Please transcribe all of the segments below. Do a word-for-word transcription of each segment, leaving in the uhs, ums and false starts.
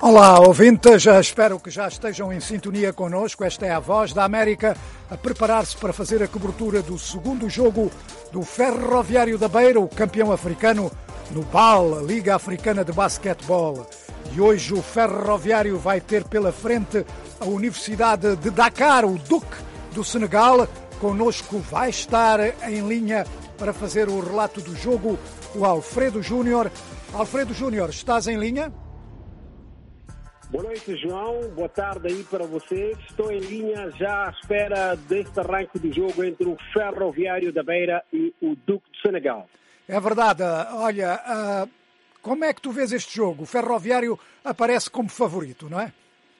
Olá, ouvintes, espero que já estejam em sintonia connosco. Esta é a Voz da América a preparar-se para fazer a cobertura do segundo jogo do Ferroviário da Beira, o campeão africano, no B A L, a Liga Africana de Basquetebol. E hoje o Ferroviário vai ter pela frente a Universidade de Dakar, o Duque do Senegal. Connosco vai estar em linha para fazer o relato do jogo o Alfredo Júnior. Alfredo Júnior, estás em linha? Boa noite, João. Boa tarde aí para vocês. Estou em linha já à espera deste arranque do jogo entre o Ferroviário da Beira e o Duque do Senegal. É verdade. Olha, uh, como é que tu vês este jogo? O Ferroviário aparece como favorito, não é?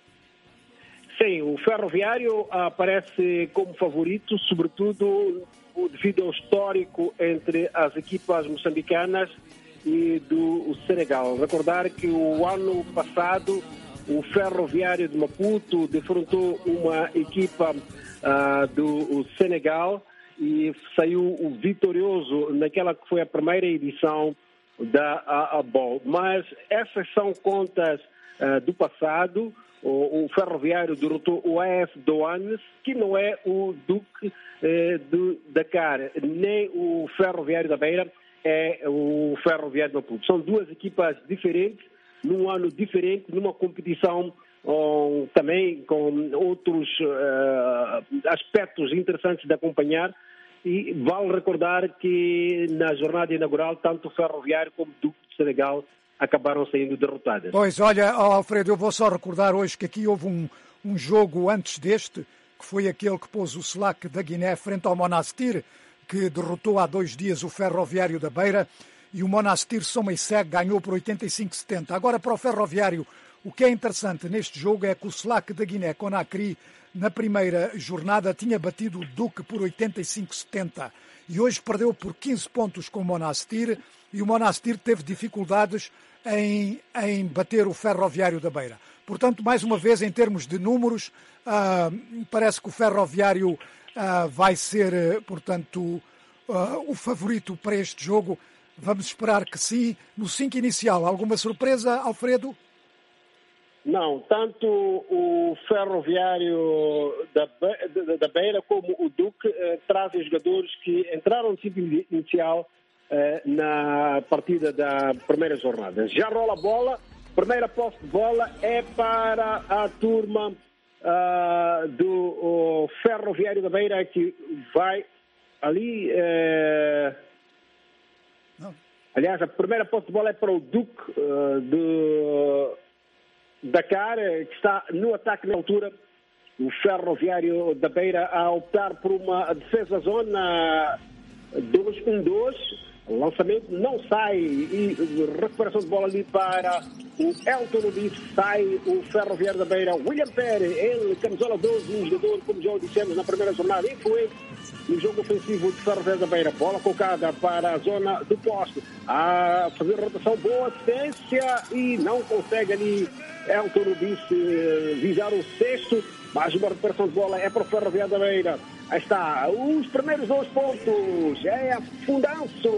Sim, o Ferroviário aparece como favorito, sobretudo devido ao histórico entre as equipas moçambicanas e do Senegal. Recordar que o ano passado o Ferroviário de Maputo defrontou uma equipa uh, do Senegal e saiu vitorioso naquela que foi a primeira edição da A B O L. Mas essas são contas uh, do passado. O, o Ferroviário derrotou o A F Douanes, que não é o Duque eh, de Dakar, nem o Ferroviário da Beira é o Ferroviário de Maputo. São duas equipas diferentes, num ano diferente, numa competição um, também com outros uh, aspectos interessantes de acompanhar. E vale recordar que na jornada inaugural, tanto o Ferroviário como o Duque de Senegal acabaram saindo derrotadas. Pois, olha, Alfredo, eu vou só recordar hoje que aqui houve um, um jogo antes deste, que foi aquele que pôs o Slack da Guiné frente ao Monastir, que derrotou há dois dias o Ferroviário da Beira, e o Monastir Soma e Segue ganhou por oitenta e cinco a setenta. Agora, para o Ferroviário, o que é interessante neste jogo é que o Slack da Guiné, Conakry, na primeira jornada, tinha batido o Duque por oitenta e cinco a setenta. E hoje perdeu por quinze pontos com o Monastir, e o Monastir teve dificuldades em, em bater o Ferroviário da Beira. Portanto, mais uma vez, em termos de números, uh, parece que o Ferroviário uh, vai ser, uh, portanto, uh, o favorito para este jogo. Vamos esperar que sim. No cinco inicial, alguma surpresa, Alfredo? Não, tanto o Ferroviário da, da, da Beira como o Duque eh, trazem jogadores que entraram no cinco inicial eh, na partida da primeira jornada. Já rola a bola, primeira posse de bola é para a turma uh, do Ferroviário da Beira, que vai ali... Eh, aliás, a primeira posse de bola é para o Duque uh, de Dakar, que está no ataque na altura. O Ferroviário da Beira a optar por uma defesa zona dois um dois. O lançamento não sai e recuperação de bola ali para o Elton Luís. Sai o Ferroviário da Beira. William Pérez, ele, camisola doze, um jogador, como já o dissemos na primeira jornada, influente no jogo ofensivo de Ferroviário da Beira. Bola colocada para a zona do poste. A fazer rotação, boa assistência e não consegue ali Elton Luís visar o sexto. Mais uma recuperação de bola é para o Ferroviário da Beira. Aí está, os primeiros dois pontos. É afundanço.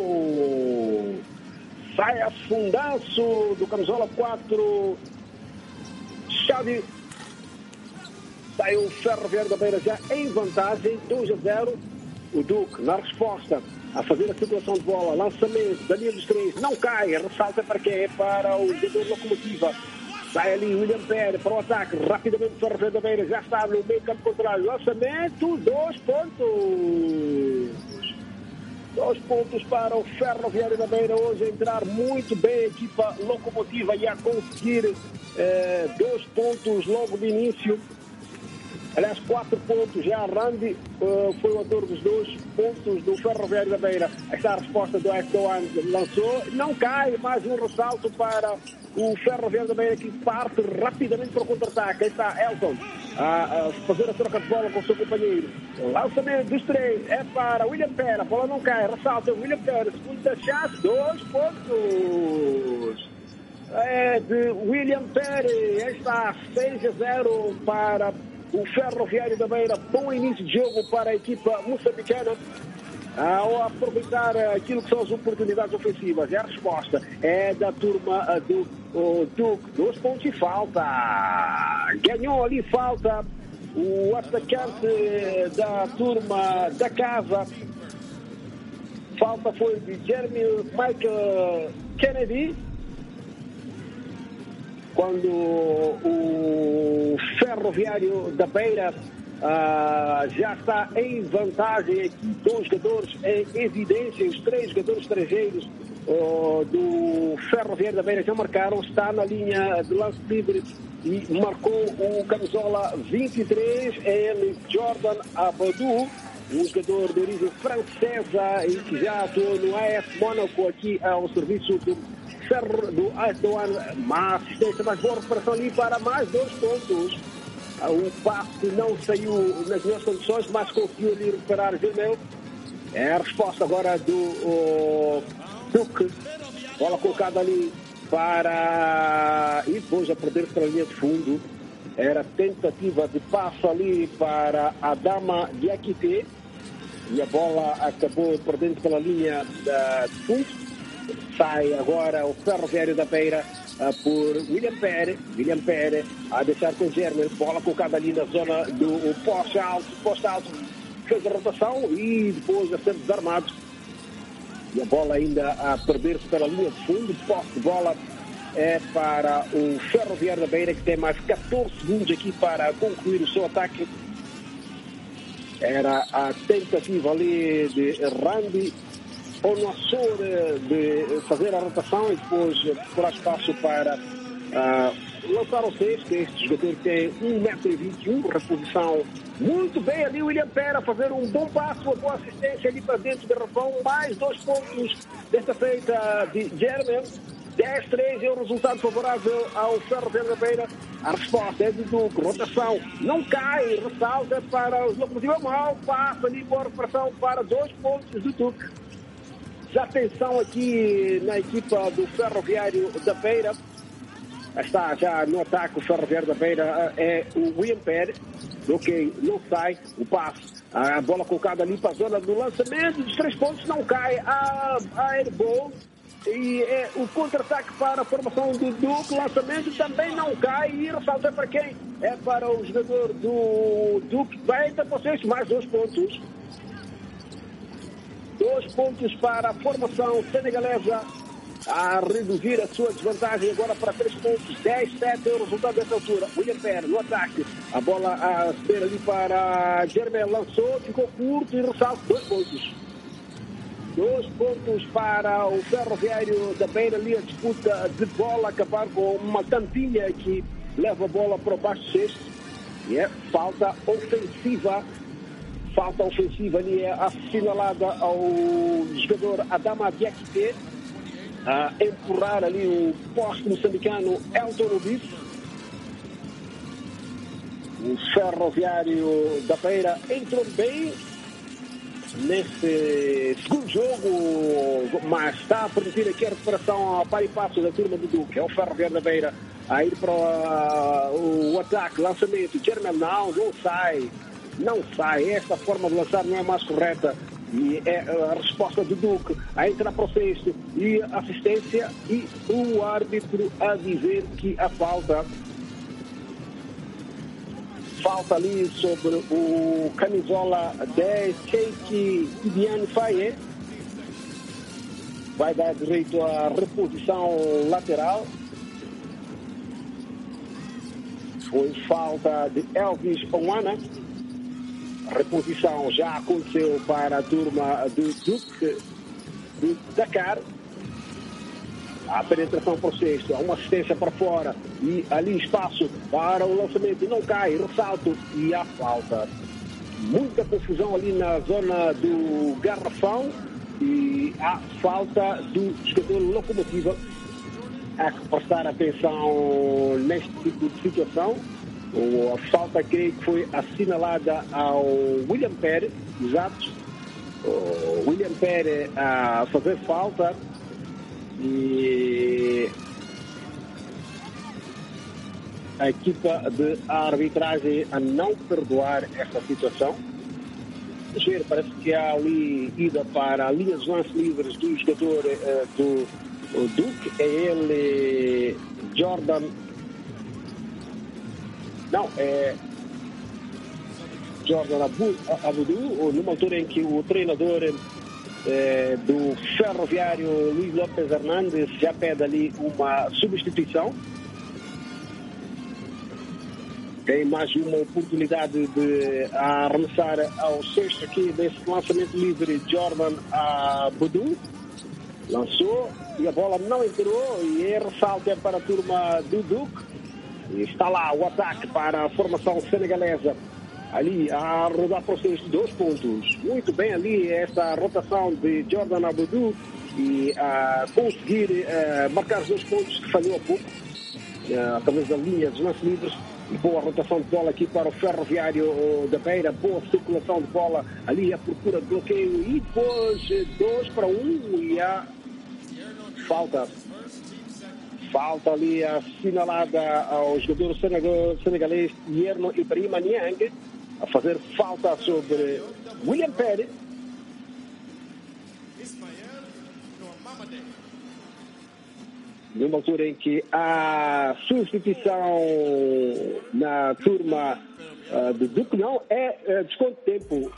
Sai afundanço do camisola quatro. Chave. Sai o Ferroviário da Beira já em vantagem, dois a zero. O Duque, na resposta, a fazer a circulação de bola, lançamento da linha dos três, não cai, ressalta para quê? Para o jogador Locomotiva. Sai ali William Pérez para o ataque, rapidamente o Ferroviário da Beira já está no meio campo contrário. Lançamento, dois pontos. Dois pontos para o Ferroviário da Beira hoje, entrar muito bem a equipa Locomotiva e a conseguir eh, dois pontos logo de início. Aliás, quatro pontos. Já Randy uh, foi o autor dos dois pontos do Ferroviário da Beira. Esta é a resposta do Escoan, lançou, não cai, mais um ressalto para o Ferroviário da Beira, que parte rapidamente para o contra-ataque. Aí está Elton a, a fazer a troca de bola com o seu companheiro. Lançamento dos três é para William Pérez, a bola não cai, ressalta William Pérez, segunda chance, dois pontos. É de William Pérez. Aí está seis a zero para o Ferroviário da Beira. Bom início de jogo para a equipa moçambicana. ao aproveitar aquilo que são as oportunidades ofensivas. E a resposta é da turma do o Duque. Dois pontos e falta. Ganhou ali falta o atacante da turma da casa. Falta foi de Jeremy Michael Kennedy. Quando o Ferroviário da Beira Uh, já está em vantagem aqui, dois jogadores em evidência, os três jogadores estrangeiros uh, do Ferroviário da Beira já marcaram, está na linha de lance livre e marcou o camisola vinte e três, é ele, Jordan Abadou, um jogador de origem francesa e que já atuou no A S Mónaco aqui ao serviço do Ferro do A S Douane. Uma assistência, mais boa recuperação ali para mais dois pontos. O passe não saiu nas minhas condições, mas conseguiu ali recuperar o Gilmeu. É a resposta agora do o, Duque. Bola colocada ali para... E depois a perder-se para a linha de fundo. Era tentativa de passe ali para a Dama de Aquité. E a bola acabou perdendo pela linha de fundo. Sai agora o Ferroviário da Beira uh, por William Pérez. William Pérez a deixar com o Germer. Bola colocada ali na zona do poste alto. Poste alto fez a rotação e depois a ser desarmado. E a bola ainda a perder-se pela linha de fundo. Poste de bola é para o Ferroviário da Beira, que tem mais catorze segundos aqui para concluir o seu ataque. Era a tentativa ali de Randy ou no Açor de fazer a rotação e depois procurar espaço para uh, lançar o sexto. Este jogador tem um metro e vinte e um, reposição muito bem ali. O William Pera a fazer um bom passo, uma boa assistência ali para dentro do garrafão. Mais dois pontos desta feita de German. dez a três é o resultado favorável ao Ferroviário da Beira. A resposta é do Duque. Rotação não cai, ressalta para os locomotivos mal. Passa ali boa recuperação para dois pontos do Duque. Já atenção aqui na equipa do Ferroviário da Beira. Está já no ataque o Ferroviário da Beira, é o William Pérez. Ok, não sai o passe. A bola colocada ali para a zona do lançamento dos três pontos, não cai. A, a airball. E é o contra-ataque para a formação do Duque. Lançamento também não cai. E ressalta para quem? É para o jogador do Duque. Vai para vocês mais dois pontos. Dois pontos para a formação senegalesa a reduzir a sua desvantagem agora para três pontos. dez a sete é o resultado dessa altura. William Pérez no ataque. A bola a ser ali para Germain. Lançou, ficou curto e ressalta. Dois pontos. Dois pontos para o Ferroviário da Beira. Ali a disputa de bola. Acabar com uma tampinha que leva a bola para o baixo sexto. E é falta ofensiva. Falta ofensiva ali é assinalada ao jogador Adama Diakité, a empurrar ali o poste moçambicano Elton Obis. O Ferroviário da Beira entrou bem nesse segundo jogo, mas está a permitir aqui a recuperação a par e passo da turma do Duque. É o Ferroviário da Beira a ir para o, o ataque, lançamento. German não, não sai. Não sai, esta forma de lançar não é mais correta e é a resposta do Duque a entrar para o sexto e assistência e o árbitro a dizer que a falta falta ali sobre o camisola dez, Sheikh Tidiane Faye, vai dar direito à reposição lateral. Foi falta de Elvis Owana. A reposição já aconteceu para a turma do Duque de Dakar. A penetração para o sexto, uma assistência para fora e ali espaço para o lançamento. Não cai, ressalto e a falta. Muita confusão ali na zona do garrafão e a falta do jogador Locomotiva. Há que prestar atenção neste tipo de situação. A falta, creio que foi assinalada ao William Pérez, exato. O William Pérez a fazer falta e a equipa de arbitragem a não perdoar esta situação. Vamos ver, parece que há ali ida para a linha dos lances livres do jogador uh, do Duke. É ele, Jordan. Não, é Jordan Abudu, numa altura em que o treinador eh, do Ferroviário, Luís Lopes Hernandes, já pede ali uma substituição. Tem mais uma oportunidade de arremessar ao sexto aqui desse lançamento livre. Jordan Abudu lançou e a bola não entrou, e é ressalto é para a turma do Duke. E está lá o ataque para a formação senegalesa, ali a rodar para os seus dois pontos. Muito bem ali esta rotação de Jordan Abudu e a conseguir uh, marcar os dois pontos que falhou há pouco, uh, através da linha dos lances livres. E boa rotação de bola aqui para o Ferroviário da Beira, boa circulação de bola ali, a procura de bloqueio, e depois dois para um, e a falta. Falta ali assinalada ao jogador senegalês Yerno Ibrahim Niang, a fazer falta sobre William Perry. Numa altura em que há substituição na turma uh, do Duque, não, é uh, desconto de tempo.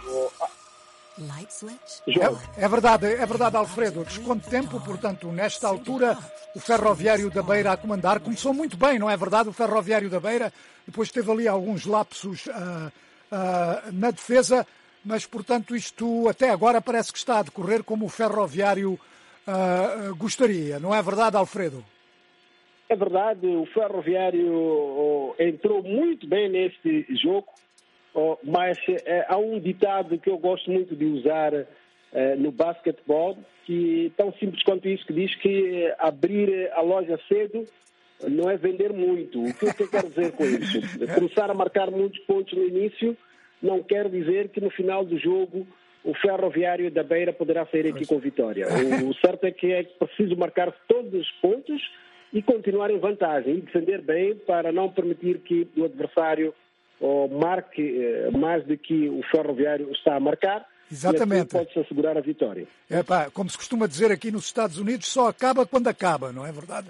É, é verdade, é verdade, Alfredo. Desconto de tempo, portanto, nesta altura, o Ferroviário da Beira a comandar. Começou muito bem, não é verdade? O Ferroviário da Beira, depois teve ali alguns lapsos uh, uh, na defesa, mas, portanto, isto até agora parece que está a decorrer como o Ferroviário uh, gostaria. Não é verdade, Alfredo? É verdade, o Ferroviário oh, entrou muito bem neste jogo. Oh, mas eh, há um ditado que eu gosto muito de usar eh, no basquetebol, que tão simples quanto isso, que diz que eh, abrir a loja cedo não é vender muito. O que eu quero dizer com isso? Começar a marcar muitos pontos no início não quer dizer que no final do jogo o Ferroviário da Beira poderá sair aqui com vitória. O certo é que é preciso marcar todos os pontos e continuar em vantagem e defender bem para não permitir que o adversário ou marque eh, mais do que o Ferroviário está a marcar. Exatamente. E assim pode-se assegurar a vitória. É pá, como se costuma dizer aqui nos Estados Unidos, só acaba quando acaba, não é verdade?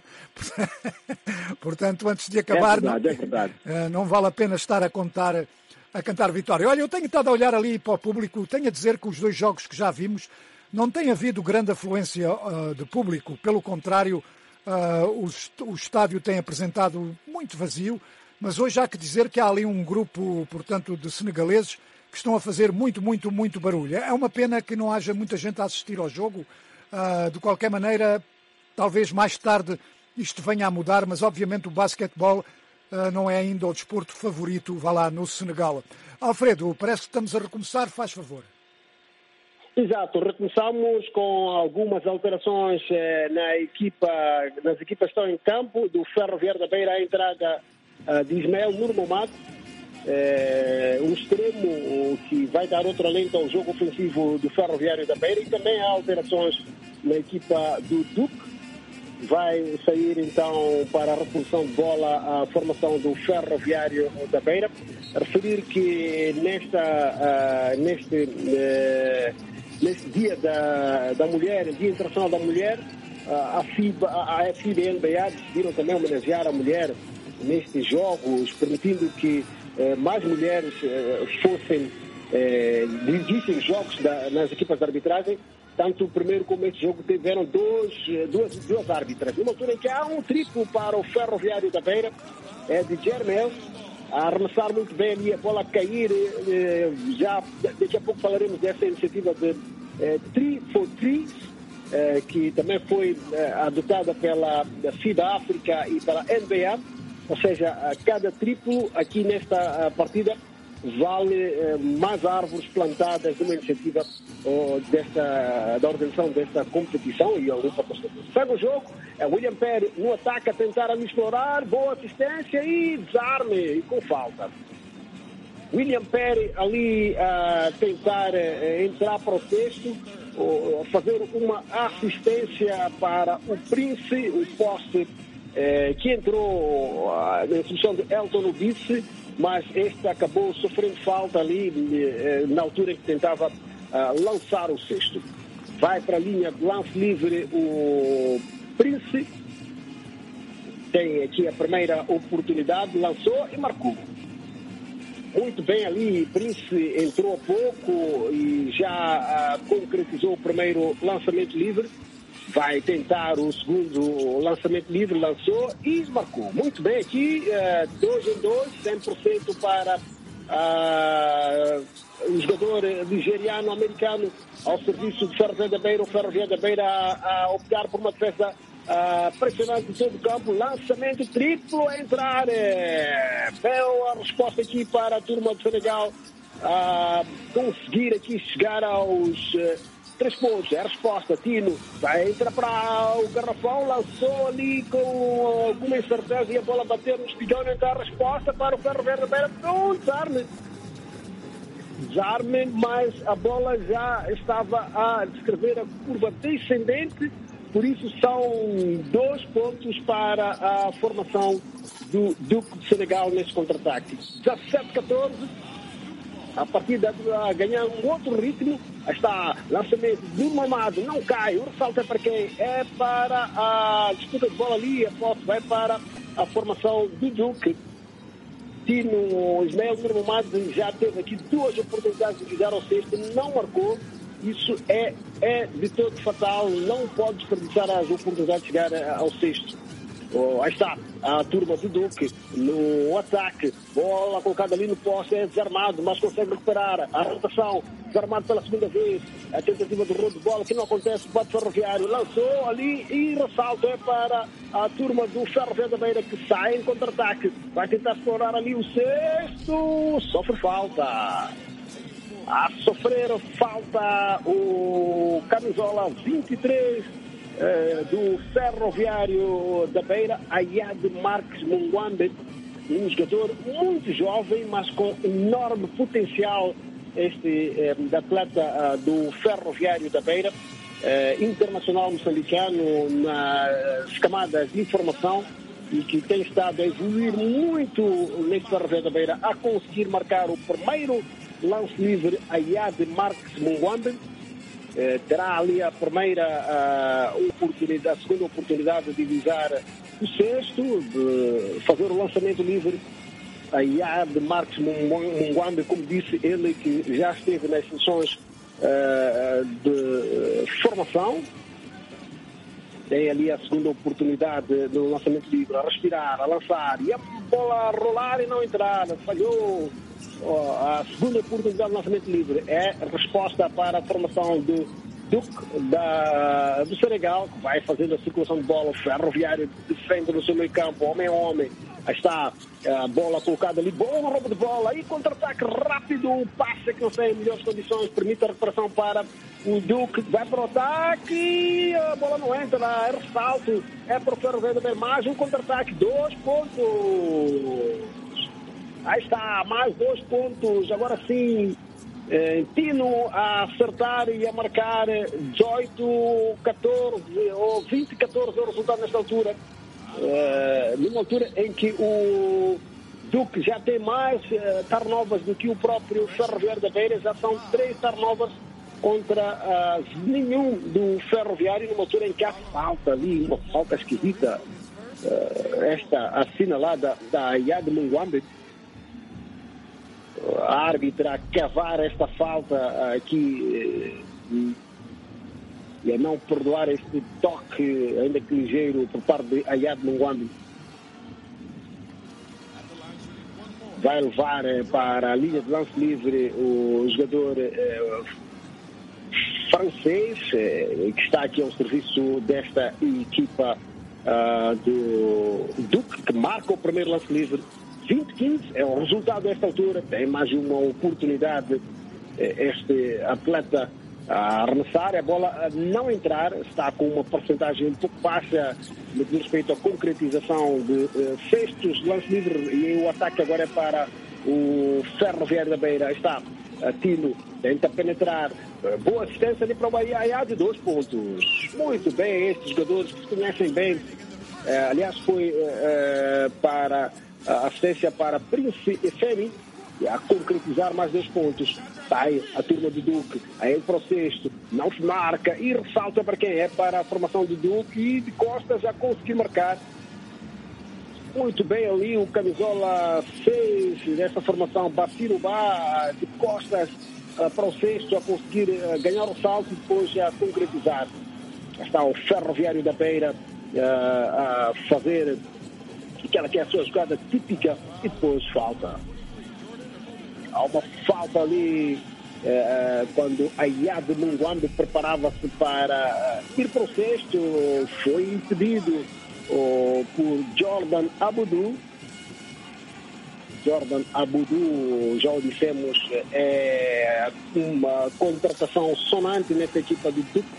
Portanto, antes de acabar, é verdade, não, é verdade. não vale a pena estar a contar, a cantar vitória. Olha, eu tenho estado a olhar ali para o público, tenho a dizer que os dois jogos que já vimos não tem havido grande afluência uh, de público, pelo contrário, uh, o, o estádio tem apresentado muito vazio. Mas hoje há que dizer que há ali um grupo, portanto, de senegaleses que estão a fazer muito, muito, muito barulho. É uma pena que não haja muita gente a assistir ao jogo. Uh, de qualquer maneira, talvez mais tarde isto venha a mudar, mas obviamente o basquetebol uh, não é ainda o desporto favorito, vá lá, no Senegal. Alfredo, parece que estamos a recomeçar, faz favor. Exato, recomeçamos com algumas alterações eh, na equipa, nas equipas que estão em campo. Do Ferroviário da Beira, a entrada Uh, de Ismael Nurmamad, eh, um extremo que vai dar outro alento ao jogo ofensivo do Ferroviário da Beira, e também há alterações na equipa do Duque. Vai sair então para a repulsão de bola a formação do Ferroviário da Beira. Referir que nesta, uh, neste, uh, neste dia da, da mulher, Dia Internacional da Mulher, uh, a FIBA, a FIBA e a N B A decidiram também homenagear a mulher nestes jogos, permitindo que eh, mais mulheres eh, fossem eh, dirigissem jogos da, nas equipas de arbitragem. Tanto o primeiro como este jogo tiveram dois, duas, duas árbitras. Numa altura em que há um triplo para o Ferroviário da Beira, é de Germel, a arremessar muito bem ali, a bola a cair. Eh, já daqui a pouco falaremos dessa iniciativa de eh, Three for Three, eh, que também foi eh, adotada pela FIBA África e pela N B A. Ou seja, cada triplo aqui nesta partida vale eh, mais árvores plantadas numa iniciativa oh, desta, da organização desta competição, e a Europa segue o jogo. É William Perry no ataque a tentar ali explorar, boa assistência e desarme, e com falta. William Perry ali a tentar uh, entrar para o texto, uh, fazer uma assistência para o Prince, o poste uh, que entrou uh, na instrução de Elton Obisse, mas este acabou sofrendo falta ali na altura em que tentava uh, lançar o cesto. Vai para a linha de lance livre o Prince, tem aqui a primeira oportunidade, lançou e marcou. Muito bem ali, Prince entrou há pouco e já uh, concretizou o primeiro lançamento livre. Vai tentar o segundo lançamento livre, lançou e marcou. Muito bem aqui, uh, dois em dois, cem por cento para uh, o jogador nigeriano-americano ao serviço de Ferroviário da Beira. O Ferroviário da Beira a, a optar por uma defesa uh, pressionante em todo o campo. Lançamento triplo a entrar. É, bela resposta aqui para a turma de Senegal. Uh, conseguir aqui chegar aos... Uh, Três pontos, é a resposta. Tino vai entrar para o garrafão, lançou ali com alguma incerteza e a bola bateu no espigão. Então a resposta para o Ferroviário da Beira. Um desarme. Desarme, mas a bola já estava a descrever a curva descendente. Por isso são dois pontos para a formação do Duque de Senegal neste contra-ataque. dezassete a catorze. A partida a ganhar um outro ritmo. Está lançamento do Mamado, não cai. O ressalto é para quem? É para a disputa de bola ali. A posse vai para a formação do Duque. Tino Ismael Mamado já teve aqui duas oportunidades de chegar ao sexto, não marcou. Isso é, é de todo fatal. Não pode desperdiçar as oportunidades de chegar ao sexto. Oh, aí está a turma do Duque no ataque, bola colocada ali no poste, é desarmado, mas consegue recuperar a rotação, desarmado pela segunda vez, a tentativa de roubo de bola que não acontece, bate Ferroviário, lançou ali e ressalto é para a turma do Ferroviário da Beira que sai em contra-ataque, vai tentar explorar ali o sexto, sofre falta. A sofrer falta o camisola vinte e três Uh, do Ferroviário da Beira, Ayad Marques Munguambe, um jogador muito jovem, mas com enorme potencial, este uh, atleta uh, do Ferroviário da Beira, uh, internacional moçambicano nas camadas de informação e que tem estado a evoluir muito neste Ferroviário da Beira, a conseguir marcar o primeiro lance livre. Ayad Marques Munguambe Eh, terá ali a primeira uh, oportunidade, a segunda oportunidade de visar o sexto, de fazer o lançamento livre. A Ayad Marques Munguambe, como disse, ele que já esteve nas sessões uh, de formação, tem ali a segunda oportunidade no lançamento livre, a respirar, a lançar, e a bola a rolar e não entrar, falhou. A segunda oportunidade de lançamento livre é resposta para a formação do Duque da, do Senegal, que vai fazendo a circulação de bola. O Ferroviário defende no seu meio campo, homem a homem. Aí está a bola colocada ali, bom roubo de bola, aí contra-ataque rápido, o passe que não tem em melhores condições, permite a recuperação para o Duque, vai para o ataque, a bola não entra, é ressalto, é para o Ferroviário da mais um contra-ataque, dois pontos. Aí está, mais dois pontos. Agora sim, eh, Tino a acertar e a marcar dezoito a catorze ou vinte a catorze é o resultado nesta altura. Eh, numa altura em que o Duque já tem mais eh, turnovers do que o próprio Ferroviário da Beira. Já são três turnovers contra uh, nenhum do Ferroviário, numa altura em que há falta ali, uma falta esquisita. Uh, esta assinalada da Ayad Munguambe. A árbitra a cavar esta falta aqui e a não perdoar este toque, ainda que ligeiro, por parte de Ayad Munguambe. Vai levar para a linha de lance livre o jogador eh, francês, eh, que está aqui ao serviço desta equipa uh, do Duque, que marca o primeiro lance livre. vinte a quinze é o resultado desta altura. Tem mais uma oportunidade este atleta a arremessar, a bola a não entrar, está com uma porcentagem um pouco baixa no que diz respeito à concretização de uh, cestos de lance livre, e o ataque agora é para o Ferroviário da Beira. Está uh, Tino, tenta penetrar, uh, boa assistência ali para o Bahia de dois pontos. Muito bem, estes jogadores que se conhecem bem. Uh, aliás, foi uh, para a assistência para Prince Efemi, a concretizar mais dois pontos. Sai a turma do Duque, aí para o sexto, não se marca e ressalta para quem é, para a formação do Duque, e de costas já conseguiu marcar muito bem ali o camisola seis dessa formação, Bacirubá, de costas uh, para o sexto, a conseguir uh, ganhar o salto e depois a concretizar. Está o Ferroviário da Beira uh, a fazer aquela que é a sua jogada típica e depois falta. Há uma falta ali uh, quando a Yad Munguambe preparava-se para uh, ir para o sexto, foi impedido uh, por Jordan Abudu. Jordan Abudu, já o dissemos, é uma contratação sonante nessa equipa do Duque.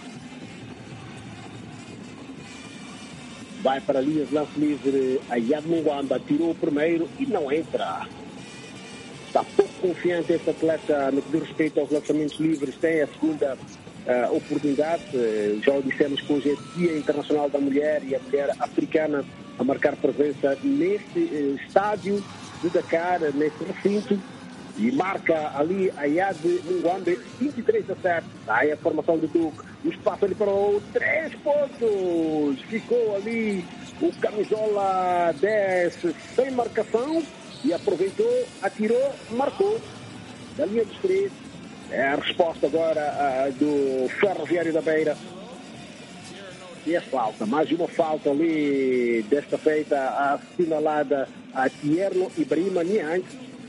Vai para a linha de lance livre, a Yad Munguambe tirou o primeiro e não entra. Está pouco confiante este atleta no que diz respeito aos lançamentos livres, tem a segunda uh, oportunidade. Uh, já o dissemos que hoje é Dia Internacional da Mulher e a mulher africana a marcar presença neste uh, estádio de Dakar, neste recinto, e marca ali a Yad Munguambe, vinte e três a sete. Aí a formação do Duque, o espaço ali para o três pontos. Ficou ali o camisola dez sem marcação e aproveitou, atirou, marcou da linha dos três. É a resposta agora uh, do Ferroviário da Beira. E a falta, mais uma falta ali, desta feita assinalada a Tierno Ibrahima Niang.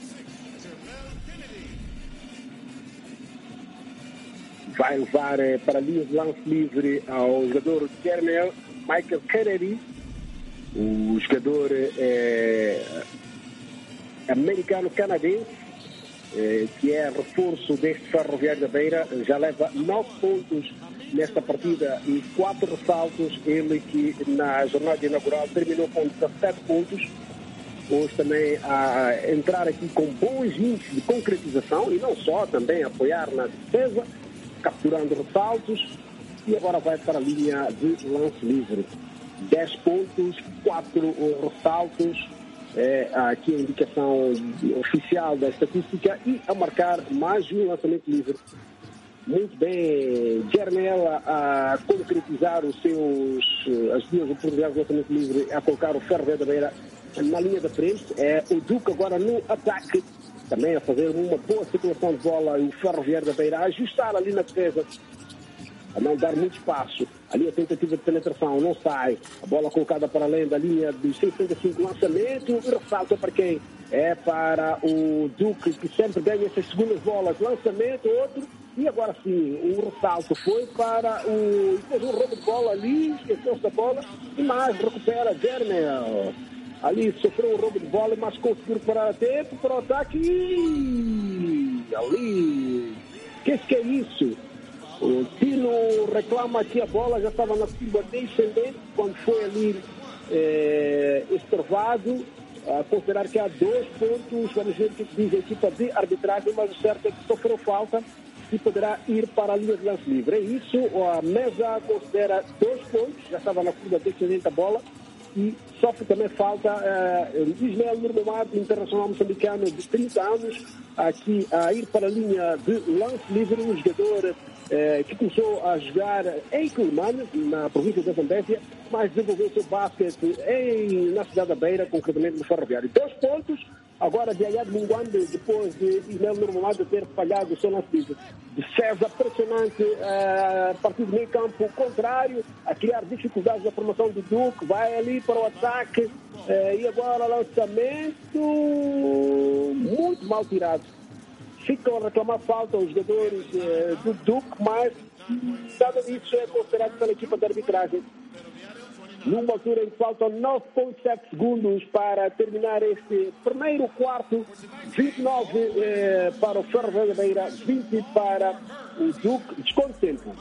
Vai levar eh, para a linha de lance livre ao jogador Jermel Michael Kennedy, o jogador eh, americano-canadense, eh, que é reforço deste Ferroviário da Beira, já leva nove pontos nesta partida e quatro ressaltos. Ele que na jornada inaugural terminou com dezassete pontos. Hoje também a entrar aqui com bons índices de concretização e não só, também apoiar na defesa, capturando ressaltos, e agora vai para a linha de lance livre. dez pontos, quatro ressaltos, é, aqui a indicação oficial da estatística, e a marcar mais um lançamento livre. Muito bem, Jermel a, a concretizar os seus, as duas oportunidades de lançamento livre, a colocar o Ferroviário da Beira na linha da frente. É o Duque agora no ataque, também a fazer uma boa circulação de bola, e o Ferroviário da Beira a ajustar ali na defesa, a não dar muito espaço. Ali a tentativa de penetração não sai, a bola colocada para além da linha dos sessenta e cinco, lançamento, e ressalto para quem? É para o Duque, que sempre ganha essas segundas bolas, lançamento, outro, e agora sim, o ressalto foi para o... fez um roubo de bola ali, esqueceu-se da bola, e mais recupera Jermel. Ali sofreu um roubo de bola, mas conseguiu parar a tempo para o ataque. E ali, o que, que é isso? O Tino reclama que a bola já estava na curva descendente quando foi ali é, estorvado. A considerar que há dois pontos, vamos ver o que diz a equipa de arbitragem, mas o certo é que sofreu falta e poderá ir para a linha de lance livre. É isso, a mesa considera dois pontos, já estava na curva descendente a bola. E sofre também falta uh, Ismael Nurmamad, internacional moçambicano de trinta anos, aqui a ir para a linha de lance livre, um jogador uh, que começou a jogar em Quelimane, na província da Zambésia, mas desenvolveu seu basquete em, na cidade da Beira, concretamente no Ferroviário. Dois pontos, agora de Yad Munguambe, depois de Ismael Nurmamad ter falhado o seu lance livre. De César pressionante uh, a partir do meio campo contrário, a criar dificuldades na formação do Duque, vai ali para o ataque, uh, e agora lançamento muito mal tirado. Ficam a reclamar falta os jogadores uh, do Duque, mas nada disso é considerado pela equipa de arbitragem. Numa altura em que faltam nove vírgula sete segundos para terminar este primeiro quarto, vinte e nove eh, para o Ferroviário da Beira, vinte para o Duque. Desconto tempo.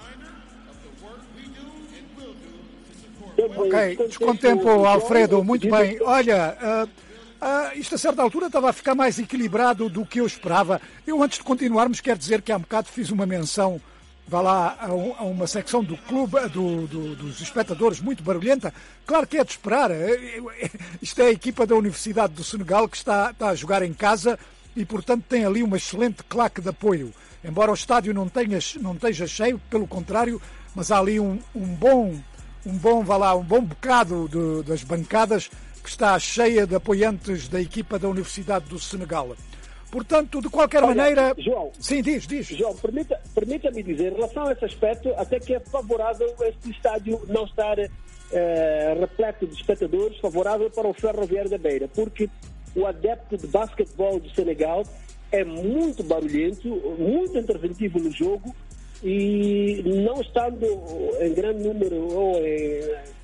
Ok, desconto tempo, Alfredo, muito bem. Olha, uh, uh, isto a certa altura estava a ficar mais equilibrado do que eu esperava. Eu, antes de continuarmos, quero dizer que há um bocado fiz uma menção vá lá, a, a uma secção do clube, do, do, dos espectadores muito barulhenta. Claro que é de esperar. Isto é a equipa da Universidade do Senegal que está, está a jogar em casa e, portanto, tem ali uma excelente claque de apoio. Embora o estádio não, tenha, não esteja cheio, pelo contrário, mas há ali um, um bom, um bom, vá lá, um bom bocado de, das bancadas que está cheia de apoiantes da equipa da Universidade do Senegal. Portanto, de qualquer Olha, maneira... João, Sim, diz, diz. João, permita, permita-me dizer, em relação a esse aspecto, até que é favorável este estádio não estar eh, repleto de espectadores, favorável para o Ferroviário da Beira, porque o adepto de basquetebol do Senegal é muito barulhento, muito interventivo no jogo e não estando em grande número ou em,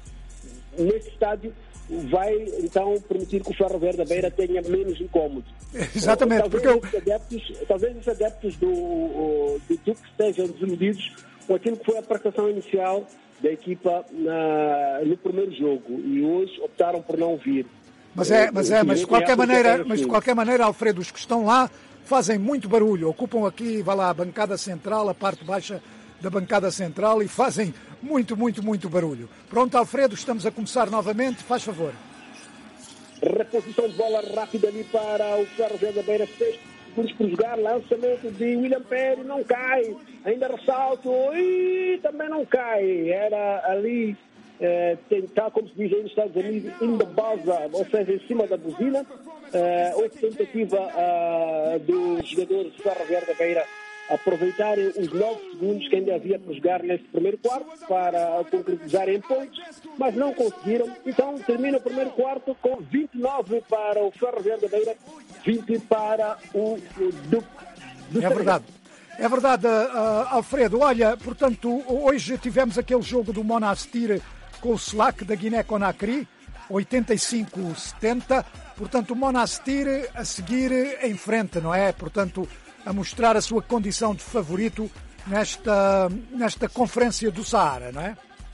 nesse estádio, vai então permitir que o Ferroviário da Beira tenha menos incômodo. Exatamente, talvez porque eu... Os adeptos, talvez os adeptos do, do Duque estejam desiludidos com aquilo que foi a prestação inicial da equipa na, no primeiro jogo e hoje optaram por não vir. Mas é, mas é, mas de qualquer maneira, mas de qualquer maneira, Alfredo, os que estão lá fazem muito barulho, ocupam aqui, vai lá, a bancada central, a parte baixa da bancada central e fazem muito, muito, muito barulho. Pronto, Alfredo, estamos a começar novamente, faz favor. Reposição de bola rápida ali para o Ferroviário da Beira, seis segundos por jogar, lançamento de William Perry, não cai, ainda ressalto, e também não cai, era ali eh, tentar, como se diz aí nos Estados Unidos, in the buzzer, ou seja, em cima da buzina, eh, outra tentativa uh, dos jogadores do Ferroviário da Beira aproveitarem os nove segundos que ainda havia para jogar neste primeiro quarto para concretizar em pontos, mas não conseguiram. Então termina o primeiro quarto com vinte e nove para o Ferroviário da Beira, vinte para o Duque do É verdade. É verdade, uh, Alfredo. Olha, portanto, hoje tivemos aquele jogo do Monastir com o Slack da Guiné-Conakry, oitenta e cinco a setenta. Portanto, o Monastir a seguir em frente, não é? Portanto, a mostrar a sua condição de favorito nesta, nesta Conferência do Saara, não é?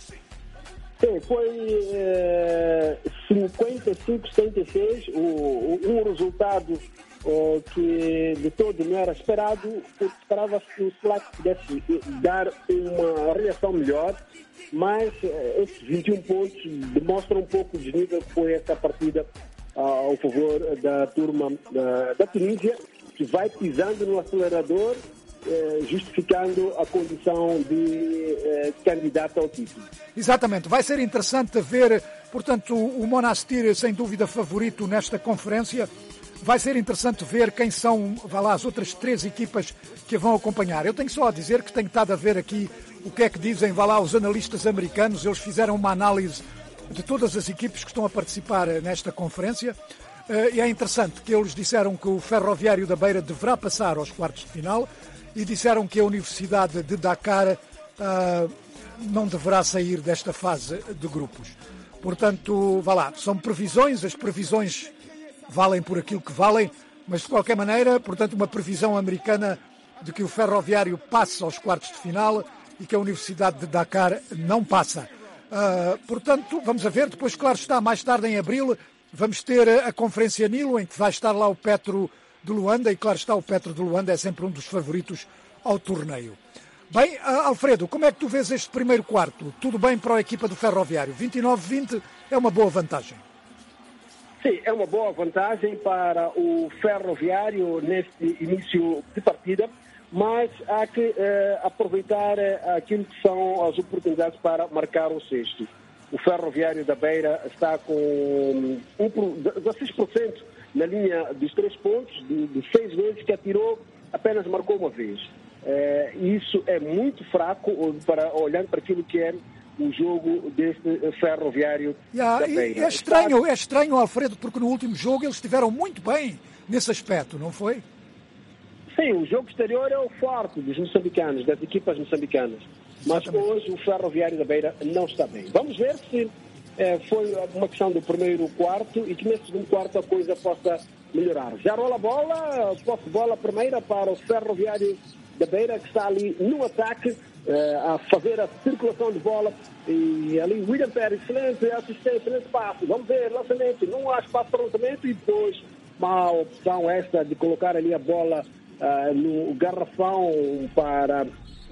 Sim, foi eh, cinquenta e cinco a setenta e seis, o, um resultado oh, que de todo não era esperado, porque esperava-se que o Slack pudesse dar uma reação melhor, mas eh, esses vinte e um pontos demonstram um pouco o desnível que foi essa partida ah, ao favor da turma da, da Tunísia, que vai pisando no acelerador, eh, justificando a condição de eh, candidato ao título. Exatamente, vai ser interessante ver, portanto, o Monastir sem dúvida favorito nesta conferência. Vai ser interessante ver quem são, vá lá, as outras três equipas que a vão acompanhar. Eu tenho só a dizer que tenho estado a ver aqui o que é que dizem, vá lá, os analistas americanos. Eles fizeram uma análise de todas as equipes que estão a participar nesta conferência. E é interessante que eles disseram que o Ferroviário da Beira deverá passar aos quartos de final e disseram que a Universidade de Dakar uh, não deverá sair desta fase de grupos. Portanto, vá lá, são previsões, as previsões valem por aquilo que valem, mas de qualquer maneira, portanto, uma previsão americana de que o Ferroviário passe aos quartos de final e que a Universidade de Dakar não passa. Uh, portanto, vamos a ver, depois, claro está, mais tarde em abril, vamos ter a Conferência Nilo, em que vai estar lá o Petro de Luanda, e claro está, o Petro de Luanda é sempre um dos favoritos ao torneio. Bem, Alfredo, como é que tu vês este primeiro quarto? Tudo bem para a equipa do Ferroviário? vinte e nove a vinte é uma boa vantagem. Sim, é uma boa vantagem para o Ferroviário neste início de partida, mas há que eh, aproveitar aquilo que são as oportunidades para marcar o sexto. O Ferroviário da Beira está com um, dezesseis por cento na linha dos três pontos, de, de seis vezes que atirou, apenas marcou uma vez. É, isso é muito fraco, para, olhando para aquilo que é o jogo deste Ferroviário yeah, da Beira. É estranho, é estranho, Alfredo, porque no último jogo eles estiveram muito bem nesse aspecto, não foi? Sim, o jogo exterior é o forte dos moçambicanos, das equipas moçambicanas. Mas Exatamente. Hoje o Ferroviário da Beira não está bem. Vamos ver se eh, foi uma questão do primeiro quarto e que nesse segundo quarto a coisa possa melhorar. Já rola a bola, posse de bola primeira para o Ferroviário da Beira, que está ali no ataque, eh, a fazer a circulação de bola. E ali William Perry, excelente assistência, excelente passo. Vamos ver, lançamento, não há espaço para lançamento e depois uma opção esta de colocar ali a bola uh, no garrafão para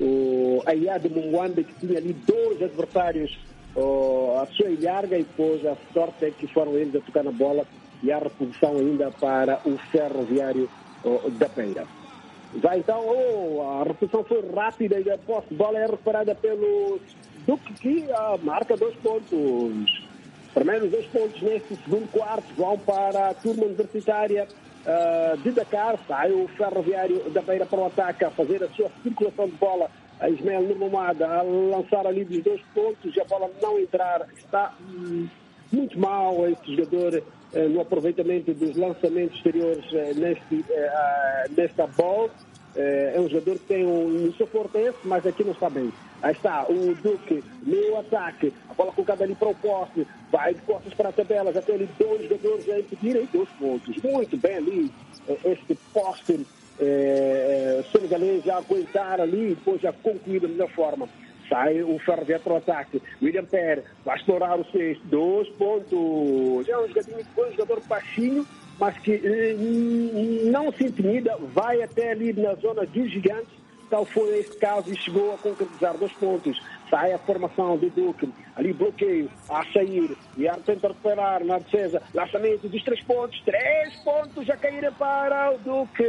o Ayad Mungwanda, que tinha ali dois adversários oh, à sua larga, e depois a sorte é que foram eles a tocar na bola e a reposição ainda para o Ferroviário oh, da Beira. Já então, oh, a reposição foi rápida e a posse de bola é recuperada pelo Duque, que ah, marca dois pontos. Primeiro dois pontos neste segundo quarto vão para a turma universitária uh, de Dakar. Sai o Ferroviário da Beira para o ataque, a fazer a sua circulação de bola. A Ismael Nurmamada a lançar ali dos dois pontos e a bola não entrar. Está hum, muito mal este jogador uh, no aproveitamento dos lançamentos exteriores uh, neste, uh, nesta bola. É um jogador que tem um, um suporte esse, mas aqui não está bem. Aí está o Duque, meio ataque, a bola colocada ali para o poste, vai de costas para a tabela, já tem ali dois jogadores a impedirem dois pontos. Muito bem ali, este poste é, senegalês já a aguentar ali, depois já concluir da melhor forma. Sai o Ferroviário para o ataque, William Pérez vai explorar o sexto, dois pontos. É um jogador, um jogador baixinho, mas que eh, não se intimida, vai até ali na zona dos gigantes, tal foi este caso e chegou a concretizar dois pontos. Sai a formação do Duque, ali bloqueio, a sair, e a tenta recuperar na defesa, lançamento dos três pontos, três pontos a cair para o Duque.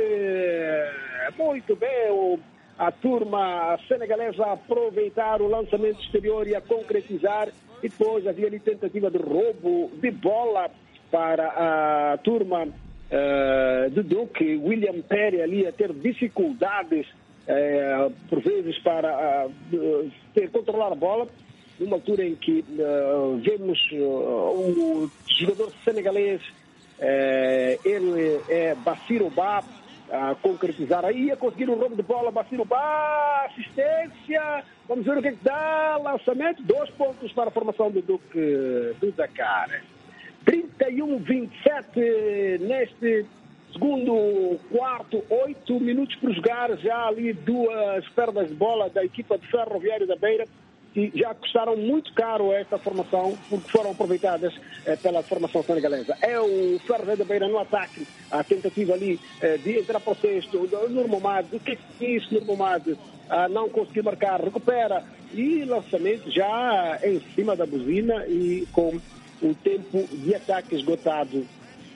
Muito bem, o, a turma senegalesa a aproveitar o lançamento exterior e a concretizar, e depois havia ali tentativa de roubo de bola para a turma uh, do Duque, William Perry ali a ter dificuldades uh, por vezes para uh, ter, controlar a bola, numa altura em que uh, vemos uh, o jogador senegalês, uh, ele é Bassir Oba, a concretizar aí, a conseguir um roubo de bola, Bassir Oba, assistência, vamos ver o que é que dá, lançamento, dois pontos para a formação do Duque do Dakar. trinta e um a vinte e sete neste segundo quarto, oito minutos por jogar, já ali duas perdas de bola da equipa de Ferroviário da Beira, que já custaram muito caro a esta formação, porque foram aproveitadas eh, pela formação senegalesa. É o Ferroviário da Beira no ataque, a tentativa ali eh, de entrar para o sexto, o Nurmamad, o que é que isso, Nurmamad? A não conseguir marcar, recupera, e lançamento já em cima da buzina e com o tempo de ataque esgotado.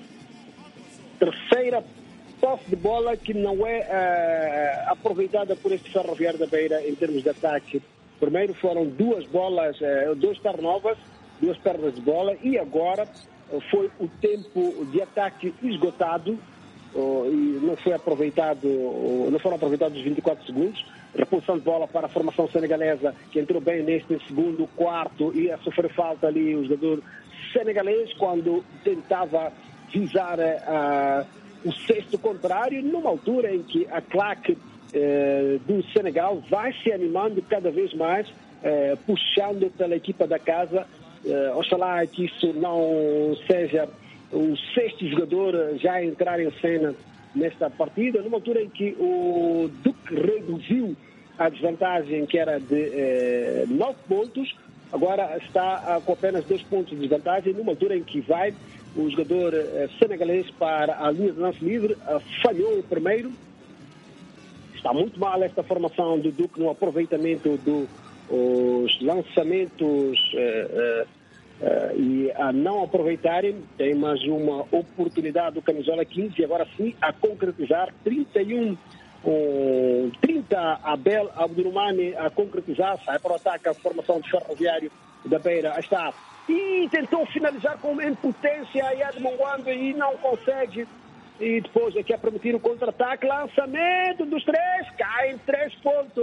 Terceira posse de bola que não é uh, aproveitada por este Ferroviário da Beira em termos de ataque. Primeiro foram duas bolas, uh, dois turnovers, duas perdas de bola, e agora uh, foi o tempo de ataque esgotado uh, e não foi aproveitado, uh, não foram aproveitados os vinte e quatro segundos. Reposição de bola para a formação senegalesa, que entrou bem neste segundo quarto e a sofrer falta ali o jogador senegalês quando tentava visar uh, o sexto contrário, numa altura em que a claque uh, do Senegal vai se animando cada vez mais, uh, puxando pela equipa da casa. Uh, oxalá que isso não seja o sexto jogador já a entrar em cena nesta partida, numa altura em que o Duque reduziu a desvantagem, que era de eh, nove pontos, agora está com apenas dois pontos de desvantagem, numa altura em que vai o jogador eh, senegalês para a linha de lance livre, eh, falhou o primeiro. Está muito mal esta formação do Duque no aproveitamento dos lançamentos eh, eh, eh, e a não aproveitarem. Tem mais uma oportunidade do camisola quinze e agora sim a concretizar. trinta e um Com trinta, Abel Abdurrahmane a concretizar, sai para o ataque a formação de Ferroviário da Beira. Aí está. E tentou finalizar com uma impotência a Ayad Mungwanda e não consegue. E depois aqui a permitir o contra-ataque, lançamento dos três, cai em três pontos.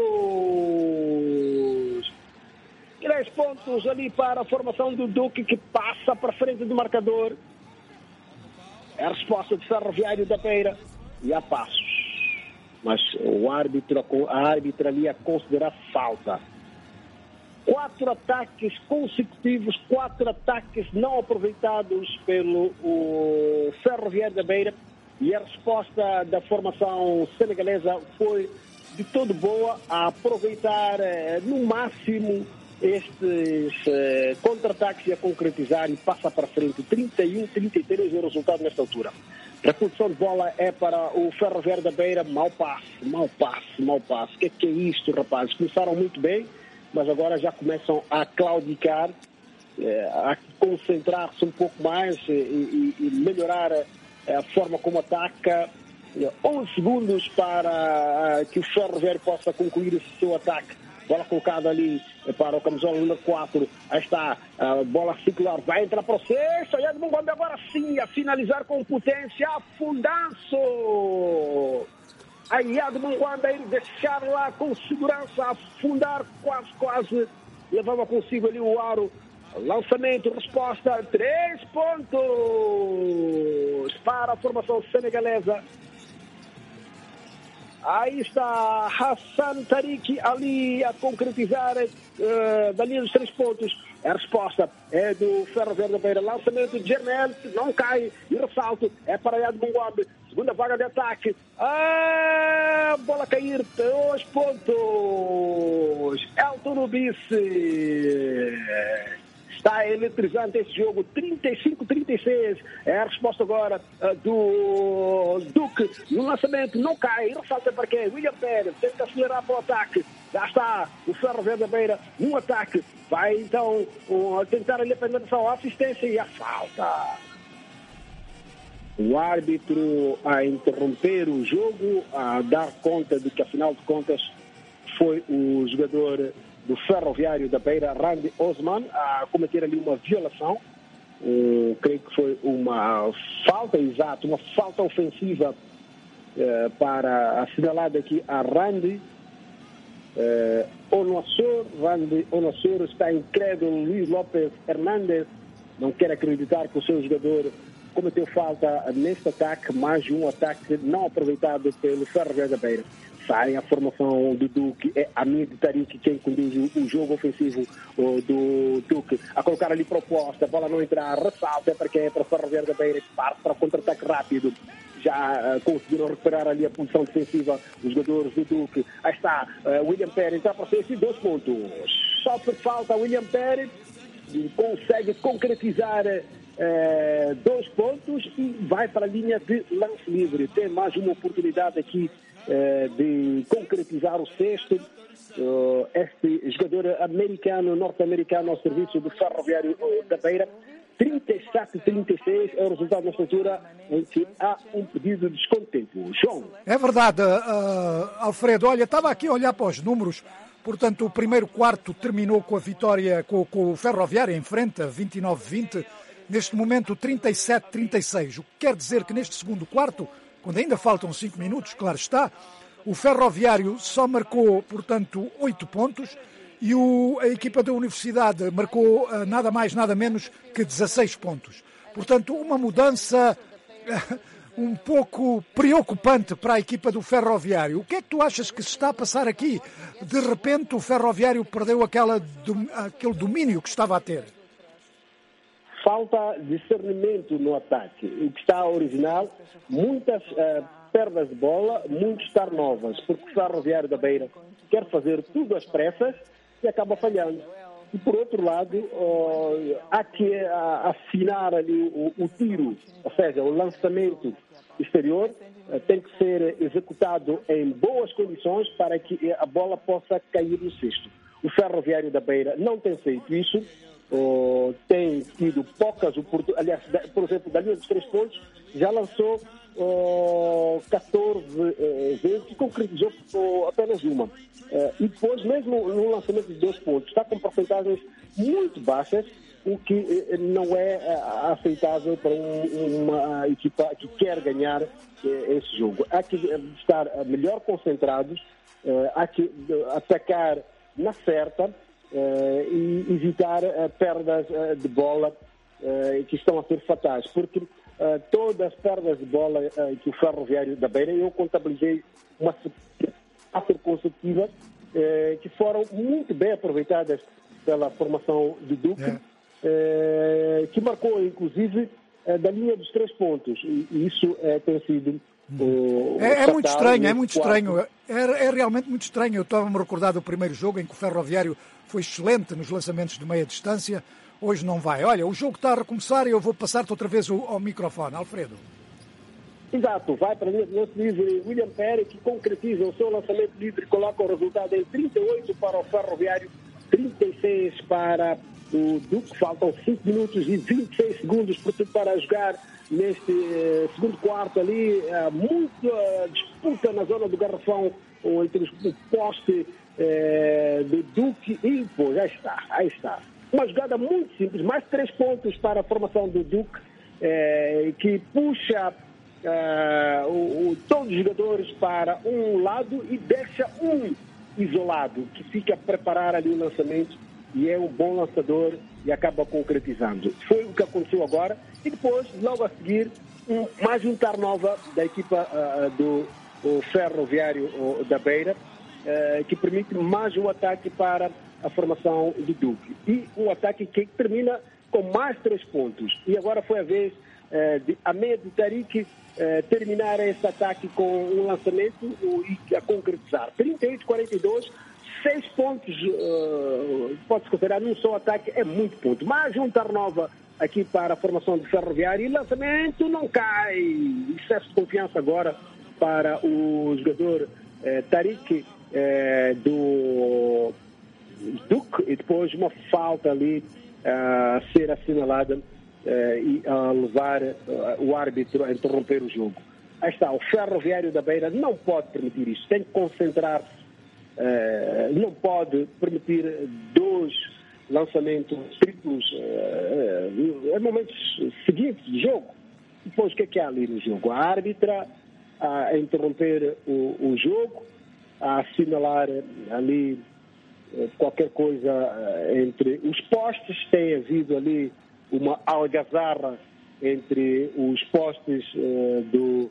Três pontos ali para a formação do Duque, que passa para frente do marcador. É a resposta de Ferroviário da Beira e a passos. Mas o árbitro, a árbitra ali a considerar falta. Quatro ataques consecutivos, quatro ataques não aproveitados pelo o Ferroviário da Beira, e a resposta da formação senegalesa foi de todo boa, a aproveitar eh, no máximo estes eh, contra-ataques e a concretizar, e passa para frente. trinta e um a trinta e três é o resultado nesta altura. Reposição de bola é para o Ferroviário da Beira. Mau passe, mau passe, mau passe. O que é que é isto, rapazes? Começaram muito bem, mas agora já começam a claudicar, a concentrar-se um pouco mais e, e, e melhorar a forma como ataca. onze segundos para que o Ferroviário possa concluir esse seu ataque. Bola colocada ali para o camisola número quatro. Aí está a bola circular. Vai entrar para o sexto. E Edmond agora sim a finalizar com potência. Afundanço. Aí Edmond Wanda ele deixar lá com segurança. Afundar quase, quase. Levava consigo ali o aro. Lançamento, resposta. Três pontos para a formação senegalesa. Aí está Hassan Tariq ali a concretizar uh, da linha dos três pontos. A resposta é do Ferroviário da Beira. Lançamento de Germel, não cai. E ressalto é para Yad Mungombe. Segunda vaga de ataque. Ah, bola cair. Dois pontos. Elton Nubice. Está eletrizante esse jogo, trinta e cinco a trinta e seis. É a resposta agora uh, do Duque. No lançamento, não cai. Ressalta para quem? William Pérez tenta acelerar para o ataque. Já está o Ferroviário da Beira no ataque. Vai então uh, tentar ali a penetração, a assistência e a falta. O árbitro a interromper o jogo, a dar conta de que, afinal de contas, foi o jogador do Ferroviário da Beira, Randy Osman, a cometer ali uma violação. Uh, creio que foi uma falta, exato, uma falta ofensiva uh, para assinalada aqui a Randy uh, Onossor. Randy Onossor está incrédulo. Luís Lopes Hernandes não quer acreditar que o seu jogador cometeu falta neste ataque, mais um ataque não aproveitado pelo Ferroviário da Beira. Sai a formação do Duque, é Amir Tariq quem conduz o jogo ofensivo do Duque. A colocar ali proposta, a bola não entrar, ressalta, é porque é para o Ferroviário da Beira que parte para o contra-ataque rápido. Já uh, conseguiram recuperar ali a posição defensiva os jogadores do Duque. Aí está uh, William Pérez, está para ser dois pontos. Só por falta, William Pérez consegue concretizar uh, dois pontos e vai para a linha de lance livre. Tem mais uma oportunidade aqui de concretizar o sexto. Este jogador americano, norte-americano ao serviço do Ferroviário da Beira. trinta e sete a trinta e seis é o resultado nesta altura em que há um pedido de desconto de tempo. João. É verdade, uh, Alfredo. Olha, estava aqui a olhar para os números. Portanto, o primeiro quarto terminou com a vitória, com, com o Ferroviário em frente, a vinte e nove a vinte. Neste momento, trinta e sete a trinta e seis. O que quer dizer que neste segundo quarto, quando ainda faltam cinco minutos, claro está, o Ferroviário só marcou, portanto, oito pontos e o, a equipa da Universidade marcou uh, nada mais, nada menos que dezasseis pontos. Portanto, uma mudança uh, um pouco preocupante para a equipa do Ferroviário. O que é que tu achas que se está a passar aqui? De repente o Ferroviário perdeu aquela, aquele domínio que estava a ter. Falta discernimento no ataque, o que está original, muitas uh, perdas de bola, muitos turnovers, porque o Ferroviário da Beira quer fazer tudo às pressas e acaba falhando. E por outro lado, uh, há que uh, afinar ali o, o tiro, ou seja, o lançamento exterior uh, tem que ser executado em boas condições para que a bola possa cair no cesto. O Ferroviário da Beira não tem feito isso. Uh, tem tido poucas oportunidades, aliás, por exemplo, da linha dos três pontos, já lançou uh, catorze uh, vezes e concretizou uh, apenas uma. Uh, e depois, mesmo no lançamento de dois pontos, está com porcentagens muito baixas, o que uh, não é uh, aceitável para um, uma equipa que quer ganhar uh, esse jogo. Há que estar melhor concentrados, uh, há que uh, atacar na certa, Uh, e evitar uh, perdas uh, de bola uh, que estão a ser fatais, porque uh, todas as perdas de bola uh, que o Ferroviário da Beira, eu contabilizei uma quatro consecutiva uh, que foram muito bem aproveitadas pela formação do Duque, é. uh, que marcou inclusive uh, da linha dos três pontos, e, e isso uh, tem sido Uh, é, é muito estranho, é muito estranho. É, é realmente muito estranho. Eu estava-me a recordar do primeiro jogo em que o Ferroviário foi excelente nos lançamentos de meia distância. Hoje não vai. Olha, o jogo está a recomeçar e eu vou passar-te outra vez ao, ao microfone. Alfredo. Exato, vai para a linha de lance livre William Perry, que concretiza o seu lançamento livre e coloca o resultado em trinta e oito para o Ferroviário, trinta e seis para o Duque. Faltam cinco minutos e vinte e seis segundos para jogar neste uh, segundo quarto ali. Uh, muita uh, disputa na zona do garrafão uh, entre os, o poste uh, do Duque e, pô, já está, aí está. Uma jogada muito simples, mais três pontos para a formação do Duque, uh, que puxa Uh, o, o, todos os jogadores para um lado e deixa um isolado que fica a preparar ali o lançamento e é um bom lançador e acaba concretizando. Foi o que aconteceu agora e depois, logo a seguir, um, mais um turnover da equipa uh, do o Ferroviário uh, da Beira, uh, que permite mais um ataque para a formação do Duque. E um ataque que termina com mais três pontos. E agora foi a vez uh, de Ahmed Tariq Uh, terminar esse ataque com um lançamento uh, e a concretizar. trinta e oito a quarenta e dois, seis pontos, uh, pode-se considerar num só ataque, é muito ponto. Mais um turnover aqui para a formação do Ferroviário e lançamento não cai. Excesso de confiança agora para o jogador uh, Tariq uh, do Duque e depois uma falta ali a uh, ser assinalada. Uh, e a levar uh, o árbitro a interromper o jogo. Aí está, o Ferroviário da Beira não pode permitir isso, tem que concentrar-se, uh, não pode permitir dois lançamentos triplos uh, uh, em momentos seguintes do jogo. Depois o que é que há ali no jogo? A árbitra a interromper o, o jogo, a assinalar ali uh, qualquer coisa uh, entre os postes, tem havido ali uma algazarra entre os postes uh, do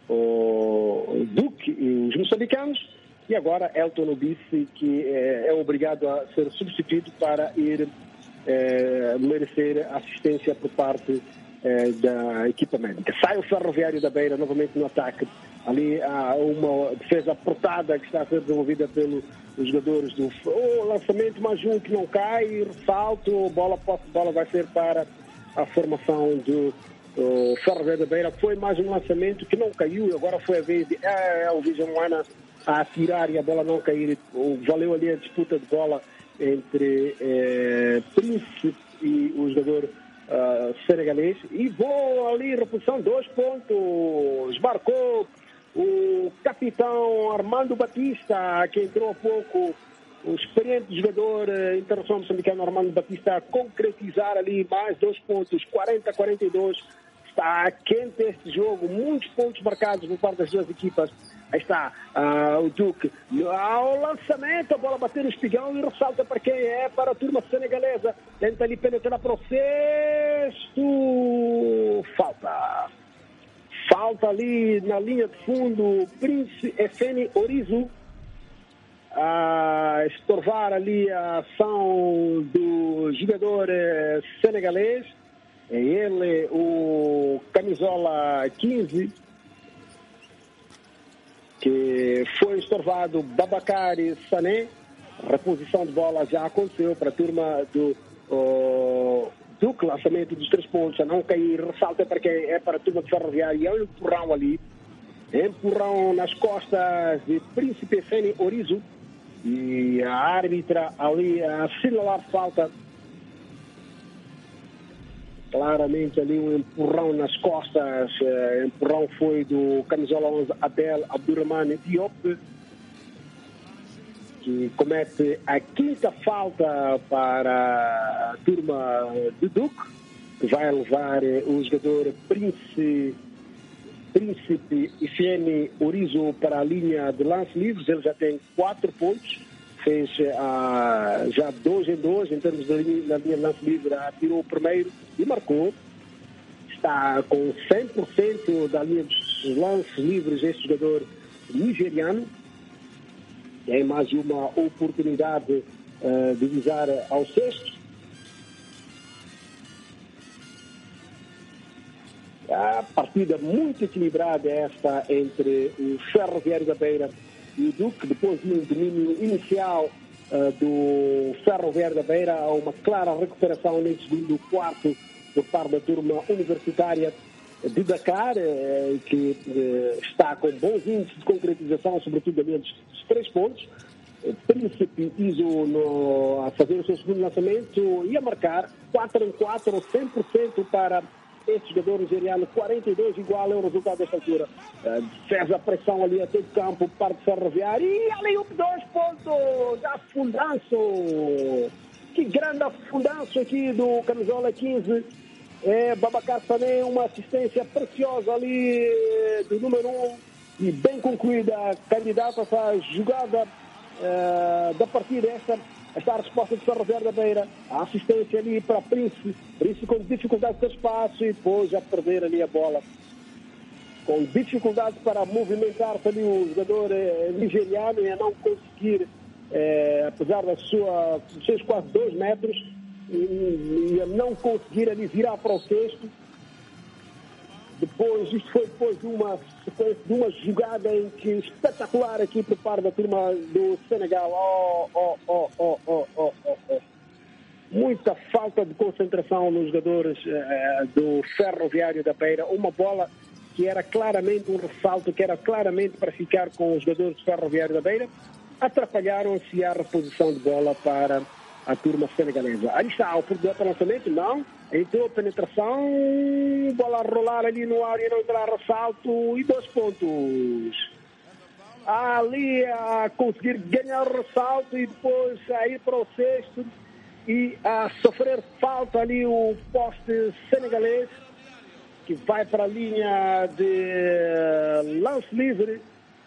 uh, Duque e os moçambicanos e agora Elton Obisse, que uh, é obrigado a ser substituído para ir uh, merecer assistência por parte uh, da equipa médica. Sai o Ferroviário da Beira novamente no ataque. Ali há uma defesa apertada que está a ser desenvolvida pelos jogadores do oh, lançamento, mais um que não cai, ressalto, bola, bola vai ser para a formação do uh, Ferroviário da Beira. Foi mais um lançamento que não caiu, agora foi a vez de é, o Vision Moana a atirar e a bola não cair. Valeu ali a disputa de bola entre eh, Príncipe e o jogador uh, senegalês. E vou ali, reposição, dois pontos, marcou o capitão Armando Batista, que entrou há pouco, o experiente jogador uh, internacional moçambicano Armando Batista, a concretizar ali mais dois pontos, quarenta a quarenta e dois. Está quente este jogo, muitos pontos marcados por parte das duas equipas. Aí está uh, o Duque ao lançamento, a bola bateu no espigão e ressalta para quem é, para a turma senegalesa. Tenta ali penetrar para o sexto. Falta. Falta ali na linha de fundo, Prince Efeni Orizu, a estorvar ali a ação do jogador eh, senegalês. É ele, o camisola quinze, que foi estorvado, Babacari Sané. Reposição de bola já aconteceu para a turma do uh, Duque, lançamento dos três pontos, a não cair, ressalta para quem é, para a turma de Ferroviário, e é um empurrão ali, empurrão nas costas de Príncipe Feni Orizu, e a árbitra ali a assinalar falta. Claramente ali um empurrão nas costas, uh, empurrão foi do camisola onze Abel Abdurrahman Diop, que comete a quinta falta para a turma do Duque, que vai levar uh, o jogador Príncipe, Príncipe Efeni Orizu para a linha de lance livres. Ele já tem quatro pontos, fez uh, já dois em dois em termos da linha, da linha de lance livre, atirou o primeiro e marcou. Está com cem por cento da linha dos lances livres este jogador nigeriano. Tem mais uma oportunidade uh, de visar ao sexto. A partida muito equilibrada esta entre o Ferroviário da Beira e o Duque. Depois de um domínio inicial uh, do Ferroviário da Beira, há uma clara recuperação neste segundo quarto por parte da turma universitária. de Dakar, eh, que eh, está com bons índices de concretização, sobretudo ali dos três pontos. Príncipe Iso no, a fazer o seu segundo lançamento e a marcar quatro em quatro, cem por cento para esse jogador nigeriano, quarenta e dois igual é o resultado desta altura. Uh, fez a pressão ali a todo campo, parte ferroviário e ali o dois pontos, afundanço. Que grande afundanço aqui do camisola quinze. É, Babacar Sané, uma assistência preciosa ali do número um e bem concluída, candidata a essa jogada Uh, da partida, esta, esta a resposta de Ferroviário da Beira, a assistência ali para Príncipe, Príncipe com dificuldade de espaço e depois a perder ali a bola, com dificuldade para movimentar-se ali o jogador eh, nigeriano e a não conseguir, eh, apesar da sua, dos seus quase dois metros, e, e a não conseguir ali virar para o cesto. Depois, isto foi depois de uma sequência, de uma jogada em que espetacular aqui por parte da turma do Senegal. Oh, oh, oh, oh, oh, oh, oh, oh. Muita falta de concentração nos jogadores uh, do Ferroviário da Beira. Uma bola que era claramente um ressalto, que era claramente para ficar com os jogadores do Ferroviário da Beira. Atrapalharam-se a reposição de bola para a turma senegalesa. Ali está, o oportunidade para lançamento, não. Entrou penetração, bola a rolar ali no ar e não entrar ressalto e dois pontos. Ali a conseguir ganhar o ressalto e depois sair para o sexto e a sofrer falta ali o poste senegalês que vai para a linha de lance livre.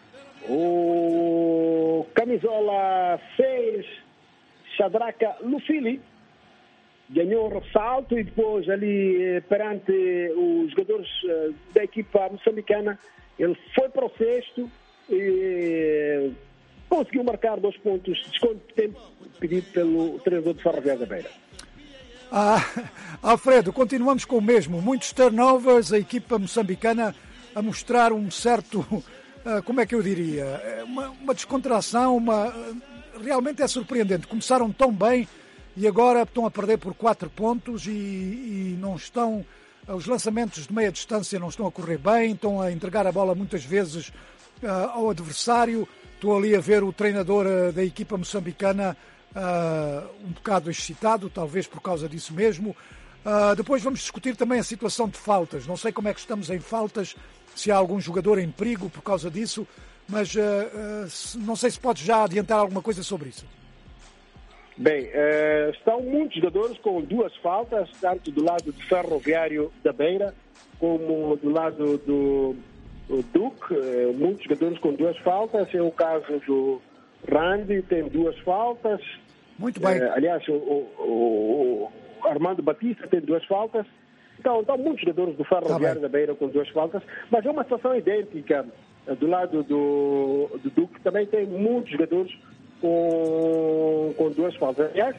O camisola seis, Shadraka Lufili, ganhou o ressalto e depois ali perante os jogadores da equipa moçambicana, ele foi para o sexto e conseguiu marcar dois pontos de desconto de tempo pedido pelo treinador de Ferroviário da Beira. Ah, Alfredo, continuamos com o mesmo. Muitos turnovers, a equipa moçambicana a mostrar um certo, como é que eu diria, uma, uma descontração, uma... realmente é surpreendente. Começaram tão bem e agora estão a perder por quatro pontos e, e não estão, os lançamentos de meia distância não estão a correr bem, estão a entregar a bola muitas vezes uh, ao adversário. Estou ali a ver o treinador uh, da equipa moçambicana uh, um bocado excitado, talvez por causa disso mesmo. Uh, depois vamos discutir também a situação de faltas. Não sei como é que estamos em faltas, se há algum jogador em perigo por causa disso, mas uh, uh, não sei se podes já adiantar alguma coisa sobre isso. Bem, uh, estão muitos jogadores com duas faltas, tanto do lado do Ferroviário da Beira como do lado do, do Duque. Uh, muitos jogadores com duas faltas. É o caso do Randy, tem duas faltas. Muito bem. Uh, aliás, o, o, o Armando Batista tem duas faltas. Então, estão muitos jogadores do Ferroviário tá da Beira com duas faltas, mas é uma situação idêntica. Do lado do, do Duque também tem muitos jogadores com, com duas faltas. Aliás,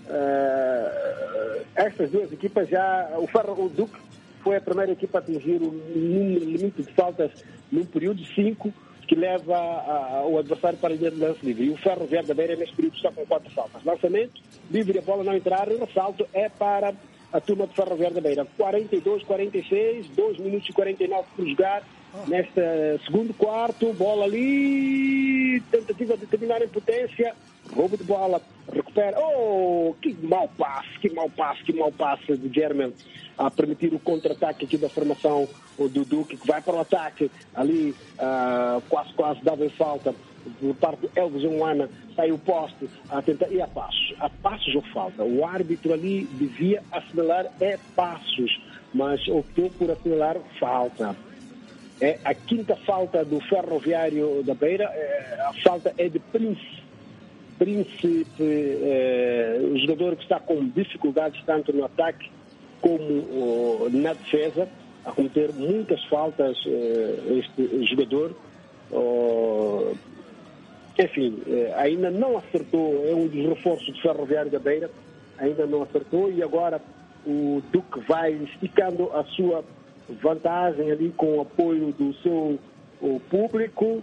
uh, estas duas equipas já... O, Ferro, o Duque foi a primeira equipa a atingir o limite de faltas num período de cinco, que leva a, a, o adversário para a linha de lance livre. E o Ferroviário da Beira neste período está com quatro faltas. Lançamento, livre, a bola não entrar, e o ressalto é para a turma do Ferroviário da Beira. quarenta e dois, quarenta e seis, dois minutos e quarenta e nove por jogar. Neste segundo quarto, bola ali, tentativa de terminar em potência, roubo de bola, recupera. Oh, que mau passe, que mau passe, que mau passe de German a permitir o contra-ataque aqui da formação do Duque, que vai para o ataque, ali uh, quase, quase dava em falta por parte do Elvis Joana, sai o poste a tentar, e a passos, a passos ou falta. O árbitro ali devia assinalar é passos, mas optou por assinalar falta. É a quinta falta do Ferroviário da Beira. É, a falta é de Príncipe. Príncipe, é, o jogador que está com dificuldades tanto no ataque como oh, na defesa, a cometer muitas faltas, é, este jogador. Oh, enfim, é, ainda não acertou, é um dos reforços do Ferroviário da Beira, ainda não acertou e agora o Duque vai esticando a sua vantagem ali com o apoio do seu o público,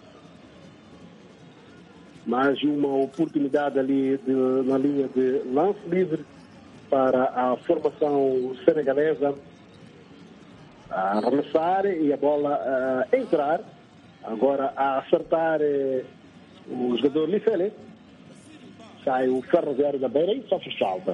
mais uma oportunidade ali de, na linha de lance livre para a formação senegalesa. a arremessar e a bola a entrar. Agora a acertar eh, o jogador Lifele. Sai o Ferroviário da Beira e sofre falta.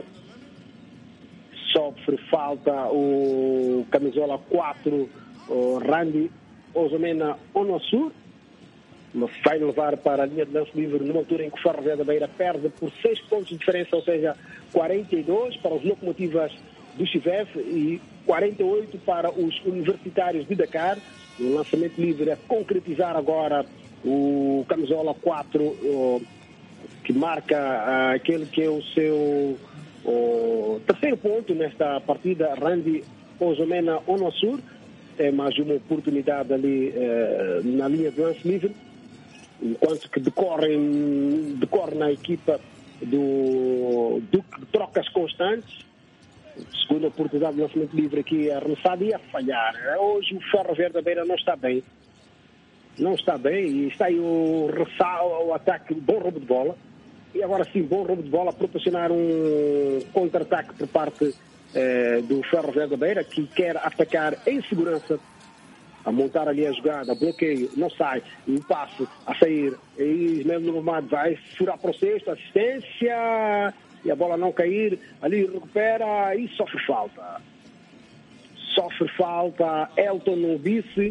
Sofre falta o camisola quatro, o Randy Ozomena Onossur. Vai levar para a linha de lance livre numa altura em que o Ferroviário da Beira perde por seis pontos de diferença, ou seja, quarenta e dois para os Locomotivas do Chivef e quarenta e oito para os Universitários de Dakar. O lançamento livre a concretizar agora o camisola quatro, o, que marca uh, aquele que é o seu o terceiro ponto nesta partida, Randy Ozomena Onossur. Tem mais uma oportunidade ali uh, na linha de lance livre, enquanto que decorre, decorre na equipa do Duque de trocas constantes. Segunda oportunidade de lançamento livre aqui arremessado e a falhar. Hoje o Ferroviário da Beira não está bem. Não está bem e está aí o ressal, o ataque, bom roubo de bola. E agora sim, bom roubo de bola, proporcionar um contra-ataque por parte eh, do Ferroviário da Beira, que quer atacar em segurança, a montar ali a jogada, bloqueio, não sai, um passe a sair, e Ismael Normado vai furar para o sexto, assistência, e a bola não cair, ali recupera e sofre falta. Sofre falta Elton Nobice.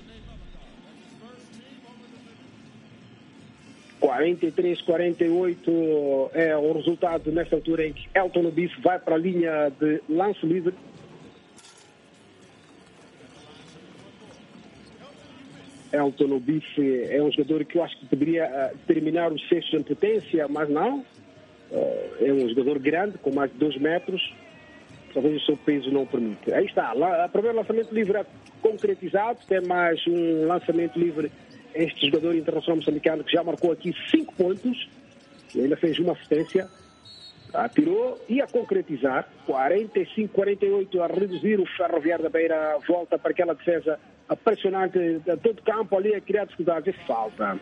quarenta e três a quarenta e oito é o resultado nesta altura em que Elton Nobice vai para a linha de lance livre. Elton Nobice é um jogador que eu acho que deveria uh, terminar o sexto em potência, mas não. Uh, é um jogador grande, com mais de dois metros. Talvez o seu peso não permite. Aí está, lá, o primeiro lançamento livre é concretizado. Tem mais um lançamento livre. Este jogador internacional moçambicano que já marcou aqui cinco pontos. Ele fez uma assistência. Atirou e a concretizar. quarenta e cinco a quarenta e oito a reduzir. O Ferroviário da Beira volta para aquela defesa pressionante de todo campo ali a criar dificuldades. E falta.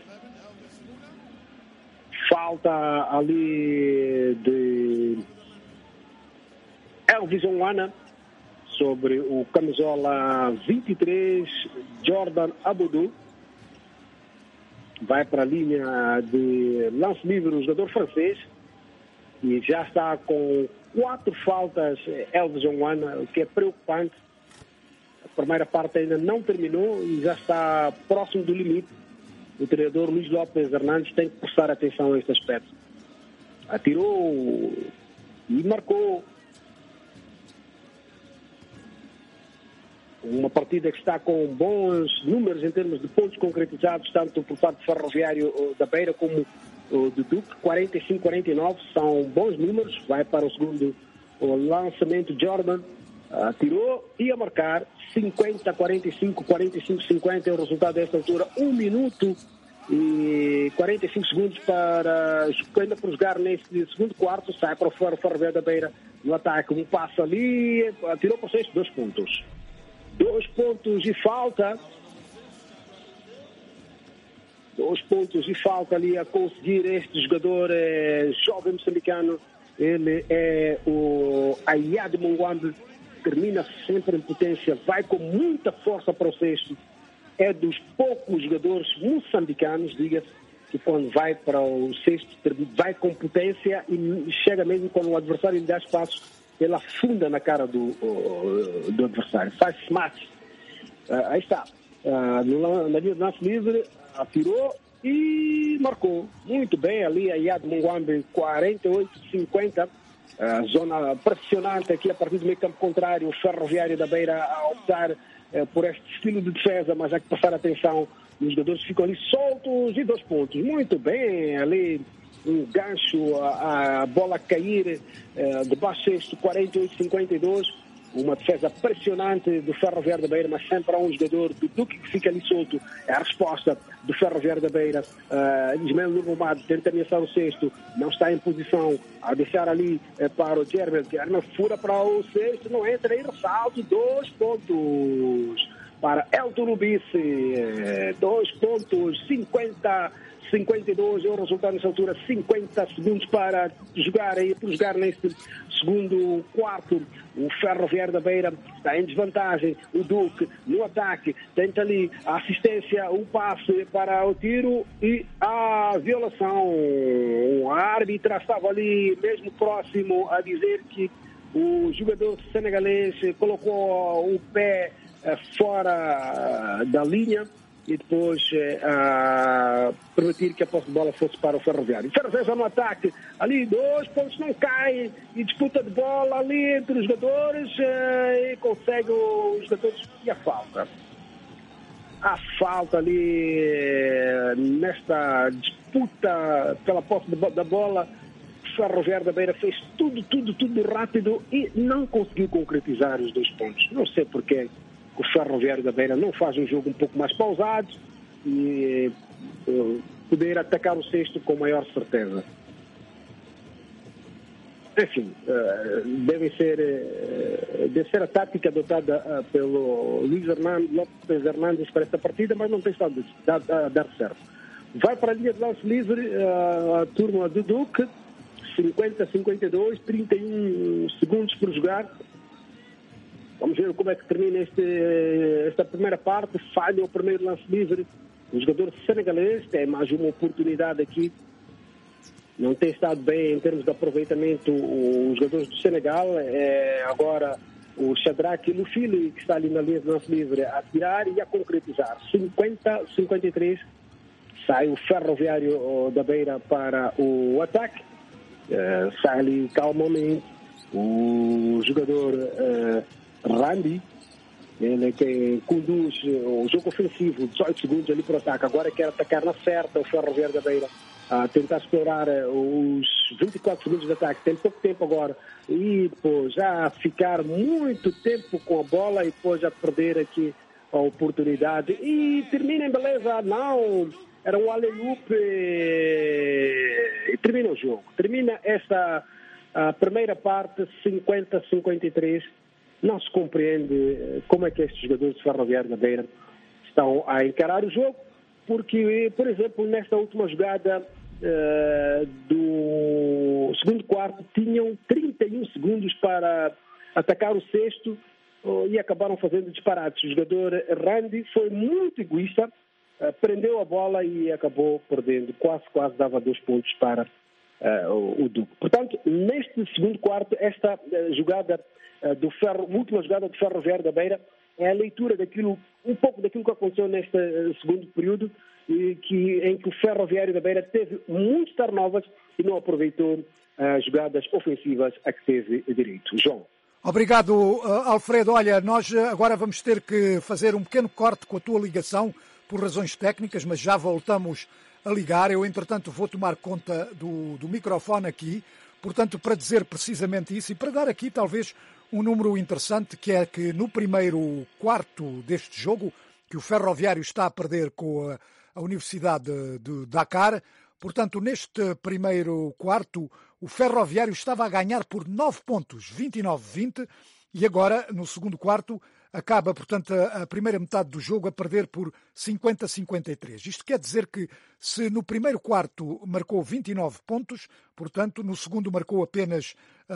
Falta ali de Elvis Onwana sobre o camisola vinte e três, Jordan Abodou. Vai para a linha de lance livre o jogador francês e já está com quatro faltas Elvis Onwana, o que é preocupante. A primeira parte ainda não terminou e já está próximo do limite. O treinador Luís Lopes Hernandes tem que prestar atenção a este aspecto. Atirou e marcou. Uma partida que está com bons números em termos de pontos concretizados, tanto por parte do Ferroviário da Beira como do Duque. quarenta e cinco a quarenta e nove são bons números. Vai para o segundo o lançamento. Jordan atirou e a marcar. cinquenta a quarenta e cinco, quarenta e cinco a cinquenta é o resultado desta altura. um minuto e quarenta e cinco segundos para ainda por jogar neste segundo quarto. Sai para o Ferroviário da Beira no ataque. Um passo ali, atirou para o sexto, dois pontos. Dois pontos e falta. Dois pontos e falta ali a conseguir este jogador é, jovem moçambicano. Ele é o Ayad Mungwambe. Termina sempre em potência. Vai com muita força para o sexto. É dos poucos jogadores moçambicanos, diga-se, que quando vai para o sexto, vai com potência e chega mesmo quando o adversário lhe dá espaço. Ele afunda na cara do, do adversário. Faz smash. Uh, aí está. Uh, no, na linha de lance livre, atirou e marcou. Muito bem ali a Ayad Mungwambe, quarenta e oito a cinquenta. Uh, zona pressionante aqui a partir do meio campo contrário. O Ferroviário da Beira a optar uh, por este estilo de defesa, mas há que prestar atenção. Os jogadores ficam ali soltos e dois pontos. Muito bem ali. Um gancho, a, a bola cair uh, de baixo sexto, quarenta e oito a cinquenta e dois. Uma defesa pressionante do Ferroviário da Beira, mas sempre há um jogador do Duque que fica ali solto. É a resposta do Ferroviário da Beira. Uh, Ismael Normado tenta ameaçar o sexto, não está em posição a deixar ali uh, para o Gerber. Gerber fura para o sexto, não entra aí, ressalto, dois pontos para Elton Nobice. Dois pontos, cinquenta cinquenta e dois, é o resultado nessa altura, cinquenta segundos para jogar, aí, por jogar neste segundo quarto. O Ferroviário da Beira está em desvantagem. O Duque no ataque tenta ali a assistência, o passe para o tiro e a violação. A árbitra estava ali mesmo próximo a dizer que o jogador senegalês colocou o pé fora da linha e depois uh, permitir que a posse de bola fosse para o Ferroviário. O Ferroviário já no ataque, ali dois pontos não caem e disputa de bola ali entre os jogadores uh, e consegue os jogadores e a falta. A falta ali uh, nesta disputa pela posse de, da bola, o Ferroviário da Beira fez tudo, tudo, tudo rápido e não conseguiu concretizar os dois pontos. Não sei porquê. O Ferroviário da Beira não faz um jogo um pouco mais pausado e uh, poder atacar o sexto com maior certeza. Enfim, uh, deve ser, uh, deve ser a tática adotada uh, pelo Luís Hernandes, Lopes Hernandes para esta partida, mas não tem estado a dar, dar certo. Vai para a linha de lance livre uh, a turma do Duque, cinquenta a cinquenta e dois, trinta e um segundos por jogar. Vamos ver como é que termina este, esta primeira parte. Falha o primeiro lance livre. O jogador senegalês tem mais uma oportunidade aqui. Não tem estado bem em termos de aproveitamento os jogadores do Senegal. É agora o Shadrack Lufili, que está ali na linha de lance livre, a tirar e a concretizar. cinquenta a cinquenta e três. Sai o Ferroviário da Beira para o ataque. Uh, sai ali calmamente o jogador uh, Randy, ele é quem conduz o jogo ofensivo, dezoito segundos ali para o ataque. Agora quer atacar na certa o Ferroviário da Beira, a tentar explorar os vinte e quatro segundos de ataque. Tem pouco tempo agora e depois já ficar muito tempo com a bola e depois já perder aqui a oportunidade. E termina em beleza, não, era um alley-oop e termina o jogo. Termina esta a primeira parte, cinquenta a cinquenta e três. Não se compreende como é que estes jogadores de Ferroviário da Beira estão a encarar o jogo, porque, por exemplo, nesta última jogada uh, do segundo quarto, tinham trinta e um segundos para atacar o sexto uh, e acabaram fazendo disparates. O jogador Randy foi muito egoísta, uh, prendeu a bola e acabou perdendo. Quase, quase dava dois pontos para uh, o, o Duque. Portanto, neste segundo quarto, esta uh, jogada do Ferro, a última jogada do Ferroviário da Beira é a leitura daquilo, um pouco daquilo que aconteceu neste segundo período, e que, em que o Ferroviário da Beira teve muitos turnovers e não aproveitou as jogadas ofensivas a que teve direito. João. Obrigado, Alfredo. Olha, nós agora vamos ter que fazer um pequeno corte com a tua ligação por razões técnicas, mas já voltamos a ligar. Eu, entretanto, vou tomar conta do, do microfone aqui, portanto, para dizer precisamente isso e para dar aqui, talvez, um número interessante, que é que no primeiro quarto deste jogo, que o Ferroviário está a perder com a, a Universidade de, de Dakar, portanto, neste primeiro quarto, o Ferroviário estava a ganhar por nove pontos, vinte e nove a vinte, e agora, no segundo quarto, acaba, portanto, a, a primeira metade do jogo a perder por cinquenta a cinquenta e três. Isto quer dizer que, se no primeiro quarto marcou vinte e nove pontos, portanto, no segundo marcou apenas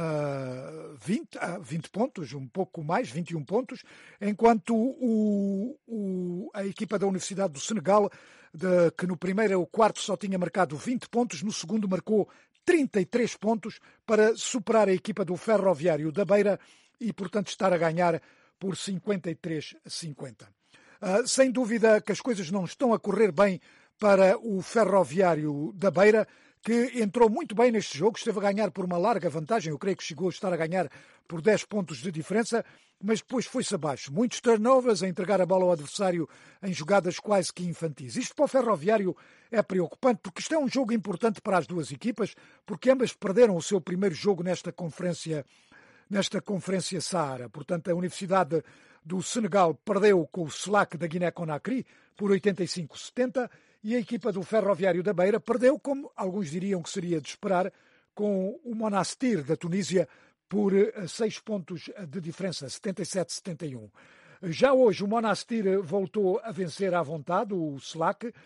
uh, vinte, uh, vinte pontos, um pouco mais, vinte e um pontos, enquanto o, o, a equipa da Universidade do Senegal, de, que no primeiro quarto só tinha marcado vinte pontos, no segundo marcou trinta e três pontos para superar a equipa do Ferroviário da Beira e, portanto, estar a ganhar por cinquenta e três a cinquenta. Uh, sem dúvida que as coisas não estão a correr bem para o Ferroviário da Beira, que entrou muito bem neste jogo, esteve a ganhar por uma larga vantagem, eu creio que chegou a estar a ganhar por dez pontos de diferença, mas depois foi-se abaixo. Muitos turnovers, a entregar a bola ao adversário em jogadas quase que infantis. Isto para o Ferroviário é preocupante, porque isto é um jogo importante para as duas equipas, porque ambas perderam o seu primeiro jogo nesta conferência nesta Conferência Saara. Portanto, a Universidade do Senegal perdeu com o Slack da Guiné-Conakry por oitenta e cinco a setenta e a equipa do Ferroviário da Beira perdeu, como alguns diriam que seria de esperar, com o Monastir da Tunísia por seis pontos de diferença, setenta e sete a setenta e um. Já hoje o Monastir voltou a vencer à vontade, o Slack,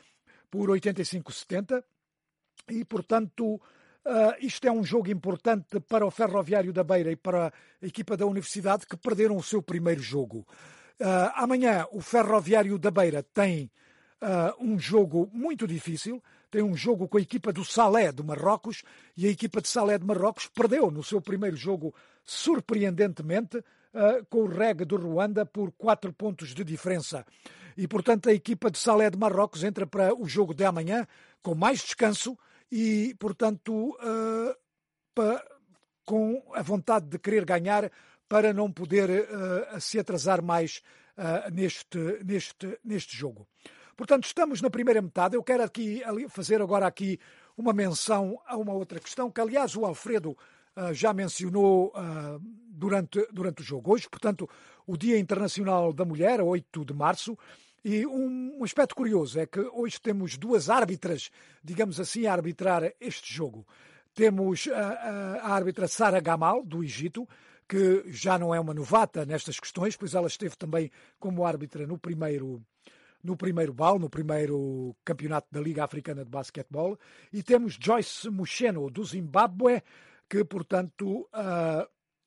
por oitenta e cinco a setenta e, portanto, Uh, isto é um jogo importante para o Ferroviário da Beira e para a equipa da Universidade, que perderam o seu primeiro jogo. Uh, amanhã o Ferroviário da Beira tem uh, um jogo muito difícil, tem um jogo com a equipa do Salé de Marrocos, e a equipa de Salé de Marrocos perdeu no seu primeiro jogo, surpreendentemente, uh, com o Reg do Ruanda por quatro pontos de diferença. E, portanto, a equipa de Salé de Marrocos entra para o jogo de amanhã com mais descanso e, portanto, uh, pa, com a vontade de querer ganhar para não poder uh, se atrasar mais uh, neste, neste, neste jogo. Portanto, estamos na primeira metade. Eu quero aqui fazer agora aqui uma menção a uma outra questão, que, aliás, o Alfredo uh, já mencionou uh, durante, durante o jogo. Hoje, portanto, o Dia Internacional da Mulher, oito de março, e um, um aspecto curioso é que hoje temos duas árbitras, digamos assim, a arbitrar este jogo. Temos a, a, a árbitra Sara Gamal, do Egito, que já não é uma novata nestas questões, pois ela esteve também como árbitra no primeiro, no primeiro B A L, no primeiro campeonato da Liga Africana de Basquetebol. E temos Joyce Musheno, do Zimbábue, que, portanto, uh,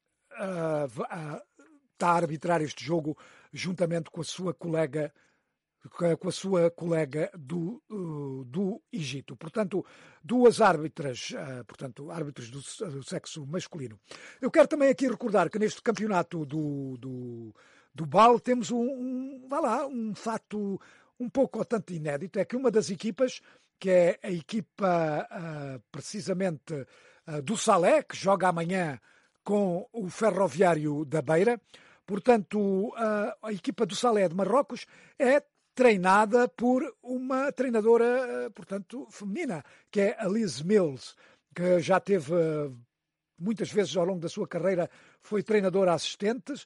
uh, uh, está a arbitrar este jogo juntamente com a sua colega com a sua colega do, uh, do Egito. Portanto, duas árbitras, uh, portanto, árbitros do, do sexo masculino. Eu quero também aqui recordar que neste campeonato do, do, do B A L temos um, um, vá lá, um fato um pouco ou tanto inédito, é que uma das equipas, que é a equipa uh, precisamente uh, do Salé, que joga amanhã com o Ferroviário da Beira, portanto, uh, a equipa do Salé de Marrocos é treinada por uma treinadora, portanto, feminina, que é a Liz Mills, que já teve muitas vezes ao longo da sua carreira, foi treinadora assistente.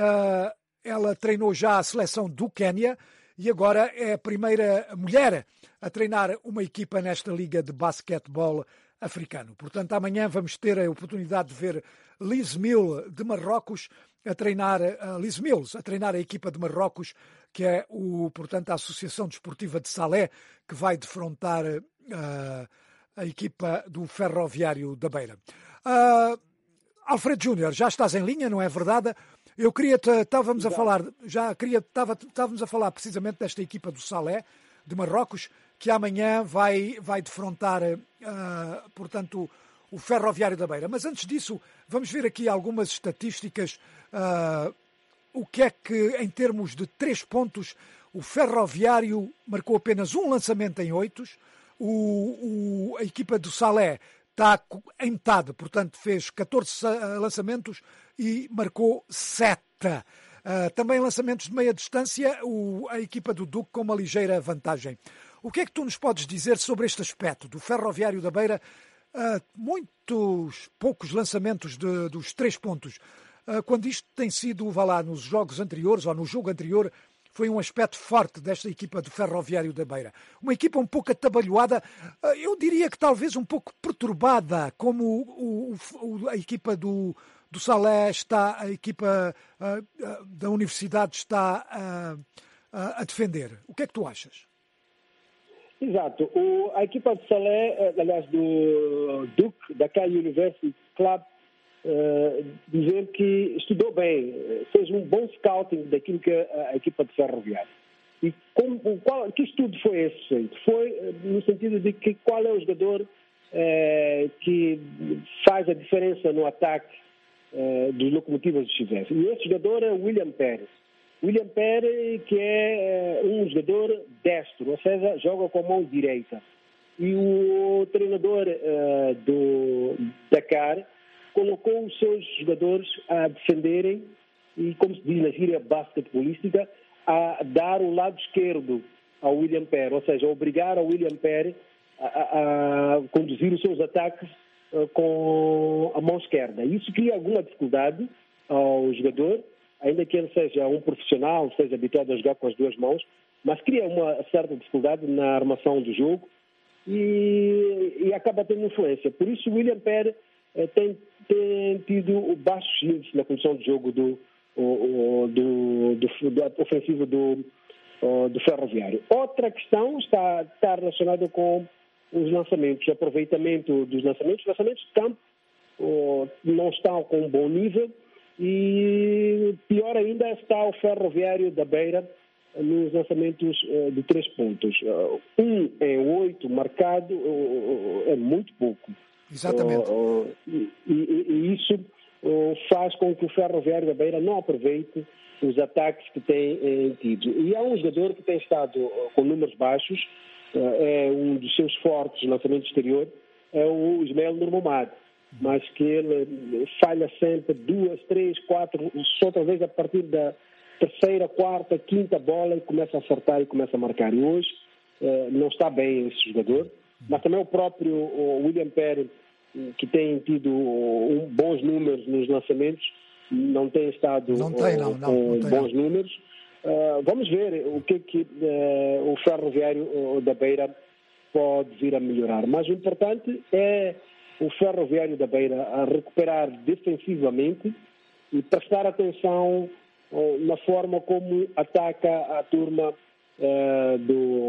Ela treinou já a seleção do Quénia e agora é a primeira mulher a treinar uma equipa nesta liga de basquetebol africano. Portanto, amanhã vamos ter a oportunidade de ver Liz Mills de Marrocos a treinar, a Liz Mills a treinar a equipa de Marrocos, que é o, portanto, a Associação Desportiva de Salé, que vai defrontar uh, a equipa do Ferroviário da Beira. Uh, Alfredo Júnior, já estás em linha, não é verdade? Eu queria, estávamos a falar, já queria, estávamos a falar precisamente desta equipa do Salé, de Marrocos, que amanhã vai, vai defrontar, uh, portanto, o Ferroviário da Beira. Mas antes disso, vamos ver aqui algumas estatísticas. Uh, o que é que, em termos de três pontos, o Ferroviário marcou apenas um lançamento em oito. O, o, a equipa do Salé está em metade, portanto, fez catorze lançamentos e marcou sete. Uh, também lançamentos de meia distância, o, a equipa do Duque com uma ligeira vantagem. O que é que tu nos podes dizer sobre este aspecto do Ferroviário da Beira? Uh, muitos poucos lançamentos de, dos três pontos. Uh, quando isto tem sido, vá lá, nos jogos anteriores ou no jogo anterior, foi um aspecto forte desta equipa do Ferroviário da Beira. Uma equipa um pouco atabalhoada, uh, eu diria que talvez um pouco perturbada, como o, o, o, a equipa do, do Salé está, a equipa uh, uh, da Universidade está uh, uh, a defender. O que é que tu achas? Exato. O, a equipa de Salé, aliás, do Duke, da K University Club, uh, dizer que estudou bem, fez um bom scouting daquilo que a, a equipa de Ferroviário. E como, qual, que estudo foi esse feito? Foi no sentido de que qual é o jogador uh, que faz a diferença no ataque uh, dos Locomotivas de Chivés. E esse jogador é o William Pérez. William Pérez, que é um jogador destro, ou seja, joga com a mão direita. E o treinador uh, do Dakar colocou os seus jogadores a defenderem e, como se diz na gíria basquetebolística, a dar o lado esquerdo ao William Pérez, ou seja, a obrigar ao William Pérez a, a, a conduzir os seus ataques uh, com a mão esquerda. Isso cria alguma dificuldade ao jogador, ainda que ele seja um profissional, seja habituado a jogar com as duas mãos, mas cria uma certa dificuldade na armação do jogo e, e acaba tendo influência. Por isso, o William Pérez eh, tem, tem tido baixos índices na condição de jogo do, o, do, do, do ofensivo do, uh, do Ferroviário. Outra questão está, está relacionada com os lançamentos, o aproveitamento dos lançamentos. Os lançamentos de campo uh, não estão com um bom nível e pior ainda está o Ferroviário da Beira nos lançamentos uh, de três pontos. Uh, um em oito marcado uh, é muito pouco. Exatamente. Uh, uh, e, e, e isso uh, faz com que o Ferroviário da Beira não aproveite os ataques que tem eh, tido. E há um jogador que tem estado uh, com números baixos, uh, é um dos seus fortes no lançamento exterior, é o Ismael Nurmamad, mas que ele falha sempre duas, três, quatro, só talvez a partir da terceira, quarta, quinta bola e começa a acertar e começa a marcar. E hoje uh, não está bem esse jogador, mas também o próprio o William Perry, que tem tido um, bons números nos lançamentos, não tem estado não tem, não, não, com não tem, bons não. números. Uh, vamos ver o que, que uh, o Ferroviário uh, da Beira pode vir a melhorar. Mas o importante é o Ferroviário da Beira a recuperar defensivamente e prestar atenção uh, na forma como ataca a turma uh,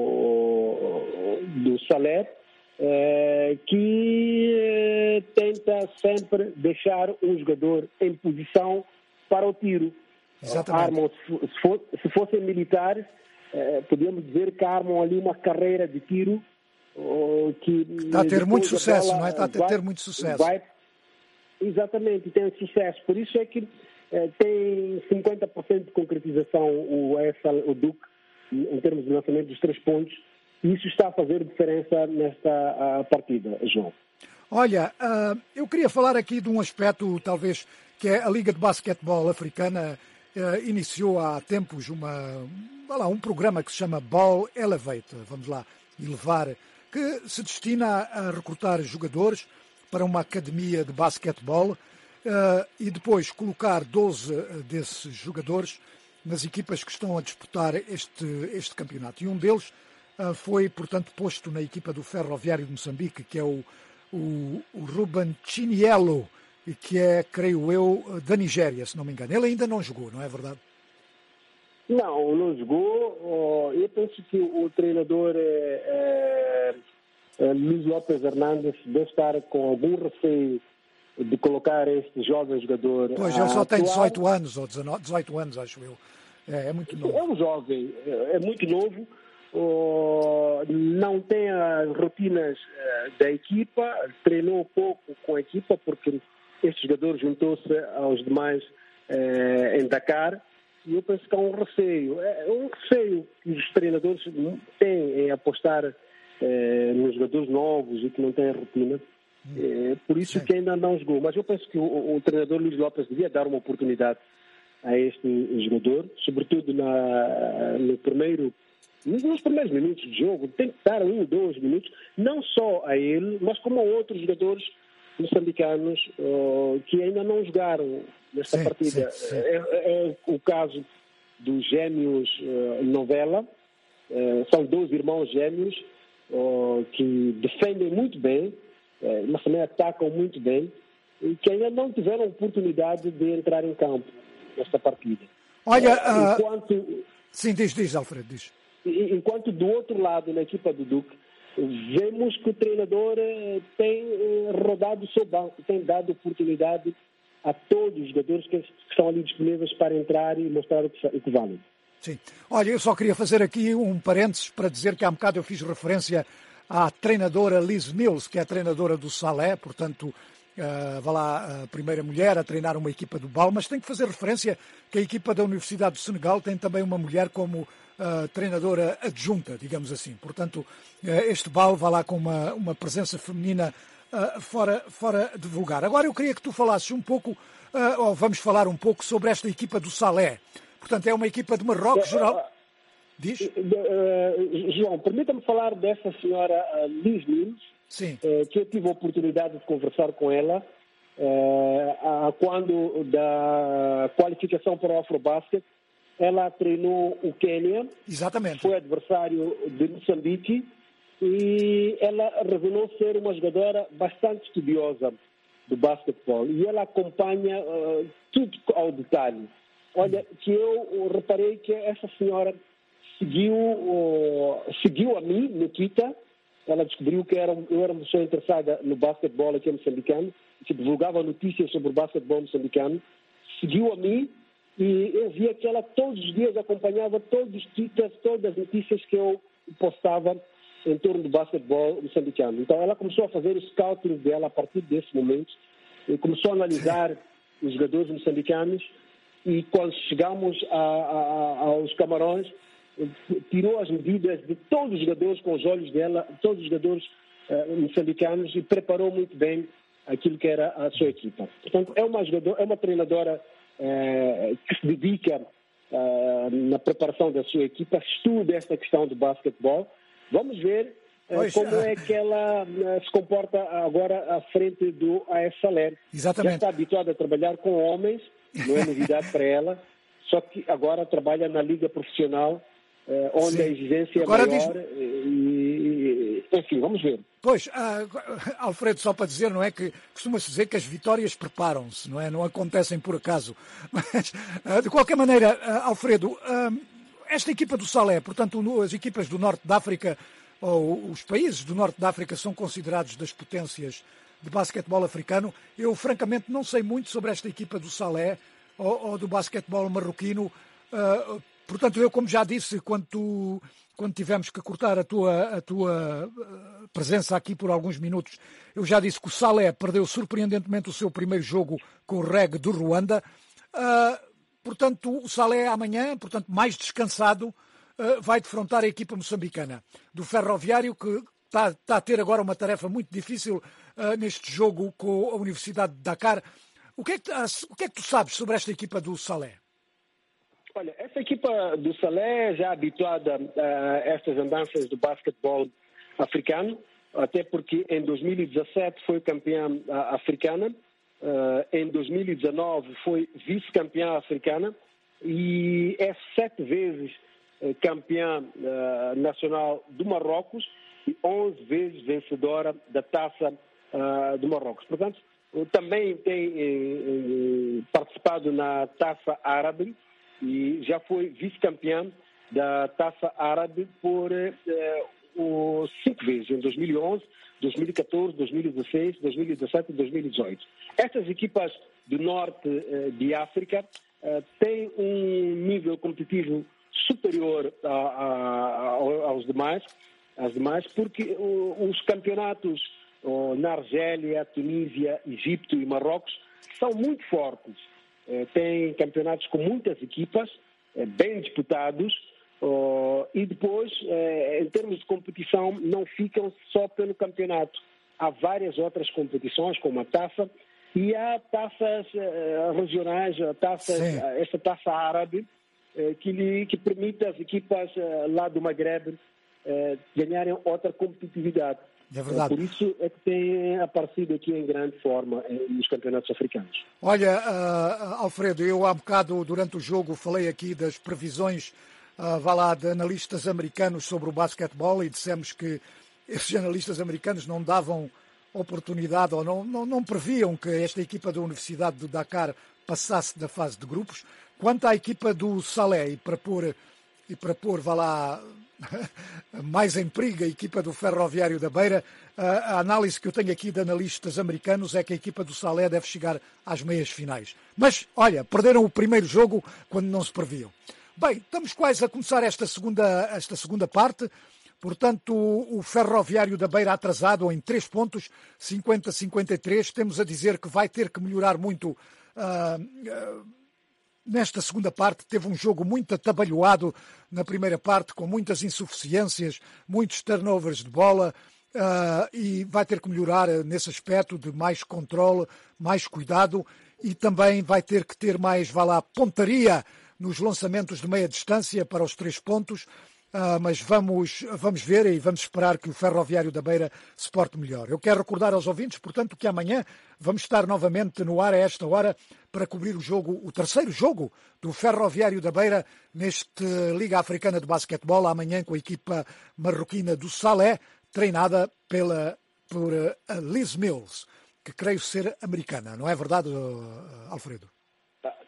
do, do Salé, Uh, que uh, tenta sempre deixar um jogador em posição para o tiro. Exatamente. Armam, se, for, se fossem militares, uh, podíamos dizer que armam ali uma carreira de tiro uh, que, que está a ter muito sucesso, bola, não é? Está a ter, vai, ter muito sucesso. Vai, exatamente, tem sucesso. Por isso é que uh, tem cinquenta por cento de concretização o, essa, o Duque em termos de lançamento dos três pontos. Isso está a fazer diferença nesta uh, partida, João. Olha, uh, eu queria falar aqui de um aspecto, talvez, que é a Liga de Basquetebol Africana uh, iniciou há tempos uma, lá, um programa que se chama Ball Elevate, vamos lá, elevar, que se destina a recrutar jogadores para uma academia de basquetebol uh, e depois colocar doze desses jogadores nas equipas que estão a disputar este, este campeonato. E um deles foi, portanto, posto na equipa do Ferroviário de Moçambique, que é o, o, o Ruben Chinielo, que é, creio eu, da Nigéria, se não me engano. Ele ainda não jogou, não é verdade? Não, não jogou. Eu penso que o treinador é, é, Luís Lopes Hernandes deve estar com algum receio de colocar este jovem jogador. Pois, ele só tem dezoito anos, ou dezenove, dezoito anos, acho eu. É, é muito novo. É um jovem, é muito novo. Uh, não tem as rotinas uh, da equipa, treinou pouco com a equipa porque este jogador juntou-se aos demais uh, em Dakar e eu penso que há um receio, é um receio que os treinadores têm em apostar uh, nos jogadores novos e que não têm rotina, uh, por isso Sim. que ainda não jogou, mas eu penso que o, o treinador Luís Lopes devia dar uma oportunidade a este jogador, sobretudo na, no primeiro nos primeiros minutos de jogo, tem que dar um, dois minutos, não só a ele, mas como a outros jogadores moçambicanos uh, que ainda não jogaram nesta sim, partida. Sim, sim. É, é o caso dos gêmeos uh, Novela, uh, são dois irmãos gêmeos uh, que defendem muito bem, uh, mas também atacam muito bem, e que ainda não tiveram oportunidade de entrar em campo nesta partida. Olha, uh, enquanto... Uh... Sim, diz, diz, Alfredo, diz. Enquanto do outro lado, na equipa do Duque, vemos que o treinador tem rodado o seu banco, tem dado oportunidade a todos os jogadores que estão ali disponíveis para entrar e mostrar o que valem. Sim. Olha, eu só queria fazer aqui um parênteses para dizer que há um bocado eu fiz referência à treinadora Liz Mills, que é a treinadora do Salé, portanto, uh, vá lá, a primeira mulher a treinar uma equipa do B A L, mas tem que fazer referência que a equipa da Universidade do Senegal tem também uma mulher como Uh, treinadora adjunta, digamos assim. Portanto, uh, este B A L vai lá com uma, uma presença feminina uh, fora, fora de vulgar. Agora eu queria que tu falasses um pouco, uh, ou vamos falar um pouco sobre esta equipa do Salé. Portanto, é uma equipa de Marrocos, geral... Diz? Uh, João, permita-me falar dessa senhora uh, Liz Mills, Sim. Uh, que eu tive a oportunidade de conversar com ela uh, uh, quando da qualificação para o Afrobasket. Ela treinou o Quênia, Exatamente. Foi adversário de Moçambique e ela revelou ser uma jogadora bastante estudiosa do basquetebol e ela acompanha uh, tudo ao detalhe. Olha, que eu reparei que essa senhora seguiu, uh, seguiu a mim no Twitter. Ela descobriu que era, eu era uma pessoa interessada no basquetebol aqui moçambicano, que divulgava notícias sobre o basquetebol moçambicano. Seguiu a mim e eu via que ela todos os dias acompanhava todos os twitters, todas as notícias que eu postava em torno do basquetebol moçambicano. Então ela começou a fazer o scouting dela a partir desse momento e começou a analisar os jogadores moçambicanos e quando chegamos a, a, aos Camarões, tirou as medidas de todos os jogadores com os olhos dela, todos os jogadores uh, moçambicanos e preparou muito bem aquilo que era a sua equipa. Portanto, é uma, jogadora, é uma treinadora uh, que se dedica uh, na preparação da sua equipa, estuda esta questão do basquetebol. Vamos ver uh, como é que ela uh, se comporta agora à frente do A S Salé. Exatamente. Já está habituada a trabalhar com homens, não é novidade para ela, só que agora trabalha na liga profissional, Uh, onde Sim. a exigência agora é maior diz... e, e, enfim, vamos ver. Pois, uh, Alfredo, só para dizer, não é que costuma-se dizer que as vitórias preparam-se, não é? Não acontecem por acaso. Mas, uh, de qualquer maneira, uh, Alfredo, uh, esta equipa do Salé, portanto, as equipas do Norte da África, ou os países do Norte da África são considerados das potências de basquetebol africano. Eu, francamente, não sei muito sobre esta equipa do Salé ou, ou do basquetebol marroquino. Uh, Portanto, eu, como já disse, quando, tu, quando tivemos que cortar a tua, a tua presença aqui por alguns minutos, eu já disse que o Salé perdeu surpreendentemente o seu primeiro jogo com o Reg do Ruanda. Uh, portanto, o Salé amanhã, portanto, mais descansado, uh, vai defrontar a equipa moçambicana do Ferroviário, que está, está a ter agora uma tarefa muito difícil uh, neste jogo com a Universidade de Dakar. O que é que, uh, o que é que tu sabes sobre esta equipa do Salé? Olha, essa equipa do Salé já é habituada a estas andanças do basquetebol africano, até porque em dois mil e dezassete foi campeã africana, em dois mil e dezenove foi vice-campeã africana e é sete vezes campeã nacional do Marrocos e onze vezes vencedora da Taça do Marrocos. Portanto, também tem participado na Taça Árabe e já foi vice-campeã da Taça Árabe por eh, o, cinco vezes, em dois mil e onze, dois mil e catorze, dois mil e dezesseis, dois mil e dezessete e dois mil e dezoito. Estas equipas do norte eh, de África eh, têm um nível competitivo superior a, a, aos demais, às demais, porque o, os campeonatos oh, na Argélia, Tunísia, Egito e Marrocos são muito fortes. Tem campeonatos com muitas equipas, bem disputados, e depois, em termos de competição, não ficam só pelo campeonato. Há várias outras competições, como a taça, e há taças regionais, taças, esta taça árabe, que, lhe, que permite às equipas lá do Magreb ganharem outra competitividade. É verdade. Por isso é que tem aparecido aqui em grande forma nos campeonatos africanos. Olha, uh, Alfredo, eu há bocado, durante o jogo, falei aqui das previsões, uh, vá lá, de analistas americanos sobre o basquetebol e dissemos que esses analistas americanos não davam oportunidade ou não, não, não previam que esta equipa da Universidade de Dakar passasse da fase de grupos. Quanto à equipa do Salé, e para pôr, e para pôr vá lá, mais em perigo a equipa do Ferroviário da Beira, a análise que eu tenho aqui de analistas americanos é que a equipa do Salé deve chegar às meias finais. Mas, olha, perderam o primeiro jogo quando não se previam. Bem, estamos quase a começar esta segunda, esta segunda parte. Portanto, o Ferroviário da Beira atrasado em três pontos, cinquenta a cinquenta e três. Temos a dizer que vai ter que melhorar muito uh, uh, nesta segunda parte. Teve um jogo muito atabalhoado na primeira parte, com muitas insuficiências, muitos turnovers de bola, uh, e vai ter que melhorar nesse aspecto de mais controle, mais cuidado, e também vai ter que ter mais, vá lá, pontaria nos lançamentos de meia distância para os três pontos. Uh, mas vamos, vamos ver e vamos esperar que o Ferroviário da Beira se porte melhor. Eu quero recordar aos ouvintes, portanto, que amanhã vamos estar novamente no ar a esta hora para cobrir o jogo, o terceiro jogo do Ferroviário da Beira neste Liga Africana de Basquetebol, amanhã com a equipa marroquina do Salé, treinada pela, por uh, Liz Mills, que creio ser americana. Não é verdade, uh, Alfredo?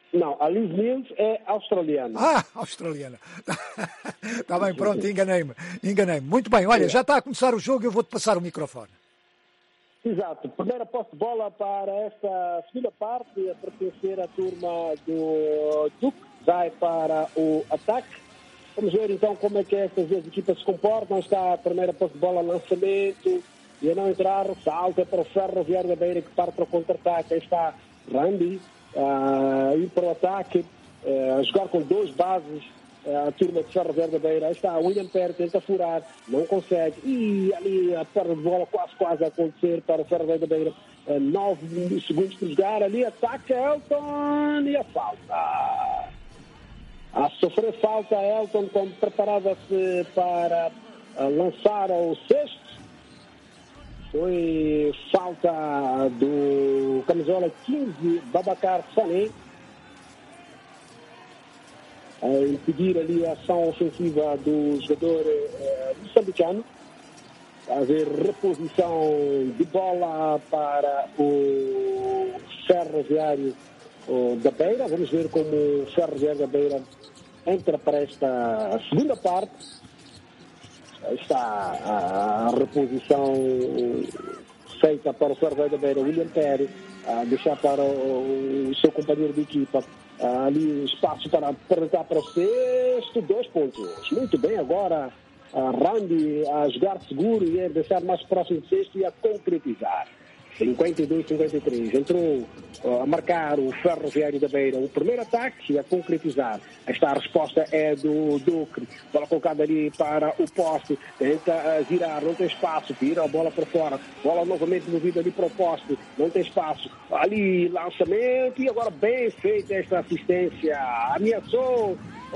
Não, a Liz Mills é australiana. Ah, australiana. Está bem, pronto, enganei-me. Enganei-me. Muito bem, olha, já está a começar o jogo, eu vou-te passar o microfone. Exato. Primeira posse de bola para esta segunda parte, a pertencer à turma do Duke, vai para o ataque. Vamos ver então como é que estas duas equipas se comportam. Está a primeira posse de bola, lançamento, e a não entrar, salta para o Ferroviário da Beira, que parte para o contra-ataque. Aí está Randy, a ir para o ataque, a jogar com dois bases, a turma de Ferroviário da Beira. Aí está William Perry, tenta furar, não consegue, e ali a perda de bola quase quase a acontecer para o Ferroviário da Beira. Nove segundos para jogar, ali ataca Elton e a falta. A sofrer falta, Elton, como preparava-se para lançar ao sexto. Foi falta do camisola quinze, Babacar Sané, a impedir ali a ação ofensiva do jogador eh, moçambicano. A haver reposição de bola para o Ferroviário oh, da Beira. Vamos ver como o Ferroviário da Beira entra para esta segunda parte. Está a reposição feita para o Ferroviário da Beira, William Perry, a deixar para o, o seu companheiro de equipa. Ali espaço para apresentar para o sexto, dois pontos. Muito bem, agora a Randy a jogar seguro e a deixar mais próximo do sexto e a concretizar. cinquenta e dois a cinquenta e três. Entrou uh, a marcar o Ferroviário da Beira o primeiro ataque e a concretizar. Esta resposta é do Duque. Bola colocada ali para o poste. Tenta uh, girar, não tem espaço. Vira a bola para fora. Bola novamente movida ali para o poste. Não tem espaço. Ali lançamento e agora bem feita esta assistência. Ameaçou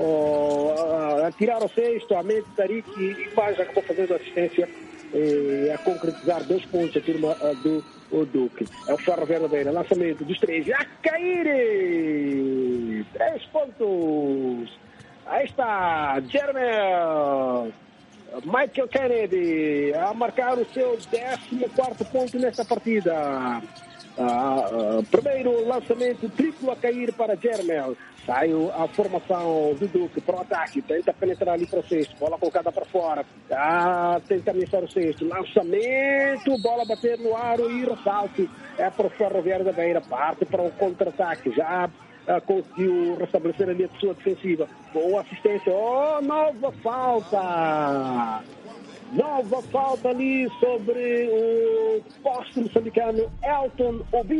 uh, a tirar o sexto. A mente Tariq e mais acabou fazendo assistência. E a concretizar dois pontos a turma uh, do o Duque. É o Ferroviário da Beira, lançamento dos três, a cair! Três pontos! Aí está, Jermel, Michael Kennedy, a marcar o seu décimo quarto ponto nesta partida. Uh, uh, primeiro lançamento triplo a cair para Jermel. Saiu a formação do Duque para o ataque, tenta penetrar ali para o sexto, bola colocada para fora, ah, tenta ameaçar o sexto, lançamento, bola bater no aro e ressalto, é para o Ferroviário da Beira, parte para o contra-ataque, já ah, conseguiu restabelecer ali a sua defensiva, boa assistência, oh, nova falta, nova falta ali sobre o poste moçambicano Elton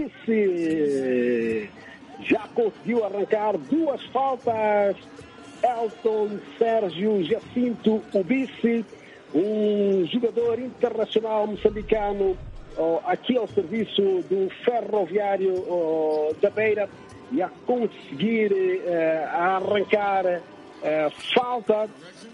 Obice. Já conseguiu arrancar duas faltas. Elton Sérgio Jacinto Obice, um jogador internacional moçambicano, oh, aqui ao serviço do Ferroviário oh, da Beira, e a conseguir eh, a arrancar eh, falta.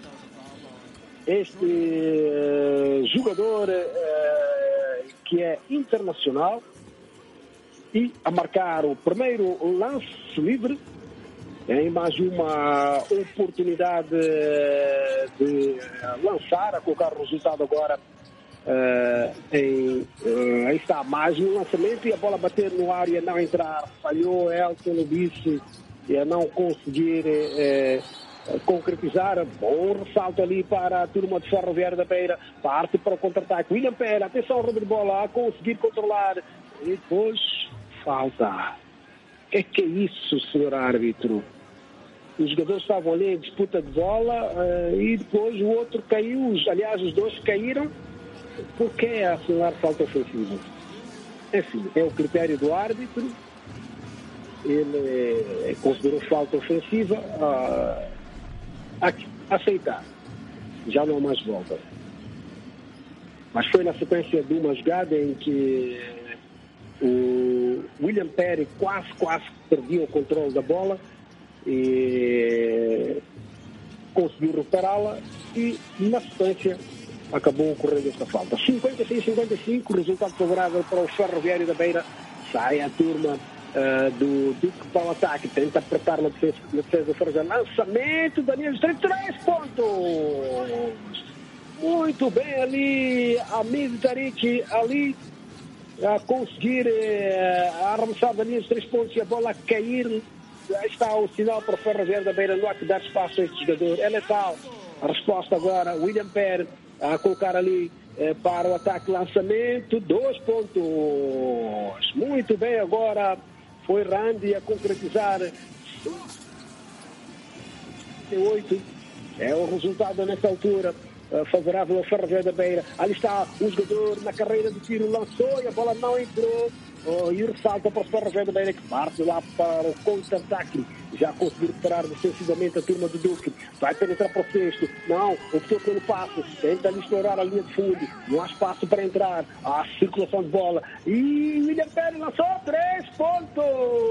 Este eh, jogador eh, que é internacional, e a marcar o primeiro lance livre, em mais uma oportunidade de lançar, a colocar o resultado agora uh, em, uh, aí está, mais um lançamento e a bola bater no ar e a não entrar, falhou Elton Obice e a não conseguir uh, concretizar. Bom ressalto ali para a turma de Ferroviário da Beira, parte para o contra-ataque, William Perry, atenção, roubo de bola, a conseguir controlar e depois falta. O que é que é isso, senhor árbitro? Os jogadores estavam ali em disputa de bola uh, e depois o outro caiu. Aliás, os dois caíram. Por que assinar falta ofensiva? Enfim, é o critério do árbitro. Ele uh, considerou falta ofensiva. Uh, aqui, aceitar. Já não há mais volta. Mas foi na sequência de uma jogada em que o William Perry quase, quase perdia o controle da bola e conseguiu recuperá-la e, na sequência, acabou ocorrendo esta falta. cinquenta e seis a cinquenta e cinco, resultado favorável para o Ferroviário da Beira. Sai a turma uh, do Duque para o ataque, tenta apertar na defesa, na defesa do Ferroviário. Lançamento, Daniel, três pontos! Muito bem ali, Hamid Tariq, ali a conseguir eh, a arremessar da linha de três pontos e a bola a cair Aí está o sinal para o Ferroviário da Beira, não há que dar espaço a este jogador. É letal. A resposta agora, William Pérez a colocar ali eh, para o ataque lançamento, dois pontos. Muito bem, agora foi Randy a concretizar. oito é o resultado nesta altura. Uh, favorável ao Ferroviário da Beira. Ali está o jogador na carreira de tiro, lançou e a bola não entrou. Uh, e ressalta para o Ferroviário da Beira que parte lá para o contra-ataque. Já conseguiu parar defensivamente a turma do Duque. Vai penetrar para o sexto. Não, optou pelo passo. Tenta ali explorar a linha de fundo. Não há espaço para entrar. Há circulação de bola. E William Pérez lançou três pontos.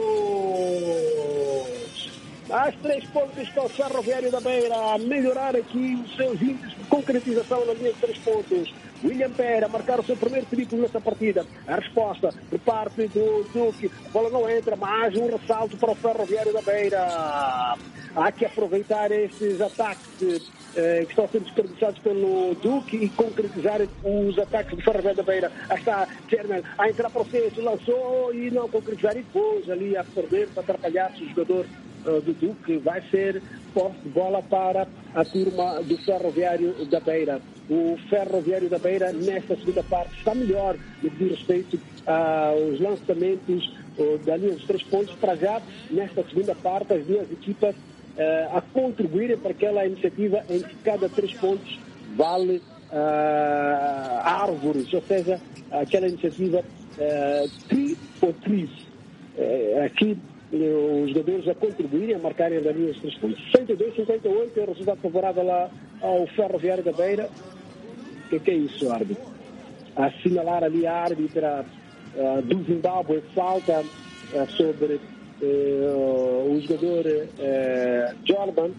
As três pontos para o Ferroviário da Beira a melhorar aqui os seus índices de concretização na linha de três pontos. William Pérez a marcar o seu primeiro triplo nesta partida. A resposta por parte do Duque. A bola não entra, mas um ressalto para o Ferroviário da Beira. Há que aproveitar esses ataques eh, que estão sendo desperdiçados pelo Duque e concretizar os ataques do Ferroviário da Beira. Aí está German a entrar para o sexto, lançou e não concretizar. E depois ali a perder para atrapalhar-se o jogador do Duque. Vai ser posse de bola para a turma do Ferroviário da Beira. O Ferroviário da Beira nesta segunda parte está melhor no que diz respeito aos lançamentos da linha dos três pontos. Para já, nesta segunda parte, as duas equipas uh, a contribuírem para aquela iniciativa em que cada três pontos vale uh, árvores, ou seja, aquela iniciativa uh, tri ou tris. Uh, aqui os jogadores a contribuírem, a marcarem a linha dos três pontos. sessenta e dois a cinquenta e oito é o resultado favorável lá ao Ferroviário da Beira. O que, que é isso, árbitro? A assinalar ali a árbitra uh, do Zimbábue, falta uh, sobre uh, o jogador uh, Jordan.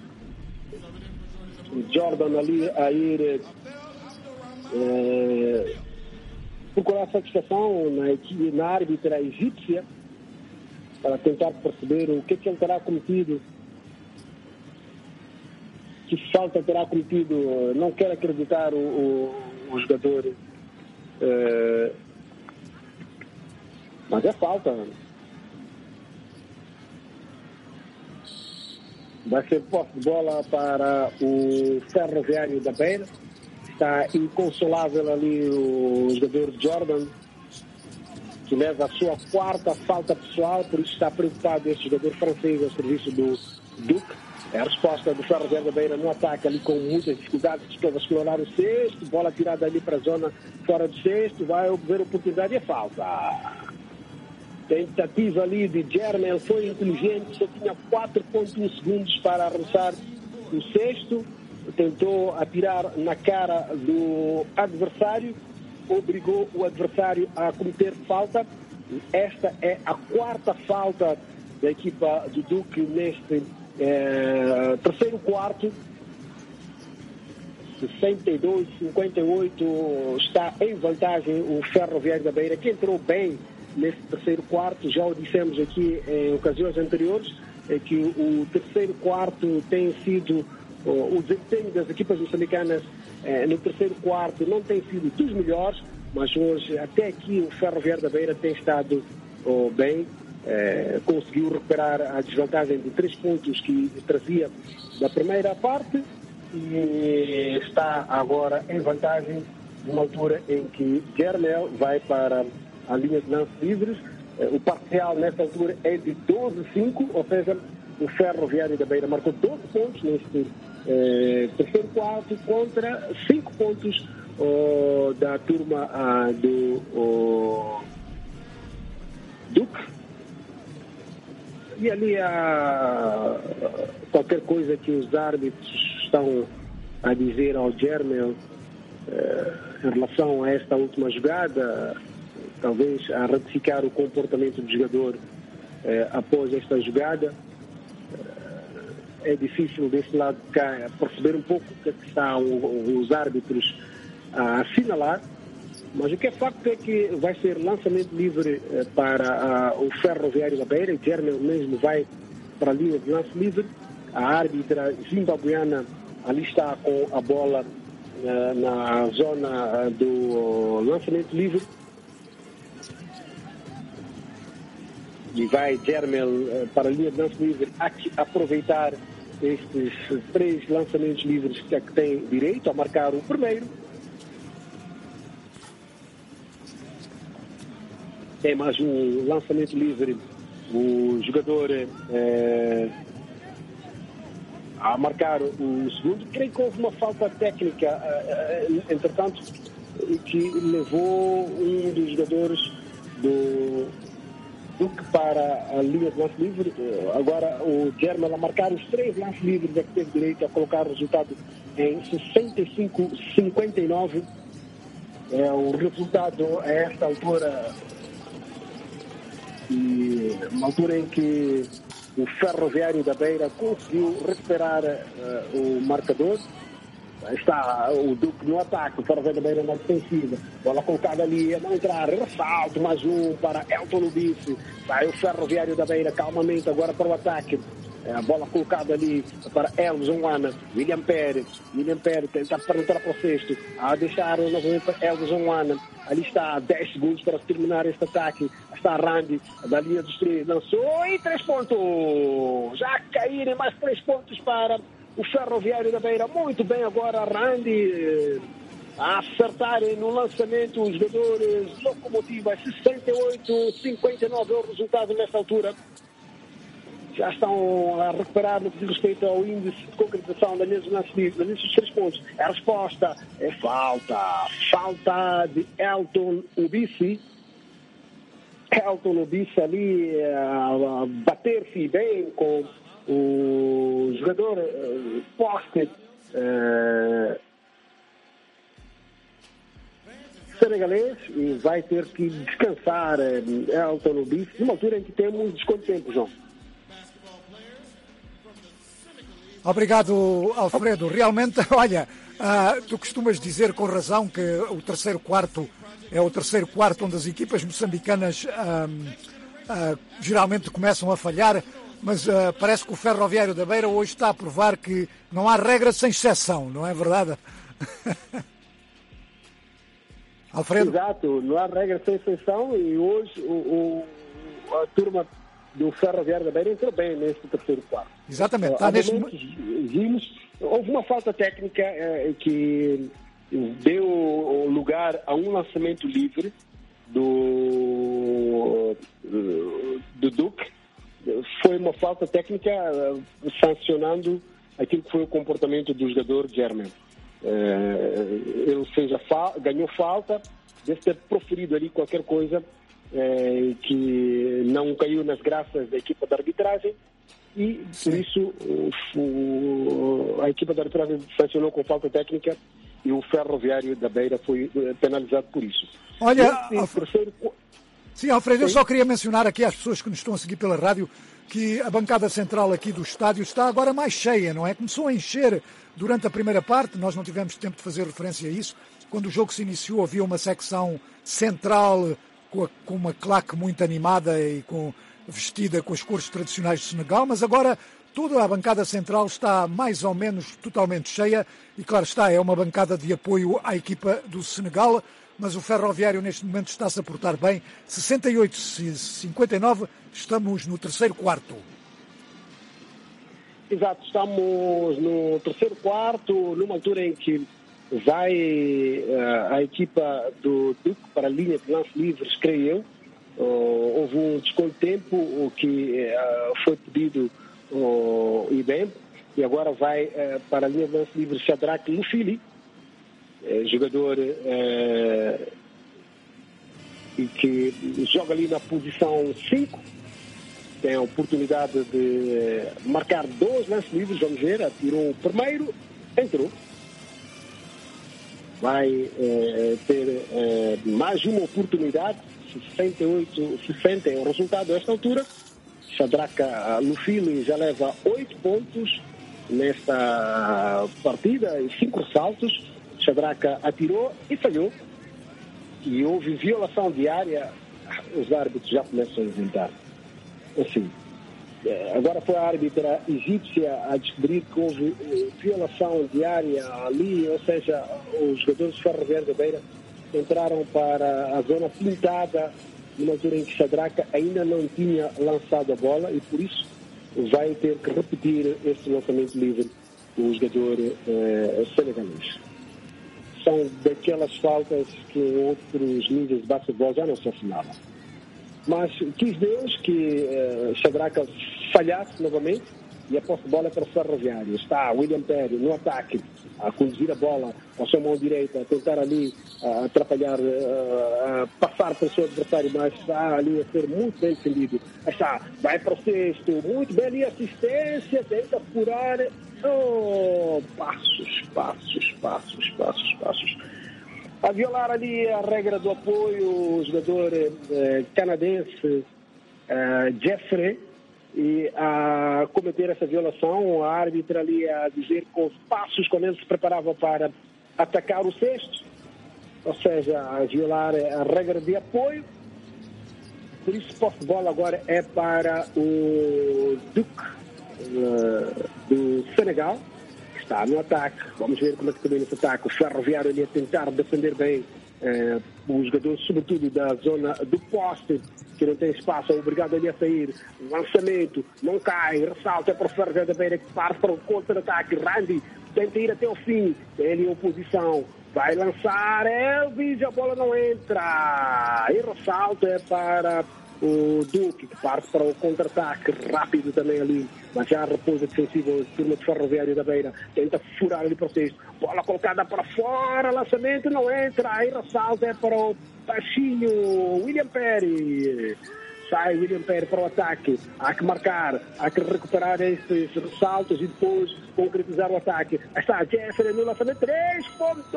Jordan ali a ir uh, procurar satisfação na, equipe, na árbitra egípcia, para tentar perceber o que, que ele terá cometido, que falta terá cometido. Não quero acreditar o, o, o jogador, é, mas é falta. Vai ser posse de bola para o Ferroviário da Beira. Está inconsolável ali o jogador Jordan, que leva a sua quarta falta pessoal, por isso está preocupado este jogador francês ao serviço do Duque. É a resposta do Ferroviário da Beira no ataque ali com muitas dificuldades, para explorar o sexto, bola tirada ali para a zona fora do sexto, vai obter oportunidade e é falta. Tentativa ali de Germel, foi inteligente, só tinha quatro vírgula um segundos para arremessar o sexto, tentou atirar na cara do adversário, obrigou o adversário a cometer falta. Esta é a quarta falta da equipa do Duque neste eh, terceiro quarto. sessenta e dois a cinquenta e oito está em vantagem o Ferroviário da Beira, que entrou bem nesse terceiro quarto. Já o dissemos aqui em ocasiões anteriores, é que o terceiro quarto tem sido o desempenho das equipas moçambicanas eh, no terceiro quarto não tem sido dos melhores, mas hoje até aqui o Ferroviário da Beira tem estado oh, bem, eh, conseguiu recuperar a desvantagem de três pontos que trazia da primeira parte e está agora em vantagem numa altura em que Germel vai para a linha de lance livres. Eh, o parcial nesta altura é de doze a cinco, ou seja, o Ferroviário da Beira marcou doze pontos neste eh, terceiro quarto contra cinco pontos oh, da turma ah, do oh, Duque. E ali há qualquer coisa que os árbitros estão a dizer ao Germel eh, em relação a esta última jogada, talvez a ratificar o comportamento do jogador eh, após esta jogada. É difícil deste lado de cá perceber um pouco o que, é que estão os árbitros a assinalar, mas o que é facto é que vai ser lançamento livre para uh, o Ferroviário da Beira. O Germel mesmo vai para a linha de lance livre. A árbitra zimbabuiana ali está com a bola uh, na zona uh, do lançamento livre. e vai Jermel uh, para a linha de lance livre aproveitar estes três lançamentos livres que, que tem direito a marcar o primeiro. Tem mais um lançamento livre, o jogador eh, a marcar o segundo. Creio que houve uma falta técnica, eh, entretanto, que levou um dos jogadores do Duque para a linha de lance livre. Agora o Jermel a marcar os três lances livres é que teve direito a colocar o resultado em sessenta e cinco a cinquenta e nove. É o resultado a esta altura, e uma altura em que o Ferroviário da Beira conseguiu recuperar uh, o marcador. Está o Duque no ataque, o Ferroviário da Beira na defensiva. Bola colocada ali, a não entrar, ressalto, mais um para Elton Lubice. Sai o Ferroviário da Beira calmamente agora para o ataque. A bola colocada ali para Elvis Onwana, William Pérez. William Pérez tenta entrar para o sexto, a deixar novamente para Elvis Onwana. Ali está, dez segundos para terminar este ataque. Está Randy, da linha dos três, lançou e três pontos. Já caírem mais três pontos para o Ferroviário da Beira. Muito bem agora, Randy, a acertarem no lançamento os jogadores Locomotiva. Sessenta e oito a cinquenta e nove é o resultado nesta altura. Já estão a recuperar no que diz respeito ao índice de concretização da linha dos lances livres, da linha dos três pontos. A resposta é falta. Falta de Elton Lubice. Elton Lubice ali a bater-se bem com o jogador uh, poste uh, senegalês, e vai ter que descansar uh, Elton Lubice numa altura em que temos desconto de tempo, João. Obrigado, Alfredo. Realmente, olha, uh, tu costumas dizer com razão que o terceiro quarto é o terceiro quarto onde as equipas moçambicanas uh, uh, geralmente começam a falhar, mas uh, parece que o Ferroviário da Beira hoje está a provar que não há regra sem exceção, não é verdade? Alfredo? Exato, não há regra sem exceção, e hoje o, o, a turma do Ferroviário da Beira entrou bem neste terceiro quarto. Exatamente. Está neste... vimos, houve uma falta técnica eh, que deu lugar a um lançamento livre do, do Duque. Foi uma falta técnica uh, sancionando aquilo que foi o comportamento do jogador Jermel. Uh, ele seja, fa- ganhou falta, deve ter proferido ali qualquer coisa uh, que não caiu nas graças da equipa de arbitragem, e por isso uh, uh, a equipa de arbitragem sancionou com falta técnica e o Ferroviário da Beira foi uh, penalizado por isso. Olha, Esse terceiro... Sim, Alfredo, eu só queria mencionar aqui às pessoas que nos estão a seguir pela rádio que a bancada central aqui do estádio está agora mais cheia, não é? Começou a encher durante a primeira parte, nós não tivemos tempo de fazer referência a isso. Quando o jogo se iniciou havia uma secção central com, a, com uma claque muito animada e com, vestida com as cores tradicionais de Senegal, mas agora toda a bancada central está mais ou menos totalmente cheia e, claro está, é uma bancada de apoio à equipa do Senegal, mas o Ferroviário neste momento está-se a portar bem. sessenta e oito a cinquenta e nove, estamos no terceiro quarto. Exato, estamos no terceiro quarto, numa altura em que vai uh, a equipa do Duque para a linha de lance livres, creio eu. Uh, houve um desconto de tempo, o que uh, foi pedido uh, e bem, e agora vai uh, para a linha de lance livres Shadrach Lufili, uh, jogador uh, e que joga ali na posição cinco, tem a oportunidade de marcar dois lances livres, vamos ver, atirou o primeiro, entrou. Vai eh, ter eh, mais uma oportunidade, sessenta e oito a sessenta é o resultado a esta altura. Shadrach Lufili já leva oito pontos nesta partida e cinco ressaltos. Shadrach atirou e falhou. E houve violação de área, os árbitros já começam a inventar. Assim, agora foi a árbitra egípcia a descobrir que houve violação de área ali, ou seja, os jogadores de Ferroviário da Beira entraram para a zona pintada numa altura em que Shadraka ainda não tinha lançado a bola e por isso vai ter que repetir este lançamento livre o jogador eh, senegalês. São daquelas faltas que em outros níveis de basquetebol já não se assinalam. Mas quis Deus que eh, Shadraka falhasse novamente e a posse de bola é para o Ferroviário. Está William Perry no ataque, a conduzir a bola com a sua mão direita, a tentar ali a atrapalhar, a, a passar para o seu adversário, mas está ali a ser muito bem defendido. Está, vai para o sexto, muito bem ali, assistência, tenta furar. Oh, passos, passos, passos, passos, passos. A violar ali a regra do apoio, o jogador eh, canadense eh, Jeffrey, e a cometer essa violação, a árbitra ali a dizer com os passos quando ele se preparava para atacar o cesto, ou seja, a violar a regra de apoio. Por isso, posse de bola agora é para o Duke uh, do Senegal, que está no ataque. Vamos ver como é que termina esse ataque. O Ferroviário ali a tentar defender bem uh, o jogador, sobretudo da zona do poste, que não tem espaço, é obrigado ali a sair. Lançamento, não cai, ressalta, é para o Ferroviário da Beira que parte para o contra-ataque. Randy tenta ir até o fim, ele em oposição, vai lançar, Elvis, a bola não entra. E ressalta é para o Duque, que parte para o contra-ataque, rápido também ali, mas já repouso defensivo, turma de Ferroviário da Beira, tenta furar ali para o sexto, bola colocada para fora, lançamento não entra, aí ressalta é para o baixinho William Perry. Sai William Perry para o ataque. Há que marcar, há que recuperar esses ressaltos e depois concretizar o ataque. Está Jeffrey no lançamento. Três pontos!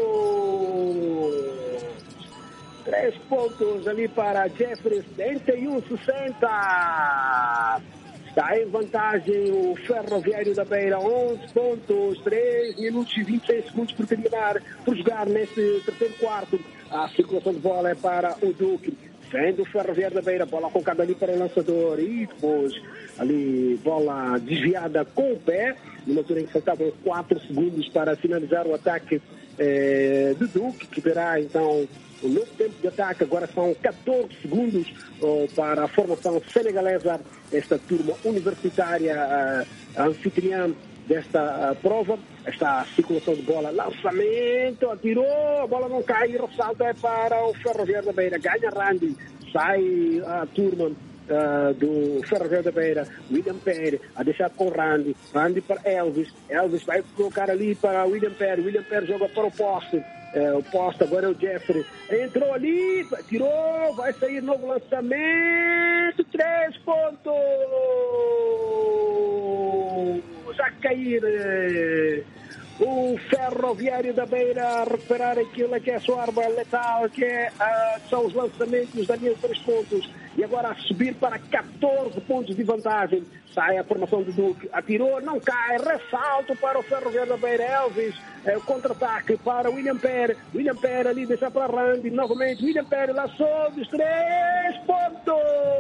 Três pontos ali para Jeffrey. setenta e um a sessenta. Está em vantagem o Ferroviário da Beira. onze pontos, três minutos e vinte e seis segundos por terminar, por jogar neste terceiro quarto. A circulação de bola é para o Duque. Sendo o Ferroviário da Beira, bola colocada ali para o lançador e depois ali bola desviada com o pé, numa altura em que faltavam quatro segundos para finalizar o ataque eh, do Duque, que terá então o novo tempo de ataque. Agora são catorze segundos oh, para a formação senegalesa, esta turma universitária uh, anfitriã desta uh, prova. Esta circulação de bola, lançamento, atirou, a bola não cai, ressalta é para o Ferroviário da Beira, ganha Randy, sai a turma uh, do Ferroviário da Beira, William Perry, a deixar com Randy, Randy para Elvis, Elvis vai colocar ali para William Perry, William Perry joga para o poste, uh, o poste agora é o Jeffrey, entrou ali, tirou, vai sair novo lançamento, três pontos, já cair o Ferroviário da Beira a recuperar aquilo que é a sua arma letal, que é, uh, são os lançamentos da linha de três pontos, e agora a subir para catorze pontos de vantagem. Sai a formação do Duque, atirou, não cai, ressalto para o Ferroviário da Beira, Elvis, é, o contra-ataque para William Perry, William Perry ali deixa para Randy, novamente William Perry lançou dos três pontos.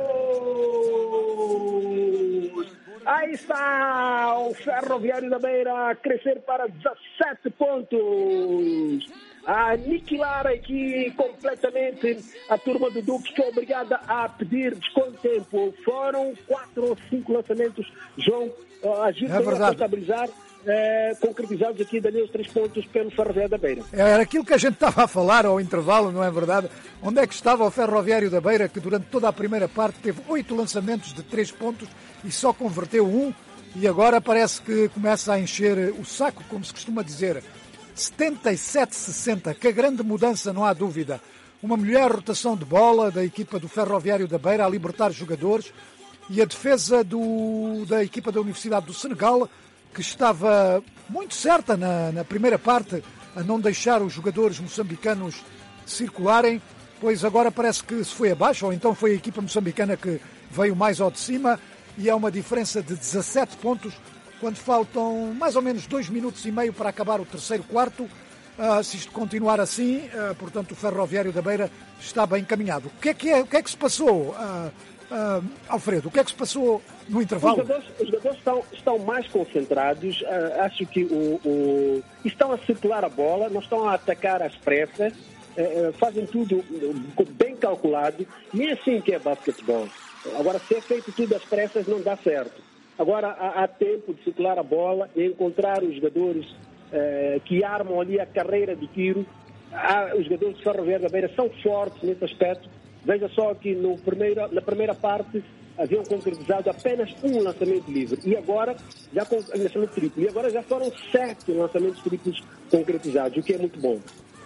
Aí está o Ferroviário da Beira a crescer para dezessete pontos. A aniquilar aqui completamente a turma do Duque, que é obrigada a pedir desconto de tempo. Foram quatro ou cinco lançamentos, João, ajuda a contabilizar, é, concretizados aqui dali os três pontos pelo Ferroviário da Beira. Era aquilo que a gente estava a falar ao intervalo, não é verdade? Onde é que estava o Ferroviário da Beira, que durante toda a primeira parte teve oito lançamentos de três pontos e só converteu um, e agora parece que começa a encher o saco, como se costuma dizer. setenta e sete a sessenta, que a grande mudança, não há dúvida. Uma melhor rotação de bola da equipa do Ferroviário da Beira a libertar jogadores, e a defesa do, da equipa da Universidade do Senegal, que estava muito certa na, na primeira parte a não deixar os jogadores moçambicanos circularem, pois agora parece que se foi abaixo, ou então foi a equipa moçambicana que veio mais ao de cima, e é uma diferença de dezassete pontos, quando faltam mais ou menos dois minutos e meio para acabar o terceiro quarto. Uh, se isto continuar assim, uh, portanto, o Ferroviário da Beira está bem encaminhado. O que é que, é, o que, é que se passou, uh, uh, Alfredo? O que é que se passou no intervalo? Os jogadores, os jogadores estão, estão mais concentrados, uh, acho que o, o, estão a circular a bola, não estão a atacar às pressas, é, fazem tudo bem calculado, e é assim que é basquetebol. Agora, se é feito tudo às pressas, não dá certo. Agora, há, há tempo de circular a bola e encontrar os jogadores é, que armam ali a carreira de tiro. Há, os jogadores de Ferroviário da Beira são fortes nesse aspecto. Veja só que no primeiro, na primeira parte haviam concretizado apenas um lançamento livre. E agora, já com lançamento triplo. E agora já foram sete lançamentos triplos concretizados, o que é muito bom.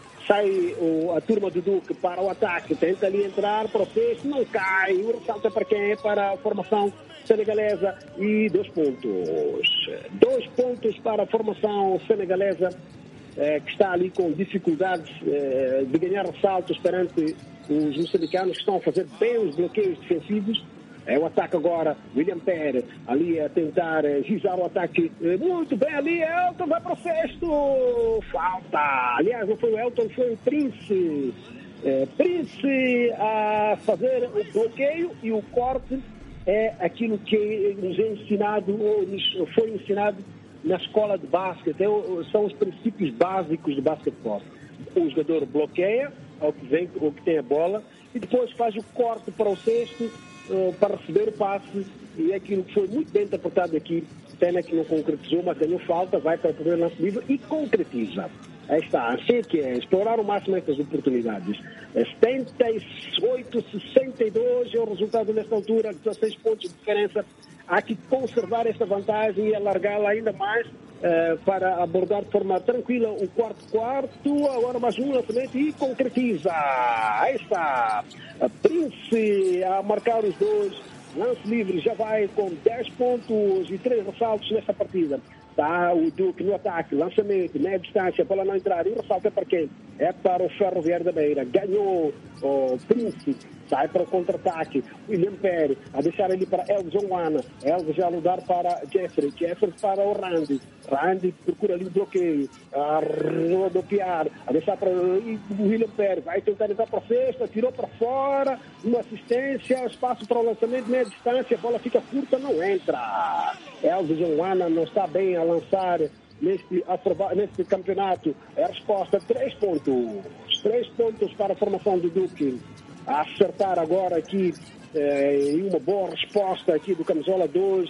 Sai o, a turma do Duque para o ataque, tenta ali entrar para o fecho, não cai. O ressalto é para quem é? Para a formação senegalesa. E dois pontos. Dois pontos para a formação senegalesa, eh, que está ali com dificuldades eh, de ganhar ressaltos perante os moçambicanos, que estão a fazer bem os bloqueios defensivos. É o ataque agora, William Pérez ali a tentar gizar o ataque. Muito bem ali, Elton vai para o sexto. Falta. Aliás, não foi o Elton, foi o Prince. É, Prince a fazer o bloqueio, e o corte é aquilo que nos é ensinado, ou nos foi ensinado na escola de basquete. São os princípios básicos do basquetebol. O jogador bloqueia ao que vem, ao que tem a bola, e depois faz o corte para o sexto, uh, para receber o passe, e é aquilo que foi muito bem interpretado aqui. Pena que não concretizou, mas ganhou falta, vai para o primeiro lance livre e concretiza. Aí está, assim que é, explorar ao máximo estas oportunidades. setenta e oito a sessenta e dois é o resultado nesta altura, dezasseis pontos de diferença. Há que conservar esta vantagem e alargá-la ainda mais, Uh, para abordar de forma tranquila o quarto quarto. Agora mais um lançamento e concretiza. Aí está a Prince a marcar os dois. Lance livre, já vai com dez pontos e três ressaltos nesta partida. Está o Duque no ataque, lançamento, meia distância, para não entrar. E o ressalto é para quem? É para o Ferroviário da Beira. Ganhou o Prince. Sai para o contra-ataque. William Pérez a deixar ali para Elvis Onwana. Elvis a mudar para Jeffrey. Jeffrey para o Randy. Randy procura ali o bloqueio. A rodopiar. A deixar para o William Pérez. Vai tentar entrar para a cesta. Tirou para fora. Uma assistência. Espaço para o lançamento. Meia distância. A bola fica curta. Não entra. Elvis Onwana não está bem a lançar neste, neste campeonato. É a resposta. Três pontos. Três pontos para a formação do Duque. A acertar agora aqui eh, uma boa resposta aqui do camisola dois,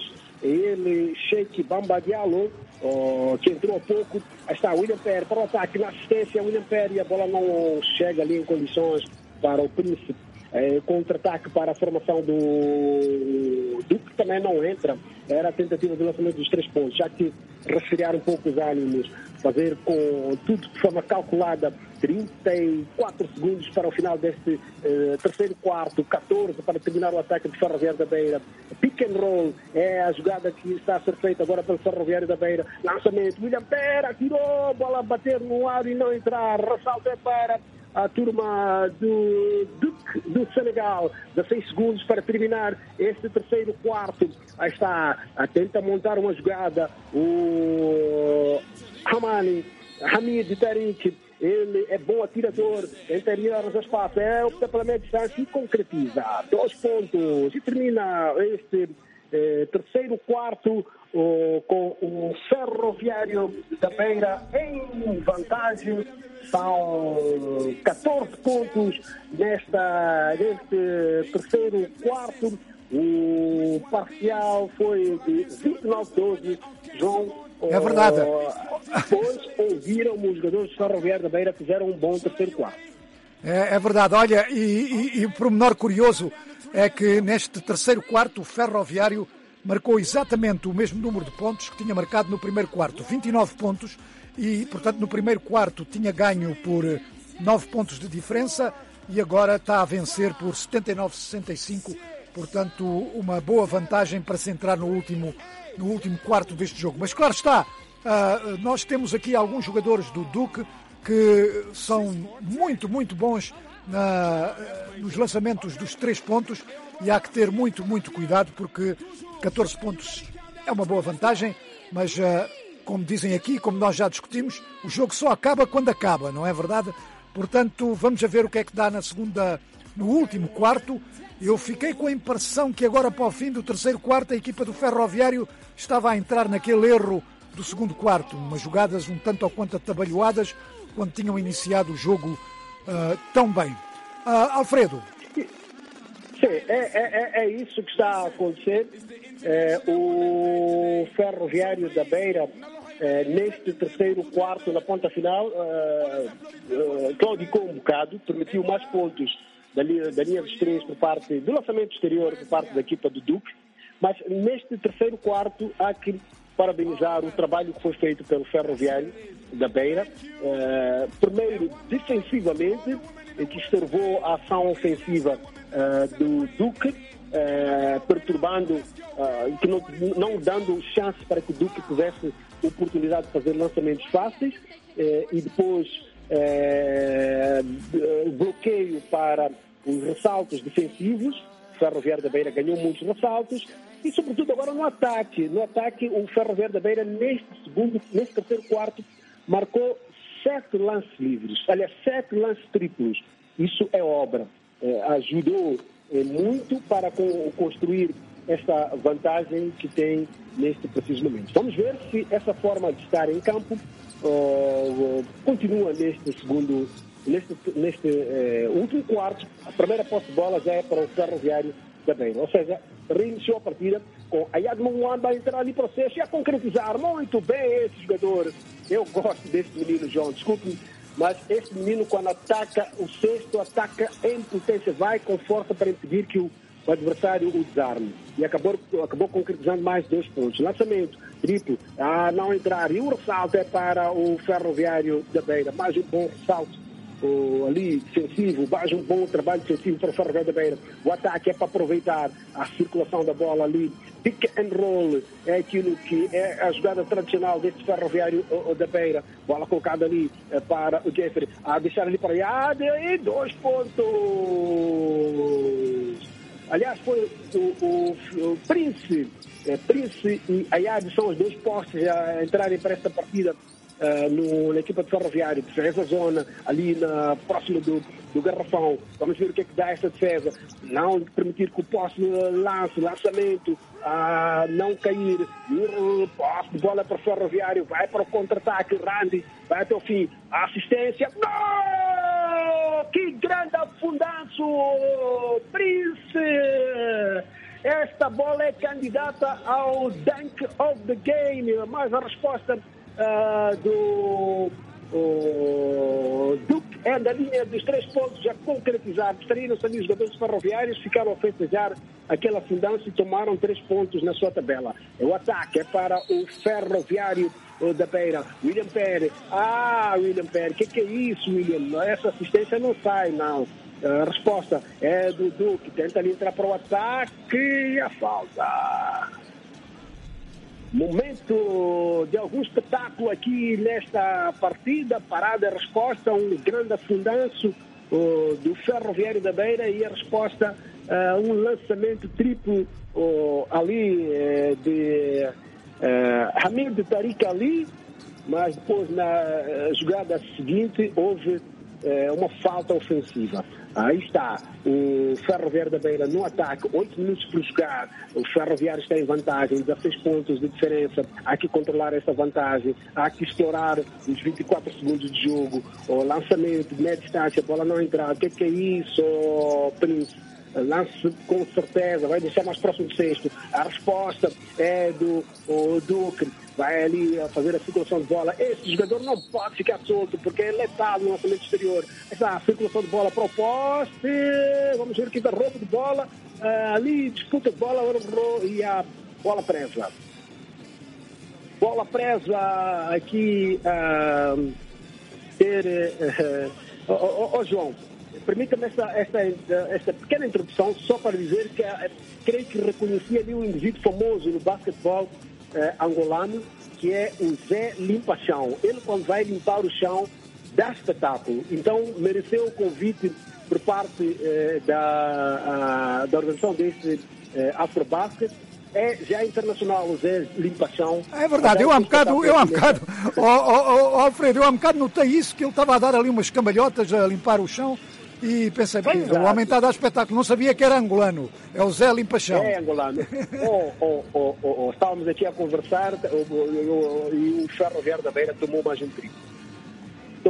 ele, Sheikh Bamba Diallo, oh, que entrou há pouco. Aí está William Pérez para o ataque, na assistência, William Pérez, e a bola não chega ali em condições para o Príncipe. Eh, contra-ataque para a formação do Duque, também não entra. Era a tentativa de lançamento dos três pontos, já que resfriar um pouco os ânimos, fazer com tudo de forma calculada. Trinta e quatro segundos para o final deste uh, terceiro quarto, catorze para terminar o ataque de Ferroviário da Beira. Pick and roll é a jogada que está a ser feita agora pelo Ferroviário da Beira. Lançamento, William Pérez tirou, bola a bater no ar e não entrar. Ressalto é para a turma do Duque do Senegal. dezesseis segundos para terminar este terceiro quarto. Aí está, tenta montar uma jogada o Hamani, Hamid Tariq. Ele é bom atirador, tentaria arranjar espaço, é optar pela média distância e concretiza. Dois pontos e termina este eh, terceiro quarto oh, com o Ferroviário da Beira em vantagem. São catorze pontos nesta, neste terceiro quarto. O parcial foi de vinte e nove a doze. João. É verdade. Depois ouviram os jogadores de Ferroviário da Beira, fizeram um bom terceiro quarto. É, é verdade. Olha, e, e, e o pormenor curioso é que neste terceiro quarto o Ferroviário marcou exatamente o mesmo número de pontos que tinha marcado no primeiro quarto, vinte e nove pontos, e portanto no primeiro quarto tinha ganho por nove pontos de diferença e agora está a vencer por setenta e nove a sessenta e cinco, portanto uma boa vantagem para se entrar no último no último quarto deste jogo. Mas claro está, uh, nós temos aqui alguns jogadores do Duque que são muito, muito bons na, nos lançamentos dos três pontos e há que ter muito, muito cuidado porque catorze pontos é uma boa vantagem, mas uh, como dizem aqui, como nós já discutimos, o jogo só acaba quando acaba, não é verdade? Portanto, vamos a ver o que é que dá na segunda, no último quarto. Eu fiquei com a impressão que agora para o fim do terceiro quarto a equipa do Ferroviário estava a entrar naquele erro do segundo quarto, umas jogadas um tanto ou quanto atabalhoadas quando tinham iniciado o jogo uh, tão bem. Uh, Alfredo. Sim, é, é, é isso que está a acontecer. É, o Ferroviário da Beira, é, neste terceiro quarto, na ponta final, é, é, claudicou um bocado, permitiu mais pontos da linha, da linha dos três por parte do lançamento exterior por parte da equipa do Duque, mas neste terceiro quarto há que parabenizar o trabalho que foi feito pelo Ferroviário da Beira, é, primeiro defensivamente, que observou a ação ofensiva Uh, do Duque, uh, perturbando, uh, que não, não dando chance para que o Duque tivesse oportunidade de fazer lançamentos fáceis, uh, e depois uh, o bloqueio para os ressaltos defensivos. O Ferroviário da Beira ganhou muitos ressaltos e, sobretudo, agora no ataque. No ataque, o Ferroviário da Beira, neste segundo, neste terceiro quarto, marcou sete lances livres, aliás, sete lances triplos. Isso é obra. Eh, ajudou eh, muito para co- construir esta vantagem que tem neste preciso momento. Vamos ver se essa forma de estar em campo uh, continua neste segundo, neste, neste uh, último quarto. A primeira posse de bola já é para o Ferroviário da Beira, ou seja, reiniciou a partida com Ayad Mwamba a entrar ali para o sexto e a concretizar muito bem esse jogador. Eu gosto desse menino, João, desculpe-me, mas esse menino, quando ataca o sexto, ataca em potência, vai com força para impedir que o, o adversário o desarme. E acabou, acabou concretizando mais dois pontos. Lançamento, triplo, a não entrar. E o ressalto é para o Ferroviário da Beira. Mais um bom ressalto o, ali, defensivo. Mais um bom trabalho defensivo para o Ferroviário da Beira. O ataque é para aproveitar a circulação da bola ali. Pick and roll é aquilo que é a jogada tradicional deste Ferroviário da Beira. Bola colocada ali para o Jeffrey. A deixar ali para Ayad e dois pontos. Aliás, foi o, o, o Prince. É, Prince e Ayad são os dois postes a entrarem para esta partida. Uh, no, na equipa de Ferroviário, defesa zona ali na, próximo do, do garrafão. Vamos ver o que é que dá esta defesa. Não permitir que o posse lance, lançamento, uh, não cair. O posse de bola para o Ferroviário, vai para o contra-ataque. Randy vai até o fim. A assistência. Gol! Que grande afundanço! Prince! Esta bola é candidata ao Dunk of the Game, mas a resposta Uh, do uh, Duque é da linha dos três pontos já concretizados. Traíram-se ali os jogadores ferroviários, ficaram a festejar aquela afundança e tomaram três pontos na sua tabela. O ataque é para o Ferroviário da Beira. William Pérez. Ah, William Pérez, o que, que é isso, William? Essa assistência não sai, não. A resposta é do Duque. Tenta ali entrar para o ataque e a falta. Momento de algum espetáculo aqui nesta partida, parada a resposta, um grande afundanço uh, do Ferroviário da Beira e a resposta a uh, um lançamento triplo uh, ali uh, de uh, Hamid Tariq Ali, mas depois na uh, jogada seguinte houve uh, uma falta ofensiva. Aí está o Ferroviário da Beira no ataque, oito minutos por jogar. O Ferroviário está em vantagem, dezasseis pontos de diferença. Há que controlar essa vantagem, há que explorar os vinte e quatro segundos de jogo. O lançamento de média distância, a bola não entrar. O que é, que é isso, Prince? Lance com certeza, vai deixar mais próximo do sexto. A resposta é do o Duque, vai ali a fazer a circulação de bola. Esse jogador não pode ficar solto porque é letal no lançamento exterior. Essa circulação de bola para o poste, vamos ver aqui da roubo de bola, uh, ali disputa de bola e a bola presa. Bola presa aqui uh, ter uh, uh, uh, uh, uh, João, permita-me esta, esta, esta pequena introdução só para dizer que uh, creio que reconheci ali um indivíduo famoso no basquetebol uh, angolano, que é o Zé Limpa-Chão. Ele, quando vai limpar o chão, dá espetáculo. Então, mereceu o convite por parte uh, da, uh, da organização deste uh, Afrobasket. É já internacional o Zé Limpa-Chão. É verdade, eu há um bocado, eu há um bocado, oh, oh, oh, Alfredo, eu há um bocado notei isso, que ele estava a dar ali umas cambalhotas a limpar o chão e pensei, bem, o homem está a dar espetáculo, não sabia que era angolano, é o Zé Limpa-Chão. É angolano. oh, oh, oh, oh, oh. Estávamos aqui a conversar oh, oh, oh, e o Ferroviário da Beira tomou mais um triplo.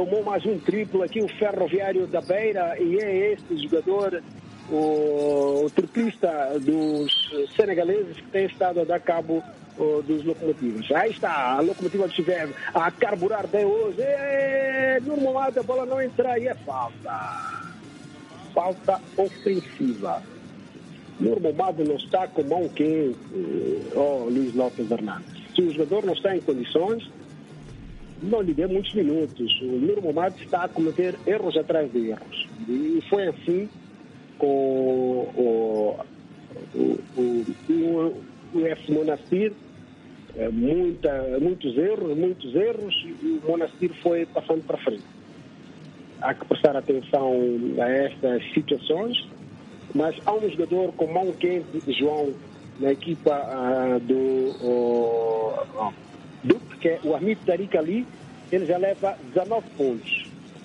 tomou mais um triplo aqui, o Ferroviário da Beira, e é este jogador, o, o triplista dos senegaleses, que tem estado a dar cabo o, dos locomotivos. Aí está, a locomotiva estiver a carburar bem hoje. E, normalmente a bola não entra e é falta. Falta ofensiva. Normalmente não está com mão quente, oh, Luiz Lopes Hernandes. Se o jogador não está em condições, não lhe dê muitos minutos. O Normalmente está a cometer erros atrás de erros. E foi assim com o, o, o, o, o F C Monastir. Muita, muitos erros, muitos erros, e o Monastir foi passando para frente. Há que prestar atenção a estas situações, mas há um jogador com mão quente de João na equipa uh, do uh, Duque, que é o Hamid Tariq Ali. Ele já leva dezanove pontos.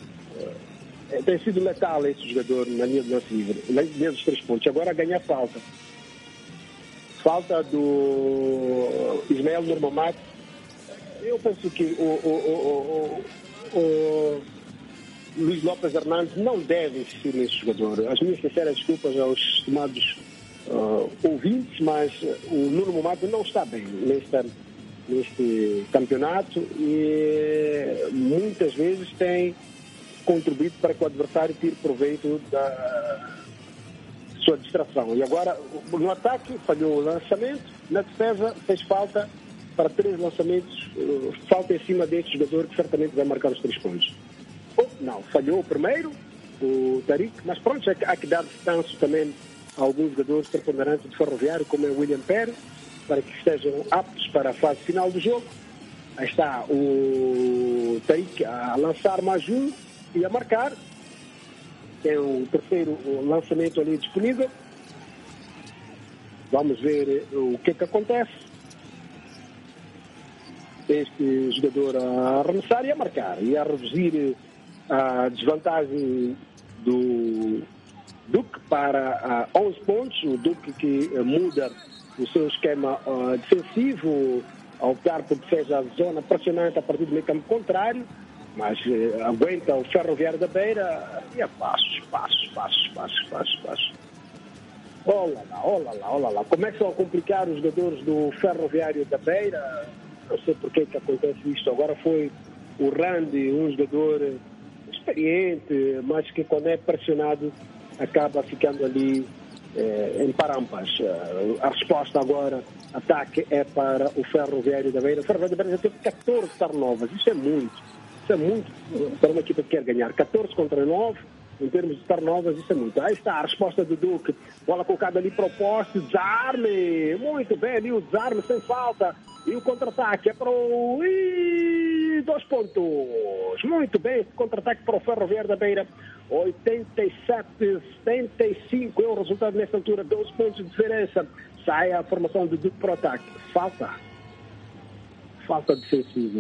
Uh, tem sido letal esse jogador na linha de lance livre, na linha dos três pontos. Agora ganha falta. Falta do Ismael Nurmamad. Eu penso que o, o, o, o, o Luiz Lopes Hernandes não deve insistir nesse jogador. As minhas sinceras desculpas aos estimados uh, ouvintes, mas o Nuno Momado não está bem nesta, neste campeonato e muitas vezes tem contribuído para que o adversário tire proveito da sua distração. E agora, no ataque, falhou o lançamento, na defesa fez falta para três lançamentos, uh, falta em cima deste jogador que certamente vai marcar os três pontos. Oh, não, falhou o primeiro, o Tariq, mas pronto, há que dar descanso também a alguns jogadores preponderantes de Ferroviário, como é o William Pérez, para que estejam aptos para a fase final do jogo. Aí está o Tariq a lançar mais um e a marcar. Tem o terceiro lançamento ali disponível. Vamos ver o que é que acontece. Este jogador a arremessar e a marcar e a reduzir a desvantagem do Duque para uh, onze pontos. O Duque que uh, muda o seu esquema uh, defensivo, a optar por defesa da zona pressionante a partir do meio campo contrário, mas uh, aguenta o Ferroviário da Beira e a passos, passos, passos, passos, passos, passos. Olha lá, olha lá, olha lá. Começam a complicar os jogadores do Ferroviário da Beira. Não sei por que que acontece isto. Agora foi o Randy, um jogador experiente, mas que quando é pressionado acaba ficando ali eh, em parampas. Uh, a resposta agora, ataque, é para o Ferroviário da Beira. O Ferroviário da Beira já teve catorze turnovers. Isso é muito. Isso é muito para uma equipa que quer ganhar. catorze contra nove, em termos de turnovers, isso é muito. Aí está a resposta do Duque. Bola colocada ali para o poste. Desarme. Muito bem ali o desarme, sem falta. E o contra-ataque é para o... Ih, dois pontos. Muito bem, contra-ataque para o Ferroviário da Beira. oitenta e sete a setenta e cinco é o resultado nesta altura. doze pontos de diferença. Sai a formação do Duque para o ataque. Falta. Falta defensiva.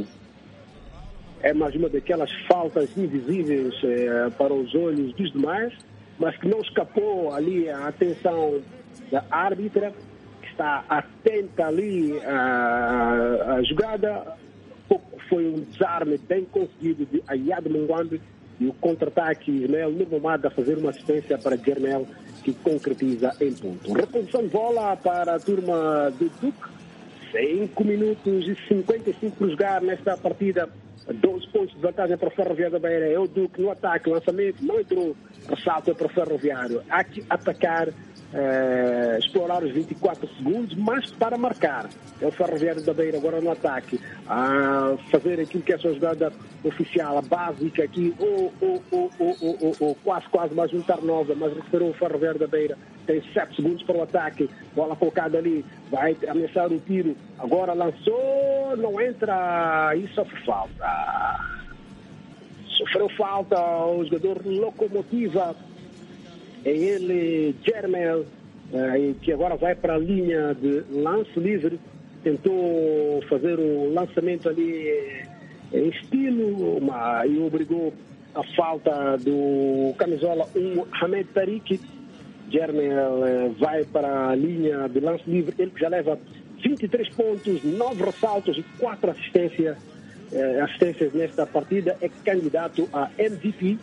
É mais uma daquelas faltas invisíveis eh, para os olhos dos demais, mas que não escapou ali a atenção da árbitra, está atenta ali à, à jogada. Pouco foi um desarme bem conseguido de Ayad Mungwambi e o contra-ataque Ismael Nurmamad a fazer uma assistência para Germel, que concretiza em ponto. Reposição de bola para a turma do Duque. cinco minutos e cinquenta e cinco por jogar nesta partida. doze pontos de vantagem para o Ferroviário da Beira. É o Duque no ataque, lançamento, não entrou. Ressalto é para o Ferroviário. Há que atacar, eh, explorar os vinte e quatro segundos, mas para marcar. É o Ferroviário da Beira agora no ataque. A fazer aquilo que é a sua jogada oficial, a básica aqui. Oh, oh, oh, oh, oh, oh, oh. Quase, quase mais um turnover, mas recuperou o Ferroviário da Beira. Tem sete segundos para o ataque. Bola colocada ali. Vai ameaçar o tiro. Agora lançou. Não entra. E sofre falta. Sofreu falta o jogador Locomotiva. É ele, Germel, que agora vai para a linha de lance livre. Tentou fazer o lançamento ali em estilo e obrigou a falta do camisola um, Hamid Tariq. Germel vai para a linha de lance livre. Ele já leva vinte e três pontos, nove ressaltos e quatro assistências uh, assistências nesta partida, é candidato a M V P.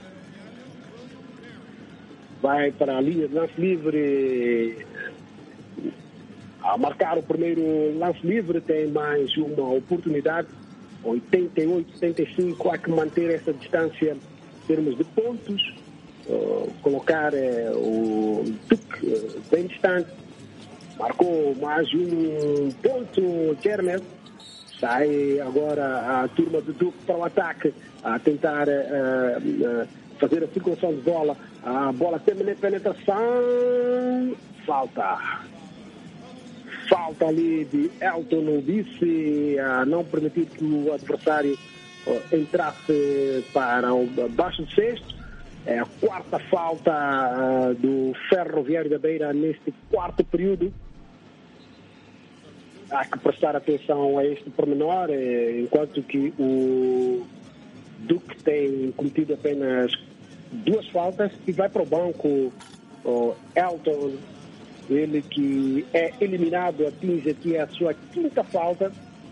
Vai para a linha de lance livre, a marcar o primeiro lance livre, tem mais uma oportunidade, oitenta e oito, setenta e cinco, há que manter essa distância em termos de pontos, uh, colocar uh, o Duke uh, bem distante, marcou mais um ponto, Jeremy, sai agora a turma do Duke para o ataque, a tentar uh, uh, fazer a circulação de bola, a bola termina em penetração, falta. Falta ali de Elton Disse a não permitir que o adversário uh, entrasse para o baixo de sexto. É a quarta falta uh, do Ferroviário da Beira neste quarto período. Há que prestar atenção a este pormenor, eh, enquanto que o Duque tem cometido apenas duas faltas e vai para o banco o Elton. Ele que é eliminado, atinge aqui a sua quinta falta.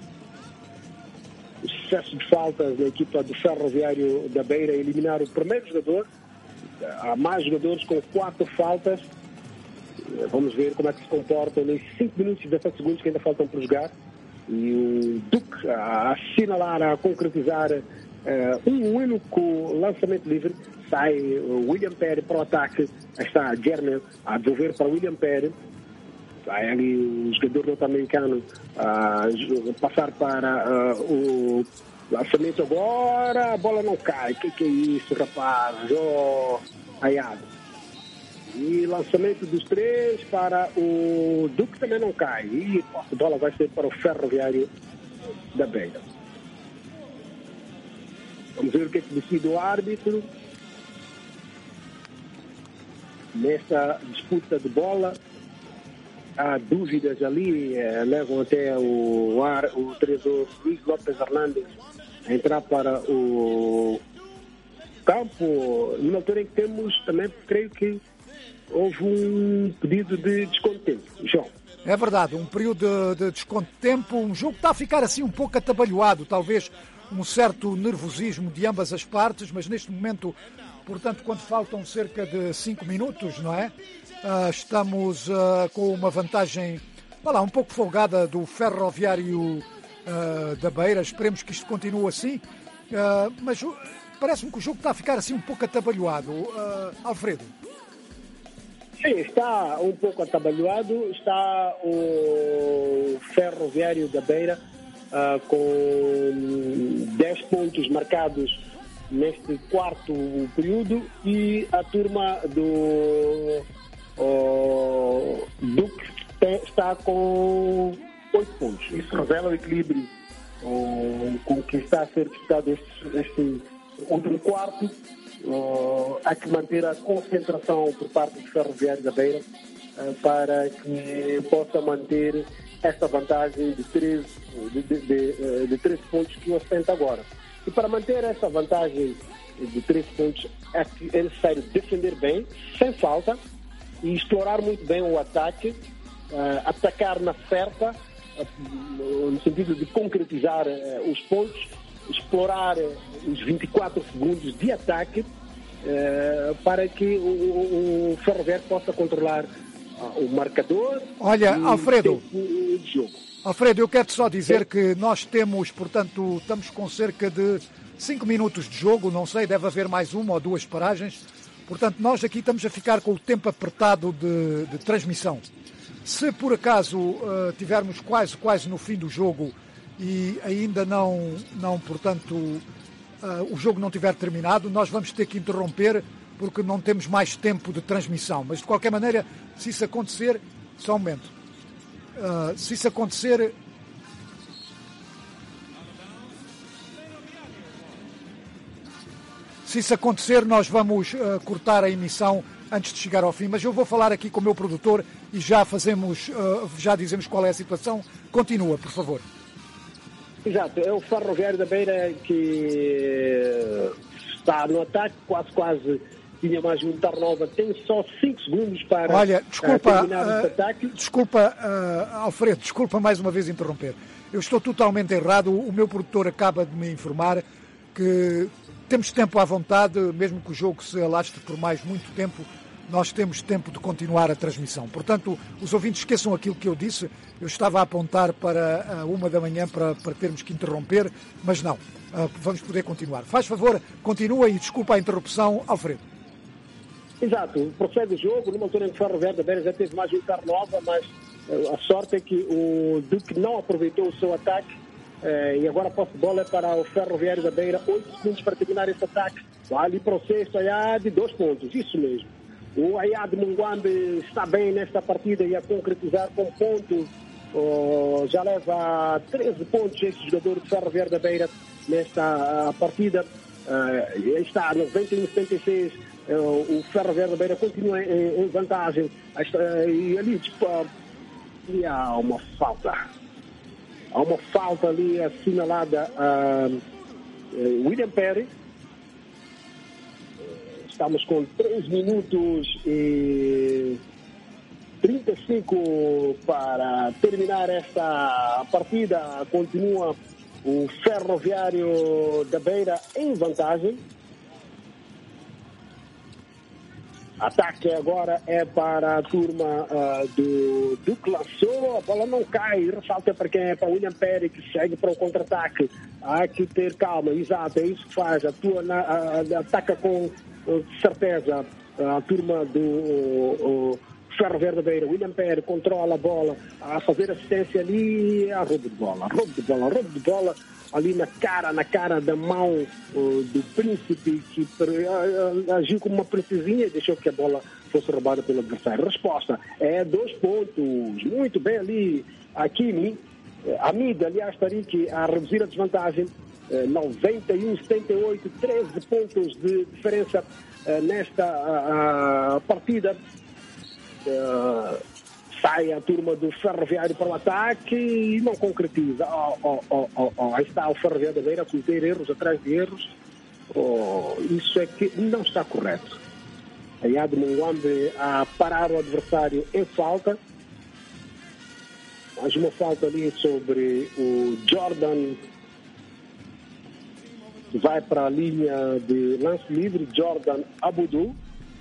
O sucesso de faltas da equipa do Ferroviário da Beira, eliminar o primeiro jogador. Há mais jogadores com quatro faltas. Vamos ver como é que se comportam nesses cinco minutos e dezessete segundos que ainda faltam por jogar. E o Duque a assinalar, a concretizar uh, um único lançamento livre. Sai o William Perry para o ataque. Está Jeremy a devolver para o William Perry. Vai ali o jogador norte-americano a uh, passar para uh, o lançamento agora. A bola não cai. O que, que é isso, rapaz? Oh, aiado. E lançamento dos três para o Duque também não cai. E a bola vai ser para o Ferroviário da Beira. Vamos ver o que, é que decide o árbitro. Nessa disputa de bola, há dúvidas ali, eh, levam até o, ar, o treinador Luís Lopes Hernandes a entrar para o campo, numa altura em que temos também, creio que houve um pedido de desconto de tempo. João. É verdade, um período de, de desconto de tempo, um jogo que está a ficar assim um pouco atabalhoado, talvez um certo nervosismo de ambas as partes, mas neste momento, portanto, quando faltam cerca de cinco minutos, não é? Uh, estamos uh, com uma vantagem, vá lá, um pouco folgada do Ferroviário uh, da Beira. Esperemos que isto continue assim, uh, mas uh, parece-me que o jogo está a ficar assim um pouco atabalhoado. Uh, Alfredo. Sim, está um pouco atabalhoado. Está o Ferroviário da Beira uh, com dez pontos marcados neste quarto período e a turma do uh, Duque está com oito pontos. Isso revela o equilíbrio uh, com que está a ser disputado este, este último quarto. Uh, há que manter a concentração por parte do Ferroviário da Beira uh, para que possa manter esta vantagem de treze de, de, de, de treze pontos que ostenta agora. E para manter essa vantagem de treze pontos é, é necessário defender bem, sem falta, e explorar muito bem o ataque, uh, atacar na certa, uh, no sentido de concretizar uh, os pontos, explorar os vinte e quatro segundos de ataque uh, para que o, o, o Ferroviário possa controlar uh, o marcador. Olha, e Alfredo, o tempo de jogo. Alfredo, eu quero só dizer que nós temos, portanto, estamos com cerca de cinco minutos de jogo, não sei, deve haver mais uma ou duas paragens. Portanto, nós aqui estamos a ficar com o tempo apertado de, de transmissão. Se por acaso uh, tivermos quase, quase no fim do jogo e ainda não, não portanto, uh, o jogo não tiver terminado, nós vamos ter que interromper porque não temos mais tempo de transmissão. Mas, de qualquer maneira, se isso acontecer, só um momento. Uh, se isso acontecer... Se isso acontecer, nós vamos uh, cortar a emissão antes de chegar ao fim, mas eu vou falar aqui com o meu produtor e já fazemos, uh, já dizemos qual é a situação. Continua, por favor. Exato, é o Ferroviário da Beira que está no ataque, quase, quase tinha mais um turnover, tem só cinco segundos para Olha, desculpa, uh, terminar uh, este ataque. Desculpa, uh, Alfredo, desculpa mais uma vez interromper. eu estou totalmente errado. O meu produtor acaba de me informar que temos tempo à vontade, mesmo que o jogo se alastre por mais muito tempo, nós temos tempo de continuar a transmissão. Portanto, os ouvintes esqueçam aquilo que eu disse. Eu estava a apontar para a uma da manhã para, para termos que interromper, mas não, vamos poder continuar. Faz favor, continua e desculpa a interrupção, Alfredo. Exato, prossegue o jogo, numa altura em que o Ferro Velho da Beira já teve mais um carro nova, mas a sorte é que o Duque não aproveitou o seu ataque eh, e agora a posse de bola é para o Ferroviário da Beira, oito segundos para terminar esse ataque. Lá ali para o sexto, aí de dois pontos, isso mesmo. O Ayad Munguambe está bem nesta partida e a concretizar com pontos. Oh, já leva treze pontos esse jogador de Ferroviário da Beira nesta uh, partida. Uh, está a noventa e um a setenta e seis. Uh, o Ferroviário da Beira continua em, em vantagem. Uh, e ali tipo, uh, e há uma falta. Há uma falta ali assinalada a uh, uh, William Perry. Estamos com três minutos e trinta e cinco para terminar esta partida. Continua o Ferroviário da Beira em vantagem. Ataque agora é para a turma uh, do Duque. Lançou, a bola não cai, ressalta para quem é, para William Perry, que segue para o contra-ataque. Há que ter calma, exato, é isso que faz. Atua na, uh, ataca com uh, certeza a turma do uh, uh, Ferro Verde da Beira. William Perry controla a bola, a fazer assistência ali, a roubo de bola, roubo de bola, roubo de bola. Ali na cara, na cara da mão uh, do Príncipe, que uh, agiu como uma princesinha e deixou que a bola fosse roubada pelo adversário. Resposta é dois pontos. Muito bem ali, a Kimi. A Mida, aliás, Tariq, a reduzir a desvantagem. Uh, noventa e um a setenta e oito, treze pontos de diferença uh, nesta uh, uh, partida. Uh, Sai a turma do Ferroviário para o ataque e não concretiza. Oh, oh, oh, oh, oh. Aí está o Ferroviário da Beira a cometer erros atrás de erros. Oh, isso é que não está correto. Ayad Munguambe a parar o adversário em falta. Mais uma falta ali sobre o Jordan. Vai para a linha de lance livre, Jordan Abudu.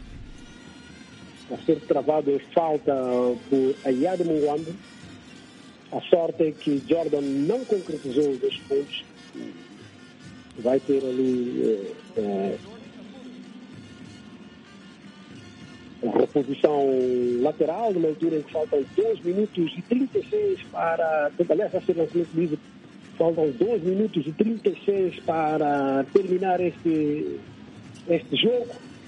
A ser travado falta por Ayad Munguambe. A sorte é que Jordan não concretizou os dois pontos. Vai ter ali é, é, a reposição lateral, numa altura em que faltam dois minutos e trinta e seis para... Aliás, vai ser lançamento livre. Faltam dois minutos e trinta e seis para terminar este, este jogo.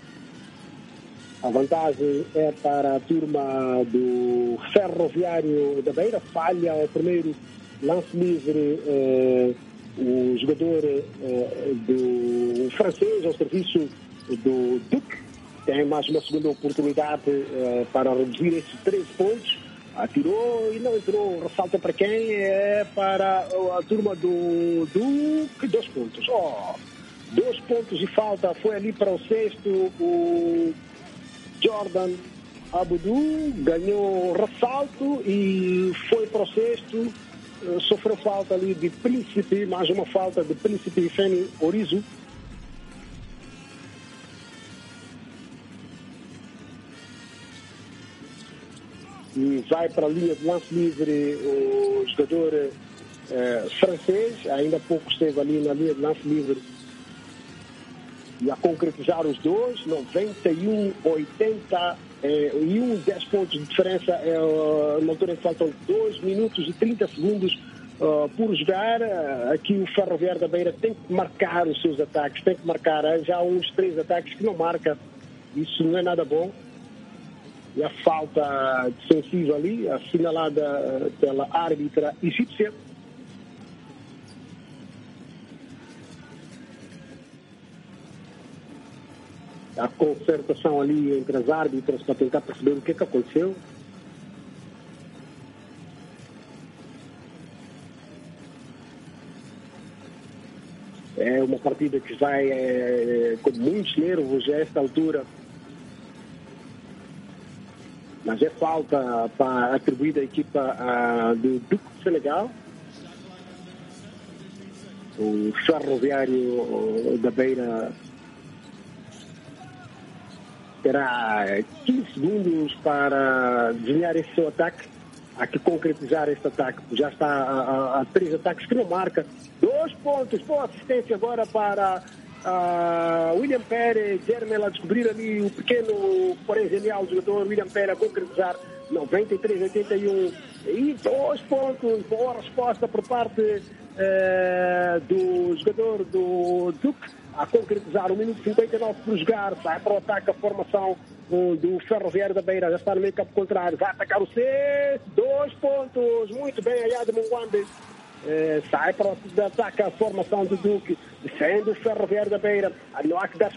A vantagem é para a turma do Ferroviário da Beira. Falha o primeiro lance livre eh, o jogador eh, do francês ao serviço do Duque. Tem mais uma segunda oportunidade eh, para reduzir esses três pontos. Atirou e não entrou. Ressalta para quem? É para a turma do Duque. Dois pontos. Oh, dois pontos de falta. Foi ali para o sexto. O Jordan Abudu ganhou ressalto e foi para o sexto, sofreu falta ali de Príncipe, mais uma falta de Príncipe Feni Orizo. E vai para a linha de lance livre o jogador eh, francês, ainda há pouco esteve ali na linha de lance livre e a concretizar os dois, noventa e um a oitenta eh, e um, dez pontos de diferença, eh, na altura em que faltam dois minutos e trinta segundos uh, por jogar. Uh, aqui o Ferroviário da Beira tem que marcar os seus ataques, tem que marcar, uh, já há uns três ataques que não marca, isso não é nada bom. E a falta defensiva ali, assinalada pela árbitra egípcia. A concertação ali entre as árbitras para tentar perceber o que é que aconteceu. É uma partida que vai é, com muitos nervos a esta altura. Mas é falta para atribuir à equipa a, do Duque de Senegal. O Ferroviário da Beira terá quinze segundos para desenhar esse seu ataque. Há que concretizar este ataque. Já está a, a, a três ataques que não marca. Dois pontos. Boa assistência agora para uh, William Pérez. Jermel a descobrir ali o pequeno, porém genial jogador William Pérez a concretizar noventa e três a oitenta e um. E dois pontos. Boa resposta por parte uh, do jogador do Duque a concretizar. Um minuto e cinquenta e nove por jogar. Sai para o ataque a formação do Ferroviário da Beira. Já está no meio campo contrário. Vai atacar o C. Dois pontos. Muito bem, Ayade Munguambe. Eh, sai para o ataque a formação do Duque. Defende o Ferroviário da Beira. Não há que dar